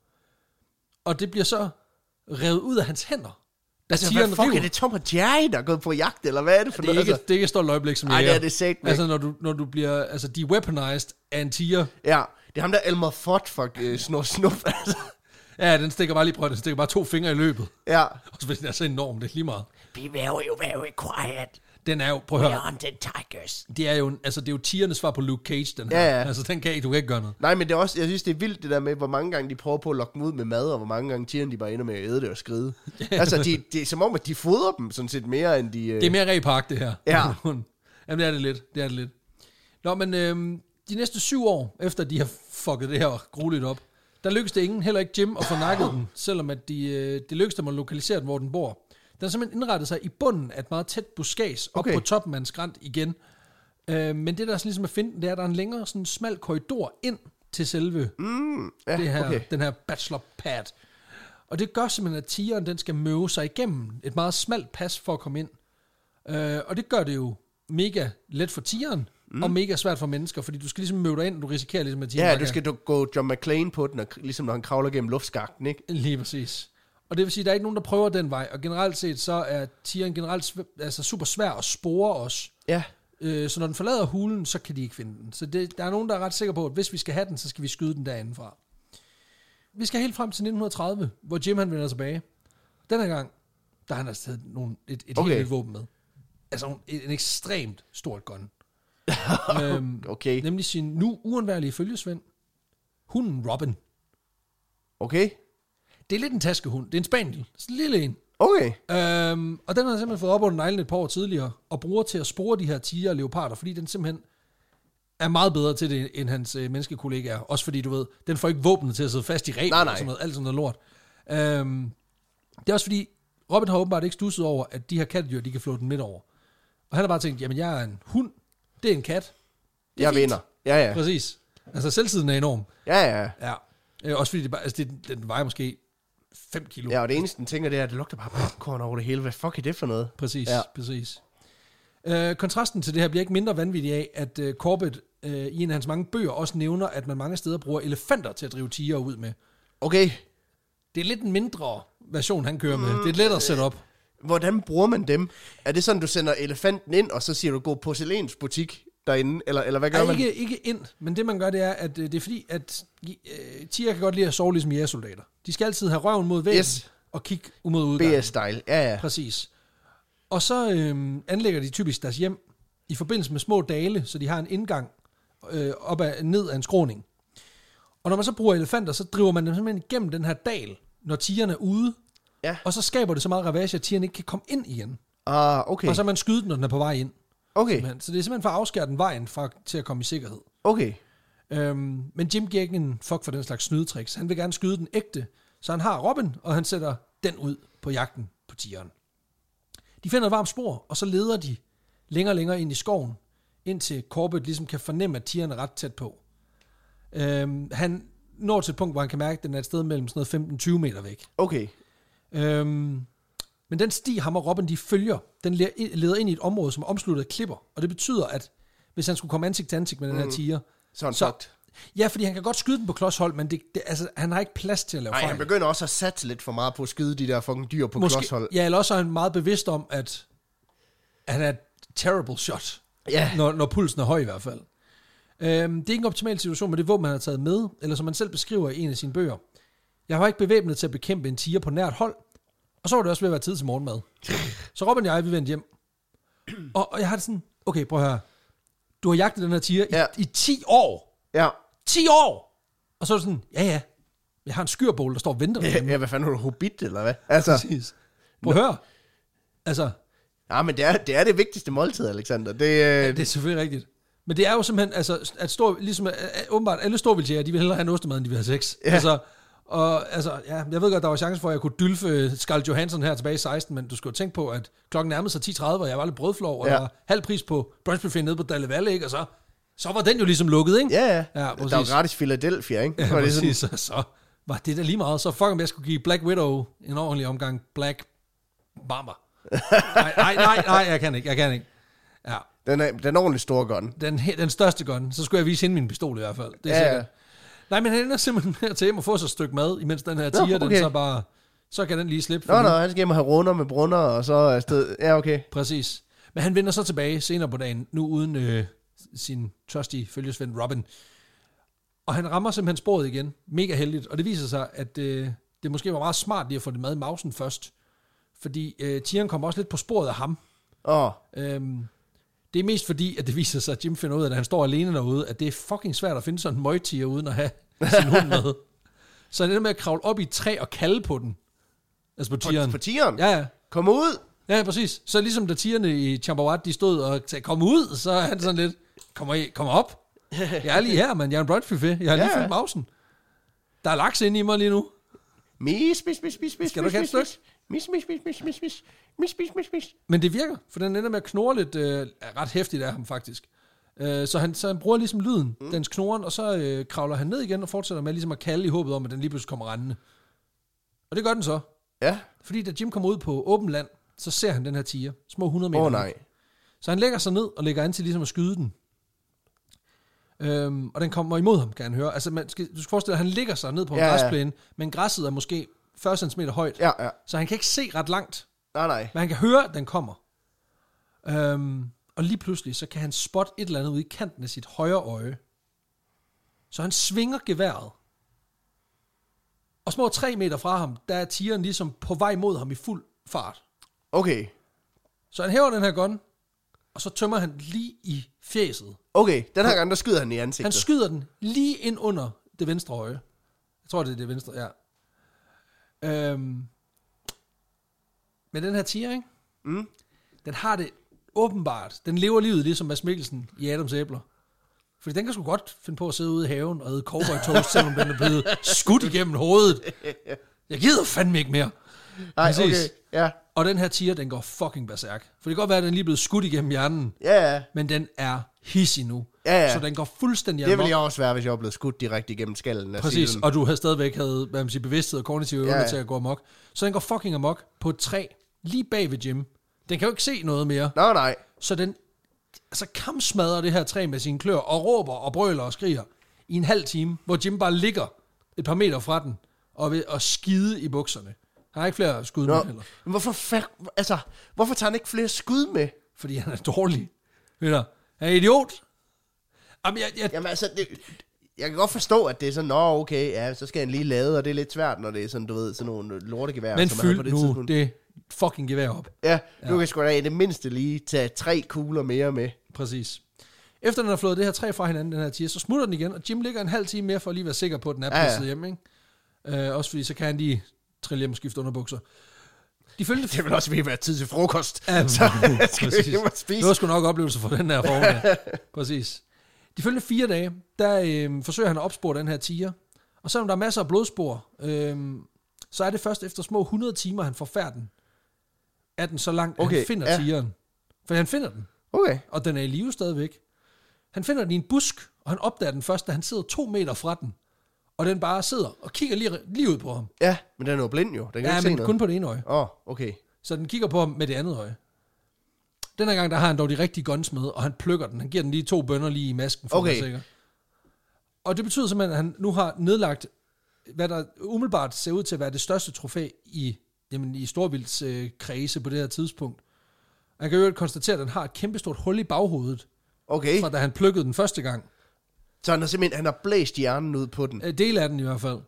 S2: Og det bliver så revet ud af hans hænder.
S1: Altså, hvad fuck river. Er det Tom og Jerry, der er gået på jagt, eller hvad er det for
S2: det er
S1: noget?
S2: Ikke,
S1: altså?
S2: Det er ikke et stort øjeblik, som
S1: jeg
S2: er.
S1: Nej, det er det sagt
S2: Altså, når du, når du bliver altså, de-weaponized af en tiger.
S1: Ja, det er ham der Elmer Fudd for uh, Snor Snup, altså.
S2: Ja, den stikker bare lige, prøv, den stikker bare to fingre i løbet.
S1: Ja.
S2: Og så hvis den er så enorm, det er lige meget.
S1: Be very, very quiet.
S2: Den er jo, prøv at høre.
S1: Hunted tigers.
S2: Det er jo, altså det er jo tigernes svar på Luke Cage, den her.
S1: Ja, ja.
S2: Altså den kan ikke, du kan ikke gøre noget.
S1: Nej, men det er også, jeg synes det er vildt det der med, hvor mange gange de prøver på at lokke dem ud med mad, og hvor mange gange tigerne de bare ender med at æde det og skride. Altså, de, det er som om, at de fodrer dem sådan set mere, end de... Øh...
S2: Det er mere repark, det her.
S1: Ja.
S2: Jamen, det er det lidt, det er det lidt. Nå, men øhm, de næste syv år, efter de har fucket det her grueligt op, der lykkedes det ingen, heller ikke Jim, at få nakket den, selvom at de, øh, det lykkedes dem at lokalisere den, hvor den bor. Den har simpelthen indrettet sig i bunden af et meget tæt buskads, op okay. på toppen af en skrant igen. Øh, men det, der er sådan ligesom at finde, det er, at der er en længere sådan smal korridor ind til selve
S1: Mm, ja,
S2: det her,
S1: okay.
S2: den her bachelor pad. Og det gør simpelthen, at tigeren den skal møve sig igennem et meget smalt pas for at komme ind. Øh, og det gør det jo mega let for tigeren, mm. og mega svært for mennesker, fordi du skal ligesom møve dig ind, og du risikerer ligesom, at tigeren...
S1: Ja, du skal du gå John McClane på den, og, ligesom når han kravler gennem luftskakten, ikke?
S2: Lige præcis. Og det vil sige, at der er ikke nogen, der prøver den vej, og generelt set, så er tigeren generelt sv- altså super svær at spore os.
S1: Ja.
S2: Øh, så når den forlader hulen, så kan de ikke finde den. Så det, der er nogen, der er ret sikre på, at hvis vi skal have den, så skal vi skyde den derinde fra. Vi skal helt frem til nitten tredive, hvor Jim han vender tilbage. Den her gang, der har han altså taget nogle, et, et okay. helt nyt våben med. Altså en, en ekstremt stort gun. øhm,
S1: okay.
S2: Nemlig sin nu uundværlige følgesvend, hunden Robin.
S1: Okay.
S2: Det er lidt en taskehund. Det er en spaniel. Sådan en lille en.
S1: Okay.
S2: Øhm, og den har han simpelthen fået op under neglen et par år tidligere, og bruger til at spore de her tiger og leoparder, fordi den simpelthen er meget bedre til det, end hans øh, menneskekollegaer. Også fordi, du ved, den får ikke våbnet til at sidde fast i reben og sådan noget, alt sådan noget lort. Øhm, det er også fordi, Robin har åbenbart ikke stusset over, at de her kattedyr, de kan flå den midt over. Og han har bare tænkt, jamen jeg er en hund, det er en kat. Det er
S1: jeg
S2: fint.
S1: vinder. Ja, ja.
S2: Præcis. Altså selvtiden er enorm.
S1: Ja, ja.
S2: Ja. Øh, også fordi, det bare, altså, det, den vejer måske fem kilo.
S1: Ja, og det eneste, den tænker, det er, at det lugter bare popcorn over det hele. Hvad fuck er det for noget?
S2: Præcis,
S1: ja.
S2: præcis. Øh, kontrasten til det her bliver ikke mindre vanvittig af, at uh, Corbett uh, i en af hans mange bøger også nævner, at man mange steder bruger elefanter til at drive tiger ud med.
S1: Okay.
S2: Det er lidt en mindre version, han kører med. Mm, det er et lettere setup.
S1: Hvordan bruger man dem? Er det sådan, du sender elefanten ind, og så siger du, gå porcelænsbutik derinde? Eller, eller hvad gør
S2: Ej,
S1: man?
S2: Ikke, ikke ind, men det man gør, det er, at uh, det er fordi, at uh, tiger kan godt lide at sove ligesom jægersoldater. De skal altid have røven mod væggen
S1: Yes.
S2: og kigge mod udgangen.
S1: B S-style, ja, ja.
S2: Præcis. Og så øhm, anlægger de typisk deres hjem i forbindelse med små dale, så de har en indgang øh, op ad, ned af en skråning. Og når man så bruger elefanter, så driver man dem simpelthen igennem den her dal, når tigerne er ude.
S1: Ja.
S2: Og så skaber det så meget ravage, at tigerne ikke kan komme ind igen.
S1: Ah, okay.
S2: Og så man skyder den, når den er på vej ind.
S1: Okay.
S2: Simpelthen. Så det er simpelthen for at afskære den vejen fra, til at komme i sikkerhed.
S1: Okay.
S2: Øhm, men Jim giver ikke en fuck for den slags snydetricks. Han vil gerne skyde den ægte. Så han har Robin, og han sætter den ud på jagten på tigeren. De finder et varmt spor, og så leder de længere og længere ind i skoven, indtil Corbett ligesom kan fornemme, at tigeren er ret tæt på. Øhm, han når til et punkt, hvor han kan mærke, at den er et sted mellem sådan noget femten til tyve meter væk.
S1: Okay.
S2: Øhm, men den sti, ham og Robin, de følger, den leder ind i et område, som er omsluttet af klipper. Og det betyder, at hvis han skulle komme ansigt til ansigt med den her
S1: Mm.
S2: tiger,
S1: Så er han
S2: så,
S1: fucked.
S2: ja, fordi han kan godt skyde den på klodshold, men det, det, altså, han har ikke plads til at lave
S1: Nej,
S2: fejl.
S1: han begynder også at satse lidt for meget på at skyde de der fucking dyr på
S2: Måske,
S1: klodshold.
S2: ja, eller også er han meget bevidst om, at han er et terrible shot,
S1: Ja.
S2: når, når pulsen er høj i hvert fald. Øhm, det er ikke en optimal situation med det våben, han har taget med, eller som han selv beskriver i en af sine bøger. Jeg var ikke bevæbnet til at bekæmpe en tiger på nært hold, og så var det også ved at være tid til morgenmad. Så Robin og jeg, vi vendte hjem. Og, og jeg har det sådan, okay, prøv at høre. Du har jagtet den her tiger
S1: Ja.
S2: i, i ti år.
S1: Ja.
S2: ti år! Og så er det sådan, ja ja, jeg har en skyrbål, der står og venter.
S1: Ja, ja, hvad fanden er du, hobbit, eller hvad? Altså,
S2: Præcis. Prøv at høre. Altså,
S1: ja, men det er, det er det vigtigste måltid, Alexander. Det, øh,
S2: ja, det er selvfølgelig rigtigt. Men det er jo simpelthen, altså, at stå, ligesom, at, åbenbart alle storvildtjæger, de vil hellere have en ostemad, end de vil have sex.
S1: Ja.
S2: Altså, og altså, ja, jeg ved godt, der var chance for, at jeg kunne dylfe Scarlett Johansson her tilbage i seksten, men du skal jo tænke på, at klokken nærmede sig ti tredive, og jeg var lidt brødflov, og
S1: Ja.
S2: der var halv pris på brunchbuffet nede på Dalle Valle, ikke? Og så, så var den jo ligesom lukket, ikke?
S1: ja, ja.
S2: Ja,
S1: Der
S2: præcis.
S1: er jo gratis Philadelphia, ikke?
S2: Ja,
S1: Var det sådan-
S2: præcis. Så, så var det da lige meget. Så fuck om jeg skulle give Black Widow en ordentlig omgang Black Bomber. nej, nej, nej, nej, jeg kan ikke, jeg kan ikke. Ja.
S1: Den er, den er ordentligt stor gun.
S2: Den, den største gun, så skulle jeg vise hende min pistol i hvert fald. Det er
S1: Ja,
S2: sikkert. Nej, men han ender simpelthen med at tage hjem og få sig et stykke mad, imens den her tiger,
S1: Nå, okay.
S2: den så bare, så kan den lige slippe.
S1: Nå, nå, han skal hjem og have runder med brunner, og så afsted. Ja, okay.
S2: Præcis. Men han vender så tilbage senere på dagen, nu uden øh, sin trusty følgesvend Robin. Og han rammer simpelthen sporet igen. Mega heldigt. Og det viser sig, at øh, det måske var meget smart lige at få det mad i mausen først. Fordi øh, tigeren kommer også lidt på sporet af ham.
S1: Åh, oh,
S2: Øhm, det er mest fordi, at det viser sig, at Jim finder ud af, at han står alene derude, at det er fucking svært at finde sådan en møgtiger, uden at have sin hund med. Så han ender med at kravle op i et træ og kalde på den. Altså på tigeren.
S1: på tigeren?
S2: Ja, ja.
S1: Kom ud!
S2: Ja, præcis. Så ligesom da tigerne i Champawat, de stod og sagde, kom ud, så er han sådan lidt, kom, kom op. Jeg er lige her, man. Jeg er en brunchbuffet. Jeg har lige
S1: Ja.
S2: fyldt mausen. Der er laks inde i mig lige nu.
S1: Mis, mis, mis, mis, mis,
S2: Skal du ikke have et stykke?
S1: Mis, mis, mis, mis, mis, mis, mis, mis, mis, mis.
S2: Men det virker, for den ender med at knurre lidt, øh, ret hæftigt af ham faktisk. Øh, så, han, så han bruger ligesom lyden, mm. dens knoren, og så øh, kravler han ned igen og fortsætter med ligesom at kalde i håbet om, at den lige pludselig kommer rendende. Og det gør den så.
S1: Ja.
S2: Fordi da Jim kommer ud på åben land, så ser han den her tiger, små hundrede meter.
S1: Åh oh, nej.
S2: Så han lægger sig ned og lægger an til ligesom at skyde den. Øhm, og den kommer imod ham, kan han høre. Altså, man skal, du skal forestille dig, at han ligger sig ned på en ja, græsplæne, ja. men græsset er måske fyrre centimeter højt.
S1: Ja, ja.
S2: Så han kan ikke se ret langt.
S1: Nej, nej.
S2: Men han kan høre, at den kommer. Øhm, og lige pludselig, så kan han spotte et eller andet ude i kanten af sit højre øje. Så han svinger geværet. Og små tre meter fra ham, der er tigeren ligesom på vej mod ham i fuld fart.
S1: Okay.
S2: Så han hæver den her gun, og så tømmer han lige i fjeset.
S1: Okay, den her gang, der skyder han i ansigtet.
S2: Han skyder den lige ind under det venstre øje. Jeg tror, det er det venstre, ja. Øhm. Men den her tiger, ikke?
S1: Mm.
S2: Den har det åbenbart. Den lever livet ligesom Mads Mikkelsen i Adams æbler. Fordi den kan sgu godt finde på at sidde ude i haven og æde cowboy toast, selvom den er blevet skudt igennem hovedet. Jeg gider fandme ikke mere.
S1: Nej, okay, ja.
S2: Og den her tiger, den går fucking berserk. For det kan godt være, at den lige er blevet skudt igennem hjernen.
S1: Ja, ja.
S2: Men den er hissig nu.
S1: Ja, ja.
S2: Så den går fuldstændig
S1: amok. Det ville jeg også være, hvis jeg var blevet skudt direkte igennem skallen.
S2: Præcis, og du havde stadigvæk havde, hvad man siger, bevidsthed og kognitive evner ja, ja. til at gå amok. Så den går fucking amok på et træ, lige bag ved Jim. Den kan jo ikke se noget mere.
S1: Nej, nej.
S2: Så den altså kampsmadrer det her træ med sine klør, og råber og brøler og skriger i en halv time, hvor Jim bare ligger et par meter fra den, og ved at skide i bukserne. Han har ikke flere skud Nå, med heller.
S1: Men hvorfor, fa- altså, hvorfor tager han ikke flere skud med?
S2: Fordi han er dårlig. Ved du? Han er idiot. Jamen, jeg, jeg...
S1: Jamen altså, det, jeg kan godt forstå, at det er sådan, nå okay, ja, så skal han lige lade, og det er lidt svært, når det er sådan, du ved, sådan nogle lortegeværer.
S2: Men fyld nu tidspunkt. Det fucking gevær op.
S1: Ja, nu ja. kan sgu da i det mindste lige tage tre kugler mere med.
S2: Præcis. Efter den har flået det her træ fra hinanden, den her tiger, så smutter den igen, og Jim ligger en halv time mere for at lige være sikker på, at den er pisset ja, ja. hjem, ikke? Øh, også fordi så kan han lige trille hjem og skifte underbukser. De følgende...
S1: Det vil også være tid til frokost.
S2: Ja,
S1: så skal
S2: vi hjem og spise. Det var sgu nok oplevelse for den her formiddag. Præcis. De følgende fire dage, der øh, forsøger han at opspore den her tiger. Og selvom der er masser af blodspor, øh, så er det først efter små hundrede timer, han får færden. Er den så langt, at okay, han finder ja. tigeren. For han finder den.
S1: Okay.
S2: Og den er i live stadigvæk. Han finder den i en busk, og han opdager den først, da han sidder to meter fra den. Og den bare sidder og kigger lige, lige ud på ham.
S1: Ja, men den er jo blind jo. Den kan
S2: ja,
S1: ikke
S2: men
S1: se
S2: kun på det ene øje.
S1: Åh, oh, okay.
S2: Så den kigger på ham med det andet øje. Den her gang, der har han dog de rigtige guns med, og han plukker den. Han giver den lige to bønner lige i masken, for okay. at være sikker. Og det betyder simpelthen, at han nu har nedlagt, hvad der umiddelbart ser ud til at være det største trofæ i, jamen, i Storvilds øh, kredse på det her tidspunkt. Han kan jo konstatere, at den har et kæmpestort hul i baghovedet.
S1: Okay.
S2: Fra da han plukkede den første gang.
S1: Så han har simpelthen han har blæst hjernen ud på den?
S2: Del af den i hvert fald.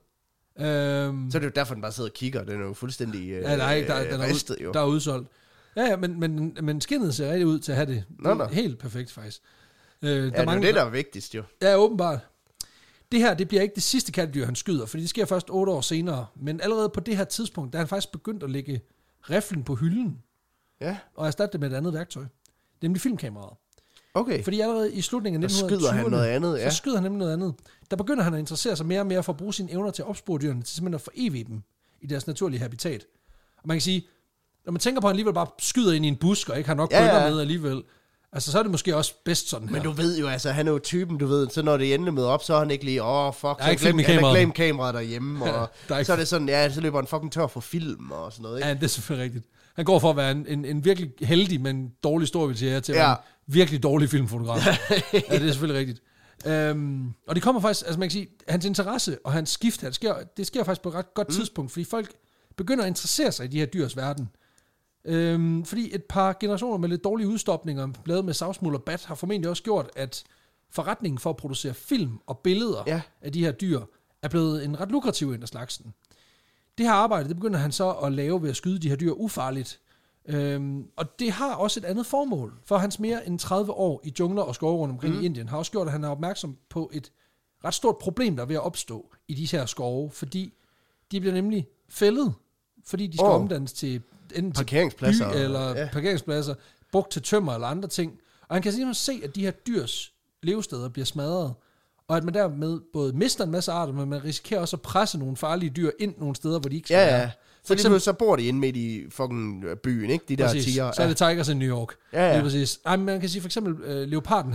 S2: Øhm,
S1: så er det jo derfor, den bare sidder og kigger. Den er jo fuldstændig øh,
S2: ja, der er, ikke, der, den er
S1: ristet, jo.
S2: Der er udsolgt. Ja, ja, men, men, men skinnet ser rigtig ud til at have det.
S1: Nå, nå.
S2: Helt perfekt, faktisk. Øh,
S1: ja,
S2: der
S1: det er
S2: mange,
S1: det, der er vigtigst, jo.
S2: Ja, åbenbart. Det her, det bliver ikke det sidste kattedyr, han skyder, fordi det sker først otte år senere. Men allerede på det her tidspunkt, der er han faktisk begyndt at lægge riflen på hylden.
S1: Ja.
S2: Og erstatte det med et andet værktøj. Nemlig filmkameraet.
S1: Okay.
S2: Fordi allerede i slutningen af nitten tyverne,
S1: skyder han noget andet, ja.
S2: Så skyder han nemlig noget andet. Der begynder han at interessere sig mere og mere for at bruge sine evner til at opspore dyrene, til simpelthen at forevige dem i deres naturlige habitat. Og man kan sige, når man tænker på, at han alligevel bare skyder ind i en busk, og ikke har nok bønder ja, ja. med alligevel, altså så er det måske også bedst sådan her.
S1: Men du ved jo, altså han er jo typen, du ved, så når det endelig med op, så er han ikke lige, åh oh, fuck,
S2: så
S1: glem, han har glemt kameraet derhjemme, og
S2: der er ikke...
S1: så er det sådan, ja, så løber han fucking tør for film og sådan noget, ikke?
S2: Ja, det er selvfølgelig rigtigt. Han går for at være en, en, en virkelig heldig, men dårlig storvildtjæger til at ja. være en virkelig dårlig filmfotograf. Ja, det er selvfølgelig rigtigt. Um, og det kommer faktisk, altså man kan sige, hans interesse og hans skift, det sker, det sker faktisk på et ret godt mm. tidspunkt, fordi folk begynder at interessere sig i de her dyrs verden. Um, fordi et par generationer med lidt dårlige udstopninger, lavet med savsmuld og bat, har formentlig også gjort, at forretningen for at producere film og billeder ja. af de her dyr, er blevet en ret lukrativ en af slagsen. Det her arbejde, det begynder han så at lave ved at skyde de her dyr ufarligt. Øhm, og det har også et andet formål. For hans mere end tredive år i jungler og skove rundt omkring mm. i Indien, har også gjort, at han er opmærksom på et ret stort problem, der er ved at opstå i de her skove. Fordi de bliver nemlig fældet, fordi de skal oh. omdannes til enten
S1: parkeringspladser,
S2: til by, eller
S1: ja.
S2: parkeringspladser, brugt til tømmer eller andre ting. Og han kan simpelthen se, at de her dyrs levesteder bliver smadret. Og at man dermed både mister en masse arter, men man risikerer også at presse nogle farlige dyr ind nogle steder, hvor de ikke skal
S1: ja,
S2: være.
S1: Ja. Så, eksempel, så bor de inde midt i fucking byen, ikke? De der
S2: præcis.
S1: tiger.
S2: Så er det Tigers i New York.
S1: Ja, ja.
S2: Det er præcis. Ej, man kan sige for eksempel uh, leoparden her.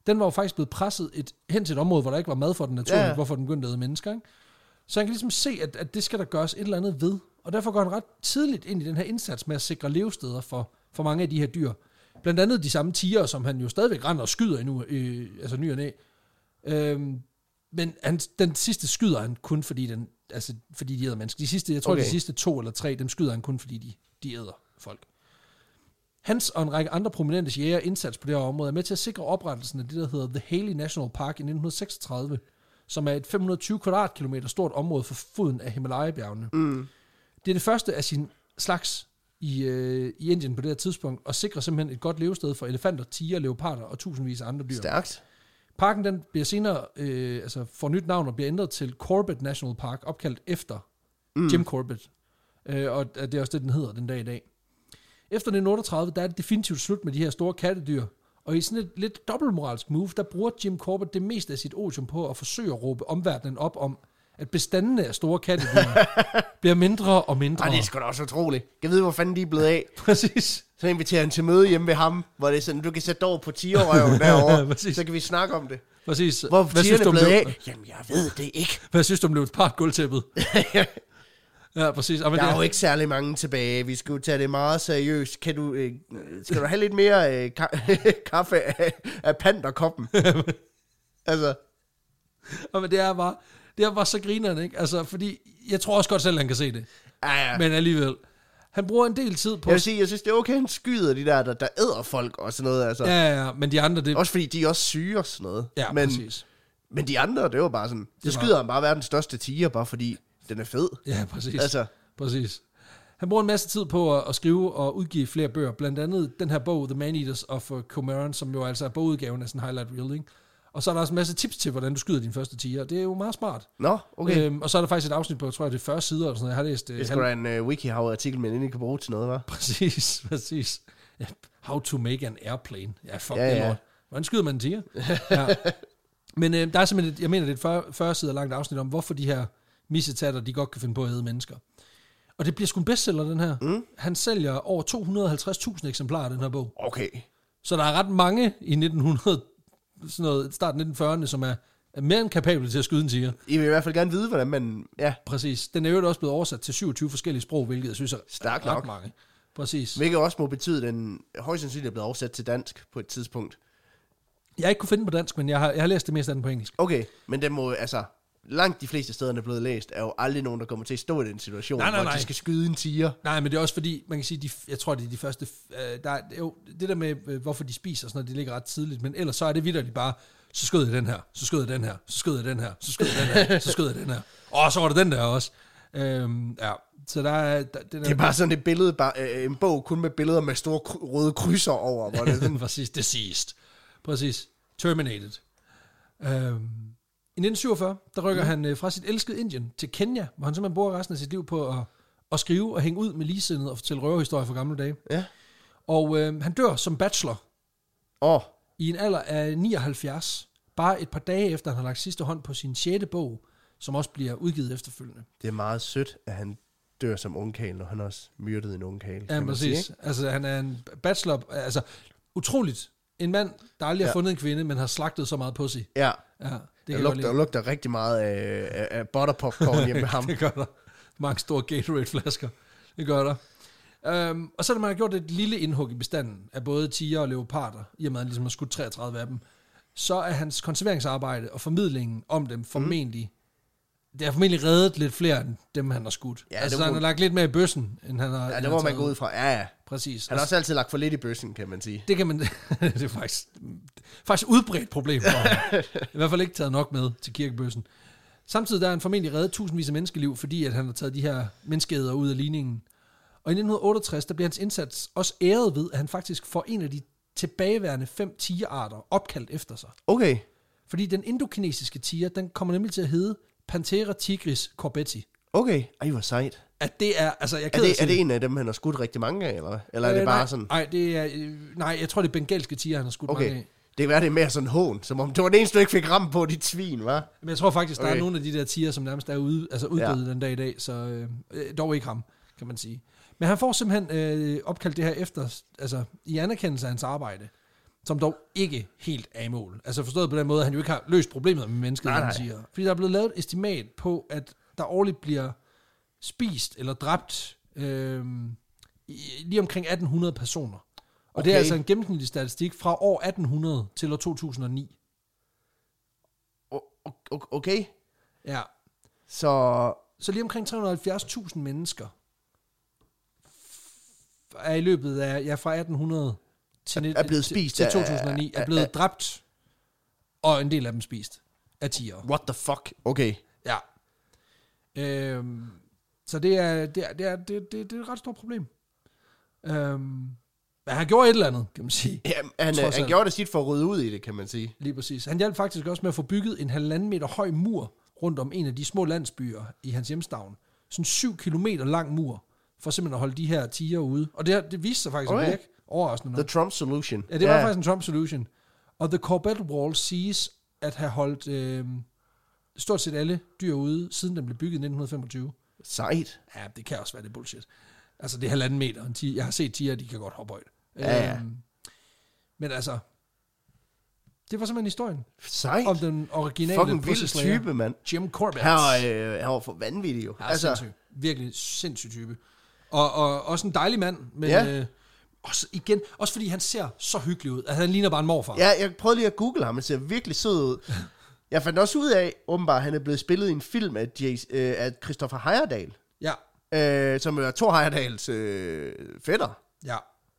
S2: den var jo faktisk blevet presset et, hen til et område, hvor der ikke var mad for den naturligt,
S1: ja.
S2: hvorfor den begyndte at æde mennesker. Ikke? Så han kan ligesom se, at, at det skal der gøres et eller andet ved. Og derfor går han ret tidligt ind i den her indsats med at sikre levesteder for, for mange af de her dyr. Blandt andet de samme tiger, som han jo stadigvæk render og skyder endnu, øh, altså ny og næ. Øhm, men han, den sidste skyder han kun, fordi, den, altså, fordi de æder mennesker. De sidste, jeg tror, okay. de sidste to eller tre, dem skyder han kun, fordi de, de æder folk. Hans og en række andre prominente jæger indsats på det her område er med til at sikre oprettelsen af det, der hedder The Haley National Park i nitten seksogtredive, som er et fem hundrede og tyve kvadratkilometer stort område for foden af Himalaya-bjergene. Mm. Det er det første af sin slags i, øh, i Indien på det her tidspunkt, og sikrer simpelthen et godt levested for elefanter, tiger, leoparder og tusindvis af andre dyr.
S1: Stærkt.
S2: Parken den bliver senere, øh, altså får nyt navn og bliver ændret til Corbett National Park, opkaldt efter mm. Jim Corbett. Øh, og det er også det, den hedder den dag i dag. Efter nitten otteogtredive, der er det definitivt slut med de her store kattedyr, og i sådan et lidt dobbeltmoralsk move, der bruger Jim Corbett det meste af sit otium på at forsøge at råbe omverdenen op om, at bestandene af store kattedyr bliver mindre og mindre.
S1: Ej, det er sgu da også utroligt. Jeg ved, hvor fanden de er blevet af.
S2: Præcis.
S1: Så inviterer han til møde hjemme ved ham, hvor det er sådan, du kan sætte over på tigerrøven derovre, så kan vi snakke om det.
S2: Præcis.
S1: Hvor tigerne er blevet af? Jamen, jeg ved det ikke.
S2: Hvad synes du om Leopard-gulvtæppet? Ja, præcis.
S1: Der er jo ikke særlig mange tilbage. Vi skal jo tage det meget seriøst. Kan du, øh, skal du have lidt mere øh, ka- kaffe af, af panderkoppen? Altså.
S2: Og men det er bare, det er bare så grinerende, ikke? Altså, fordi jeg tror også godt selv, han kan se det.
S1: Ja, ja.
S2: Men alligevel. Han bruger en del tid på...
S1: Jeg vil sige, jeg synes, det er okay, han skyder de der, der, der æder folk og sådan noget. Altså.
S2: Ja, ja, ja, men de andre... Det...
S1: Også fordi de er også syge og sådan noget.
S2: Ja,
S1: men,
S2: præcis.
S1: Men de andre, det var bare sådan... Så
S2: det
S1: skyder
S2: var...
S1: han bare verdens største tiger, bare fordi den er fed.
S2: Ja, præcis.
S1: Altså.
S2: Præcis. Han bruger en masse tid på at, at skrive og udgive flere bøger. Blandt andet den her bog, The Man-Eaters of Comoran, som jo altså er bogudgaven af sådan en highlight reel, ikke? Og så er der også en masse tips til, hvordan du skyder din første tiger. Det er jo meget smart.
S1: Nå, okay.
S2: Øhm, og så er der faktisk et afsnit på, jeg tror jeg, det er fyrre sider, eller sådan noget. Jeg har læst...
S1: Det skal halv... da en uh, WikiHow-artikel, men inden I kan bruge til noget, hva'?
S2: Præcis, præcis. Ja, how to make an airplane. Ja, fuck
S1: ja,
S2: det
S1: ja.
S2: lort. Hvordan skyder man en tiger? Ja. Men øh, der er simpelthen, et, jeg mener, det er et fyrre, fyrre sider langt afsnit om, hvorfor de her missetatter, de godt kan finde på at æde mennesker. Og det bliver sgu en bestseller, den her. Mm. Han sælger over to hundrede og halvtreds tusind eksemplarer af den her bog.
S1: Okay.
S2: Så der er ret mange i nitten hundrede, sådan noget, starten nitten fyrrerne, som er, er mere end kapabel til at skyde en tiger.
S1: I vil i hvert fald gerne vide, hvordan man... Ja.
S2: Præcis. Den er jo også blevet oversat til syvogtyve forskellige sprog, hvilket jeg synes er
S1: Stærkt
S2: ret
S1: nok.
S2: mange. Præcis.
S1: Hvilket også må betyde, at den højst sandsynligt er blevet oversat til dansk på et tidspunkt.
S2: Jeg har ikke kunne finde den på dansk, men jeg har, jeg har læst det meste af den på engelsk.
S1: Okay, men den må altså... Langt de fleste steder, der er blevet læst, er jo aldrig nogen, der kommer til at stå i den situation,
S2: nej, nej,
S1: hvor
S2: nej.
S1: de skal skyde en tiger.
S2: Nej, men det er også fordi, man kan sige, de, jeg tror, det er de første... Øh, der er, jo, det der med, øh, hvorfor de spiser, sådan noget, det ligger ret tidligt, men ellers så er det vitterligt bare, så skød jeg den her, så skød jeg den her, så skød jeg den her, så skød jeg den her, så skød jeg den her. Og så var det den der også. Øhm, ja, så der er... Der, det, der,
S1: det er bare sådan et billede, bare, øh, en bog kun med billeder med store kry- røde krydser over. Hvor det er sådan.
S2: Præcis, deceased. Præcis. Terminated. Øhm, I nitten syvogfyrre, der rykker mm. han øh, fra sit elskede Indien til Kenya, hvor han simpelthen bruger resten af sit liv på at, at skrive og hænge ud med ligesindede og fortælle røverhistorier fra gamle dage.
S1: Ja.
S2: Og øh, han dør som bachelor
S1: oh.
S2: i en alder af nioghalvfjerds, bare et par dage efter, han har lagt sidste hånd på sin sjette bog, som også bliver udgivet efterfølgende.
S1: Det er meget sødt, at han dør som ungkarl, når han også myrdede en ungkarl.
S2: Ja, præcis. Sige, altså, han er en bachelor, altså utroligt. En mand, der aldrig ja. har fundet en kvinde, men har slagtet så meget pussy.
S1: Ja.
S2: Ja, det
S1: der, lugter, der lugter rigtig meget af, af, af butterpopcorn hjemme med ham.
S2: Det gør der. Mange store Gatorade-flasker. Det gør der. Um, og så har man gjort et lille indhug i bestanden af både tiger og leoparder, i og med at han ligesom har skudt treogtredive af dem. Så er hans konserveringsarbejde og formidlingen om dem formentlig, mm. det har formentlig reddet lidt flere end dem, han har skudt. Ja, altså, må... han har lagt lidt mere i bøssen, end han har...
S1: Ja, det må man gå ud fra. Ja, ja.
S2: Præcis.
S1: Han har også altid lagt for lidt i bøssen, kan man sige.
S2: Det kan man... det er faktisk, faktisk udbredt problem for ham. I hvert fald ikke taget nok med til kirkebøssen. Samtidig der er han formentlig reddet tusindvis af menneskeliv, fordi at han har taget de her menneskeæder ud af ligningen. Og i nitten otteogtres, der bliver hans indsats også æret ved, at han faktisk får en af de tilbageværende fem tigerarter opkaldt efter sig.
S1: Okay.
S2: Fordi den indokinesiske tiger, den kommer nemlig til at hedde Panthera tigris corbetti.
S1: Okay, ej, hvor sejt.
S2: At det er, altså, jeg
S1: er, det, er det en af dem, han har skudt rigtig mange af, eller, eller øh, er det bare
S2: nej,
S1: sådan?
S2: Nej, det er, øh, nej, jeg tror, det er bengalske tiger, han har skudt
S1: okay.
S2: mange af.
S1: Det kan være, det er mere sådan hån, som om det var det eneste, du ikke fik ramme på, dit svin, hva'?
S2: Men jeg tror faktisk, der
S1: okay.
S2: er nogle af de der tiger, som nærmest er ude, altså uddøde ja. den dag i dag, så øh, dog ikke ham, kan man sige. Men han får simpelthen øh, opkaldt det her efter, altså i anerkendelse af hans arbejde. som dog ikke helt er i mål. Altså forstået på den måde, at han jo ikke har løst problemet med mennesket,
S1: nej,
S2: han
S1: nej.
S2: siger. Fordi der er blevet lavet et estimat på, at der årligt bliver spist eller dræbt øh, lige omkring atten hundrede personer. Og okay. Det er altså en gennemsnitlig statistik fra år atten hundrede til år to tusind og ni.
S1: Okay.
S2: Ja.
S1: Så...
S2: Så lige omkring tre hundrede og halvfjerds tusind mennesker er i løbet af, ja, fra atten hundrede til,
S1: er blevet spist
S2: til, til to tusind og ni, er blevet af, dræbt, og en del af dem spist af tiger.
S1: What the fuck? Okay.
S2: Ja. Øhm, så det er, det, er, det, er, det, det, det er et ret stort problem. Øhm, men han gjorde et eller andet, kan man sige.
S1: Ja, han, han gjorde det sit for at rydde ud i det, kan man sige.
S2: Lige præcis. Han hjalp faktisk også med at få bygget en halvanden meter høj mur rundt om en af de små landsbyer i hans hjemstavn. Sådan en syv kilometer lang mur, for simpelthen at holde de her tiger ude. Og det, det viste sig faktisk okay. at virke overraskende.
S1: The Trump solution.
S2: Ja, det var yeah. faktisk en Trump solution. Og The Corbett Wall siges at have holdt øh, stort set alle dyr ude, siden den blev bygget i nitten femogtyve.
S1: Sejt.
S2: Ja, det kan også være det bullshit. Altså, det er halvanden meter. En tiger. Jeg har set tiger, de kan godt hoppe højt.
S1: Ja, ja.
S2: Øhm, men altså, det var simpelthen historien.
S1: Sejt.
S2: Om den originale
S1: fucking vild type, mand.
S2: Jim Corbett.
S1: Han var, øh, han var for vanvittig jo.
S2: Ja, altså, sindssyg. Virkelig sindssyg type. Og, og også en dejlig mand, men ja. øh, også igen, også fordi han ser så hyggelig ud. Altså, han ligner bare en morfar.
S1: Ja, jeg prøvede lige at google ham, han ser virkelig sød ud. Jeg fandt også ud af, åbenbart, at han er blevet spillet i en film af, Jace, øh, af Christopher Heyerdahl.
S2: Ja.
S1: Øh, som er Thor Heyerdahls øh, fætter.
S2: Ja.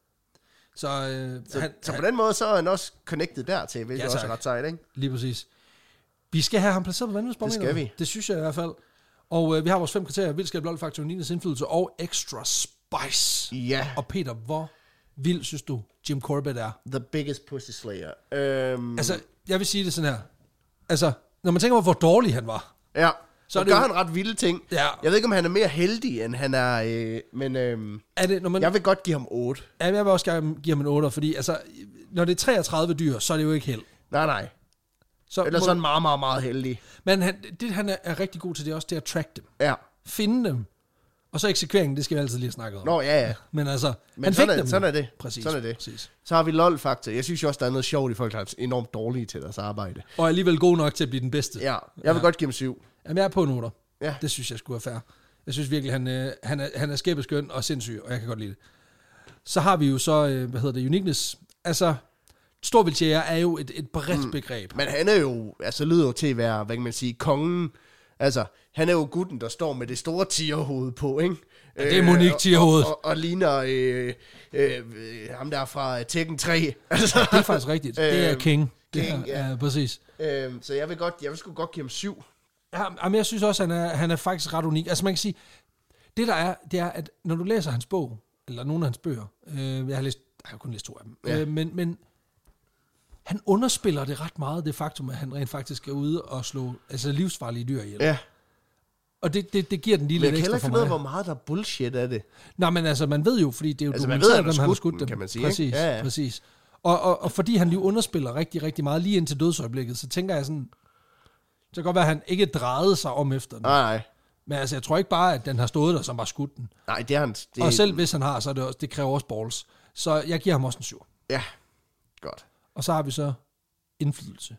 S2: Så, øh,
S1: så,
S2: han,
S1: så på den måde, så er han også connected dertil, hvilket
S2: ja,
S1: også er ret sejt, ikke?
S2: Lige præcis. Vi skal have ham placeret på vanvidsbarometeret.
S1: Det skal vi.
S2: Det synes jeg i hvert fald. Og øh, vi har vores fem kriterier: vildskab, lol-faktor, Ninas indflydelse og extra spice.
S1: Ja.
S2: Og Peter, hvor vild synes du Jim Corbett er?
S1: The biggest pussy slayer. Um...
S2: Altså, jeg vil sige det sådan her. Altså, når man tænker på, hvor dårlig han var.
S1: Ja, så
S2: så
S1: gør
S2: det
S1: han ret vilde ting.
S2: Ja.
S1: Jeg ved ikke, om han er mere heldig, end han er... Øh, men øh,
S2: er det, når man,
S1: jeg vil godt give ham otte.
S2: Ja, jeg vil også gerne give ham en otter, fordi altså, når det er treogtredive dyr, så er det jo ikke held.
S1: Nej, nej.
S2: Så
S1: Eller
S2: må,
S1: sådan meget, meget, meget heldig.
S2: Men han, det, han er, er rigtig god til, det er også det at track dem.
S1: Ja.
S2: Finde dem. Og så eksekveringen, det skal vi altid lige snakke om.
S1: Nå, ja, ja.
S2: Men altså,
S1: Men
S2: han
S1: sådan,
S2: fik
S1: er,
S2: dem.
S1: sådan er det.
S2: Præcis,
S1: sådan er det.
S2: Præcis.
S1: Så har vi lol-faktor. Jeg synes jo også, der er noget sjovt i folk, der er enormt dårlige til deres arbejde.
S2: Og alligevel god nok til at blive den bedste.
S1: Ja, jeg vil ja. godt give ham syv.
S2: Jamen, jeg er på noter.
S1: Ja.
S2: Det synes jeg skulle være fair. Jeg synes virkelig, han, øh, han er, han er skæbeskøn og sindssyg, og jeg kan godt lide det. Så har vi jo så, øh, hvad hedder det, uniqueness. Altså, storvildtjæger er jo et, et bredt mm. begreb.
S1: Men han er jo, altså lyder jo til at være, hvad kan man sige, kongen. Altså, han er jo gutten, der står med det store tierhoved på, ikke?
S2: Ja, det er Monique tierhovedet.
S1: Og, og, og ligner øh, øh, ham der fra Tekken tre. Altså,
S2: ja, det er faktisk rigtigt. Det er King.
S1: King,
S2: det er,
S1: ja.
S2: ja. Præcis.
S1: Øh, så jeg vil godt, jeg vil sgu godt give ham syv.
S2: Ja, men jeg synes også, at han er, han er faktisk ret unik. Altså man kan sige, det der er, det er, at når du læser hans bog, eller nogle af hans bøger, øh, jeg har læst, jeg har kun læst to af dem, ja. øh, men, men han underspiller det ret meget, det faktum, at han rent faktisk er ude og slå altså livsfarlige dyr ihjel.
S1: Ja.
S2: Og det, det, det giver den lige lidt ekstra for mig.
S1: Men jeg kan heller ikke finde ud af, hvor meget der bullshit af det.
S2: Nej, men altså, man ved jo, fordi det er jo
S1: altså, dokumenteret,
S2: hvem han har skudt dem.
S1: Kan man sige,
S2: præcis,
S1: ja, ja.
S2: præcis. Og, og, og fordi han lige underspiller rigtig, rigtig meget lige indtil dødsøjeblikket, så tænker jeg sådan, så kan godt være, at han ikke drejede sig om efter den.
S1: Nej, nej.
S2: Men altså, jeg tror ikke bare, at den har stået der, som bare skudt den.
S1: Nej, det er han. Det...
S2: Og selv hvis han har, så er det også, det kræver også balls. Så jeg giver ham også en syv.
S1: Ja, godt.
S2: Og så har vi så indflydelse.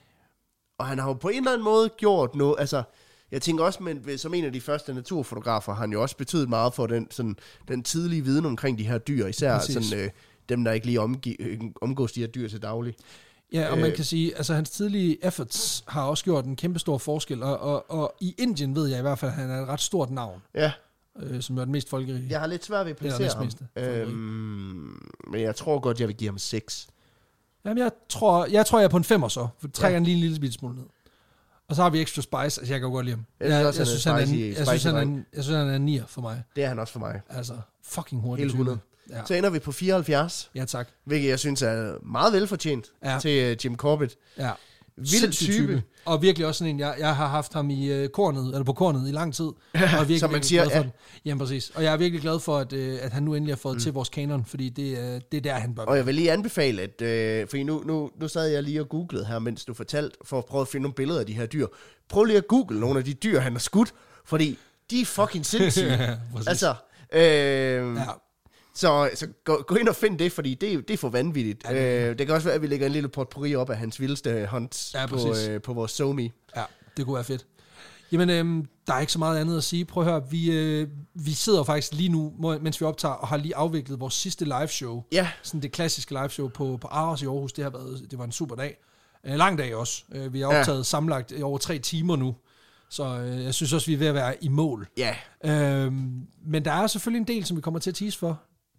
S1: Og han har jo på en eller anden måde gjort noget, altså, jeg tænker også, men som en af de første naturfotografer, har han jo også betydet meget for den, sådan, den tidlige viden omkring de her dyr, især sådan, øh, dem, der ikke lige omgi- omgås de her dyr til daglig.
S2: Ja, og man kan sige, altså hans tidlige efforts har også gjort en kæmpe stor forskel, og, og, og i Indien ved jeg i hvert fald, at han er et ret stort navn.
S1: Ja.
S2: Øh, som er den mest folkerige.
S1: Jeg har lidt svært ved at placere ham. Øhm, men jeg tror godt, jeg vil give ham seks.
S2: Jamen, jeg tror, jeg tror, jeg er på en femmer så, for trækker ja. en lille, lille smule ned. Og så har vi Extra Spice, altså jeg kan jo godt lide ham. Jeg, jeg, jeg, jeg, synes, han er, jeg, synes, han er en, jeg synes, han er en nier for mig.
S1: Det er han også for mig.
S2: Altså, fucking hurtigt.
S1: Hele hundrede. Ja. Så ender vi på fireoghalvfjerds.
S2: Ja, tak.
S1: Hvilket jeg synes er meget velfortjent ja. til uh, Jim Corbett.
S2: Ja.
S1: Vild type. type.
S2: Og virkelig også sådan en, jeg, jeg har haft ham i uh, kornet, eller på kornet i lang tid. Og er virkelig,
S1: som man siger,
S2: glad for
S1: ja.
S2: den. Jamen præcis. Og jeg er virkelig glad for, at, uh, at han nu endelig har fået mm. til vores kanon, fordi det, uh, det er der, han bør.
S1: Og jeg vil lige anbefale, at, uh, fordi nu, nu, nu sad jeg lige og googlede her, mens du fortalte, for at prøve at finde nogle billeder af de her dyr. Prøv lige at google nogle af de dyr, han har skudt, fordi de er fucking sindssyge.
S2: ja,
S1: altså, øh, ja. Så, så gå, gå ind og find det, fordi det, det er for vanvittigt.
S2: Ja, det,
S1: øh, det kan også være, at vi lægger en lille potpourri op af hans vildeste hunts
S2: ja,
S1: på, øh, på vores SoMe.
S2: Ja, det kunne være fedt. Jamen, øhm, der er ikke så meget andet at sige. Prøv at høre, vi, øh, vi sidder faktisk lige nu, mens vi optager, og har lige afviklet vores sidste live show.
S1: Ja.
S2: Sådan det klassiske live show på, på Aros i Aarhus. Det har været, det var en super dag. En lang dag også. Øh, vi har optaget ja. sammenlagt i over tre timer nu. Så øh, jeg synes også, vi er ved at være i mål.
S1: Ja.
S2: Øhm, men der er selvfølgelig en del, som vi kommer til at tease for.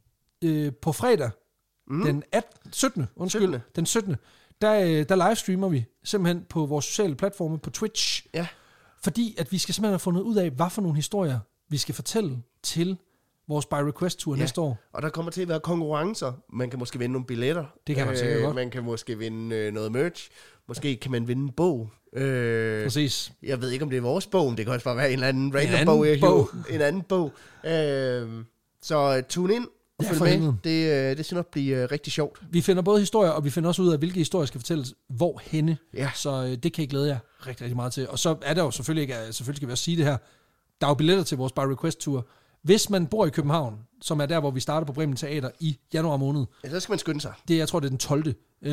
S2: Øh, på fredag, mm. den attende, syttende, undskyld, syttende. den syttende, der, der livestreamer vi simpelthen på vores sociale platforme på Twitch.
S1: Ja.
S2: Fordi at vi skal simpelthen have fundet ud af, hvad for nogle historier vi skal fortælle til vores By Request Tour ja. næste år.
S1: Og der kommer til at være konkurrencer. Man kan måske vinde nogle billetter.
S2: Det kan man
S1: øh,
S2: sikkert godt.
S1: Man kan måske vinde øh, noget merch. Måske kan man vinde en bog. Øh,
S2: Præcis.
S1: Jeg ved ikke, om det er vores bog, men det kan også bare være en eller anden random
S2: en anden
S1: bog.
S2: bog.
S1: En anden bog. Øh, så tune ind og
S2: ja,
S1: følg med. Helvede. Det, øh, det skal nok blive øh, rigtig sjovt.
S2: Vi finder både historier, og vi finder også ud af, hvilke historier skal fortælles hvor henne.
S1: Ja.
S2: Så øh, det kan I glæde jer rigtig, rigtig meget til. Og så er der jo selvfølgelig ikke, selvfølgelig skal vi også sige det her, der er jo billetter til vores By Request Tour. Hvis man bor i København, som er der, hvor vi starter på Bremen Teater i januar måned.
S1: Ja, så skal man skynde sig.
S2: Det, jeg tror, det er den tolvte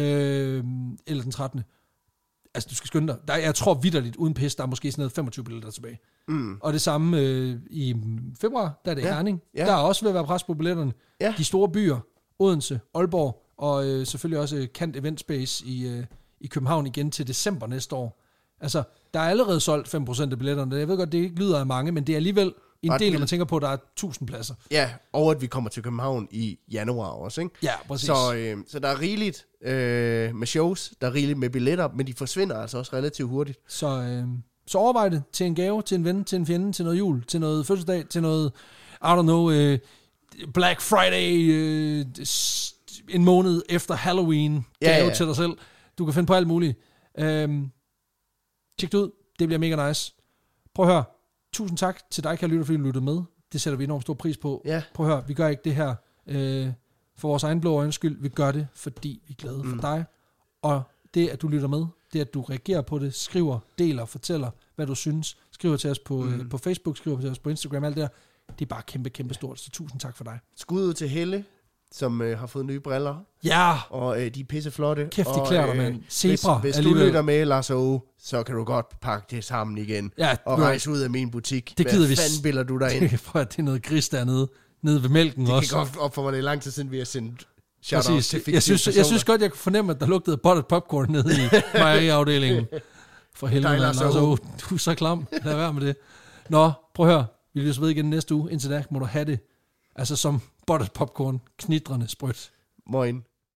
S2: Øh, eller den trettende Altså, du skal skynde dig. Der, jeg tror vitterligt, uden pis, der er måske sådan noget femogtyve billetter tilbage.
S1: Mm.
S2: Og det samme øh, i februar, der er det
S1: ja.
S2: Herning.
S1: Ja.
S2: Der er også ved at være pres på billetterne.
S1: Ja.
S2: De store byer, Odense, Aalborg, og øh, selvfølgelig også Kant Event Space i, øh, i København igen til december næste år. Altså, der er allerede solgt fem procent af billetterne. Jeg ved godt, det ikke lyder af mange, men det er alligevel en del, når man tænker på, at der er tusind pladser.
S1: Ja, og at vi kommer til København i januar også, ikke?
S2: Ja, præcis.
S1: Så, øh, så der er rigeligt øh, med shows, der er rigeligt med billetter, men de forsvinder altså også relativt hurtigt.
S2: Så, øh, så overvej det til en gave, til en ven, til en fjende, til noget jul, til noget fødselsdag, til noget, I don't know, øh, Black Friday, øh, en måned efter Halloween, gave ja, ja. til dig selv. Du kan finde på alt muligt. Øh, tjek det ud, det bliver mega nice. Prøv at høre. Tusind tak til dig, kære lytter, fordi du lyttede med. Det sætter vi enormt stor pris på.
S1: Ja.
S2: Prøv at høre, vi gør ikke det her øh, for vores egen blå øjens skyld. Vi gør det, fordi vi er glade for mm. dig. Og det, at du lytter med, det, at du reagerer på det, skriver, deler, fortæller, hvad du synes. Skriver til os på, mm. øh, på Facebook, skriver til os på Instagram, alt det der. Det er bare kæmpe, kæmpe stort. Så tusind tak for dig.
S1: Skud ud til Helle, som øh, har fået nye briller.
S2: Ja!
S1: Og øh, de er pisseflotte.
S2: Kæft, de klæder dig, mand. Zebra.
S1: Hvis, hvis du lytter med, Lars O, så kan du godt pakke det sammen igen. Ja, og rejse ud af min butik.
S2: Det gider vi.
S1: Hvad fanden biller du dig ind?
S2: Det er noget gris dernede. Nede ved mælken
S1: det
S2: også.
S1: Det kan godt op for mig, det er lang tid siden, vi har sendt shout-outs til
S2: jeg synes, jeg synes godt, jeg kunne fornemme, at der lugtede buttered popcorn nede i mejeriafdelingen. For helvede, Lars O. Du er så klam. Lad være med det. Nå, prøv at høre. Vi vil ved igen næste uge. Indtil da må du have det. Altså som buttered popcorn, knitrende sprødt.
S1: Moin.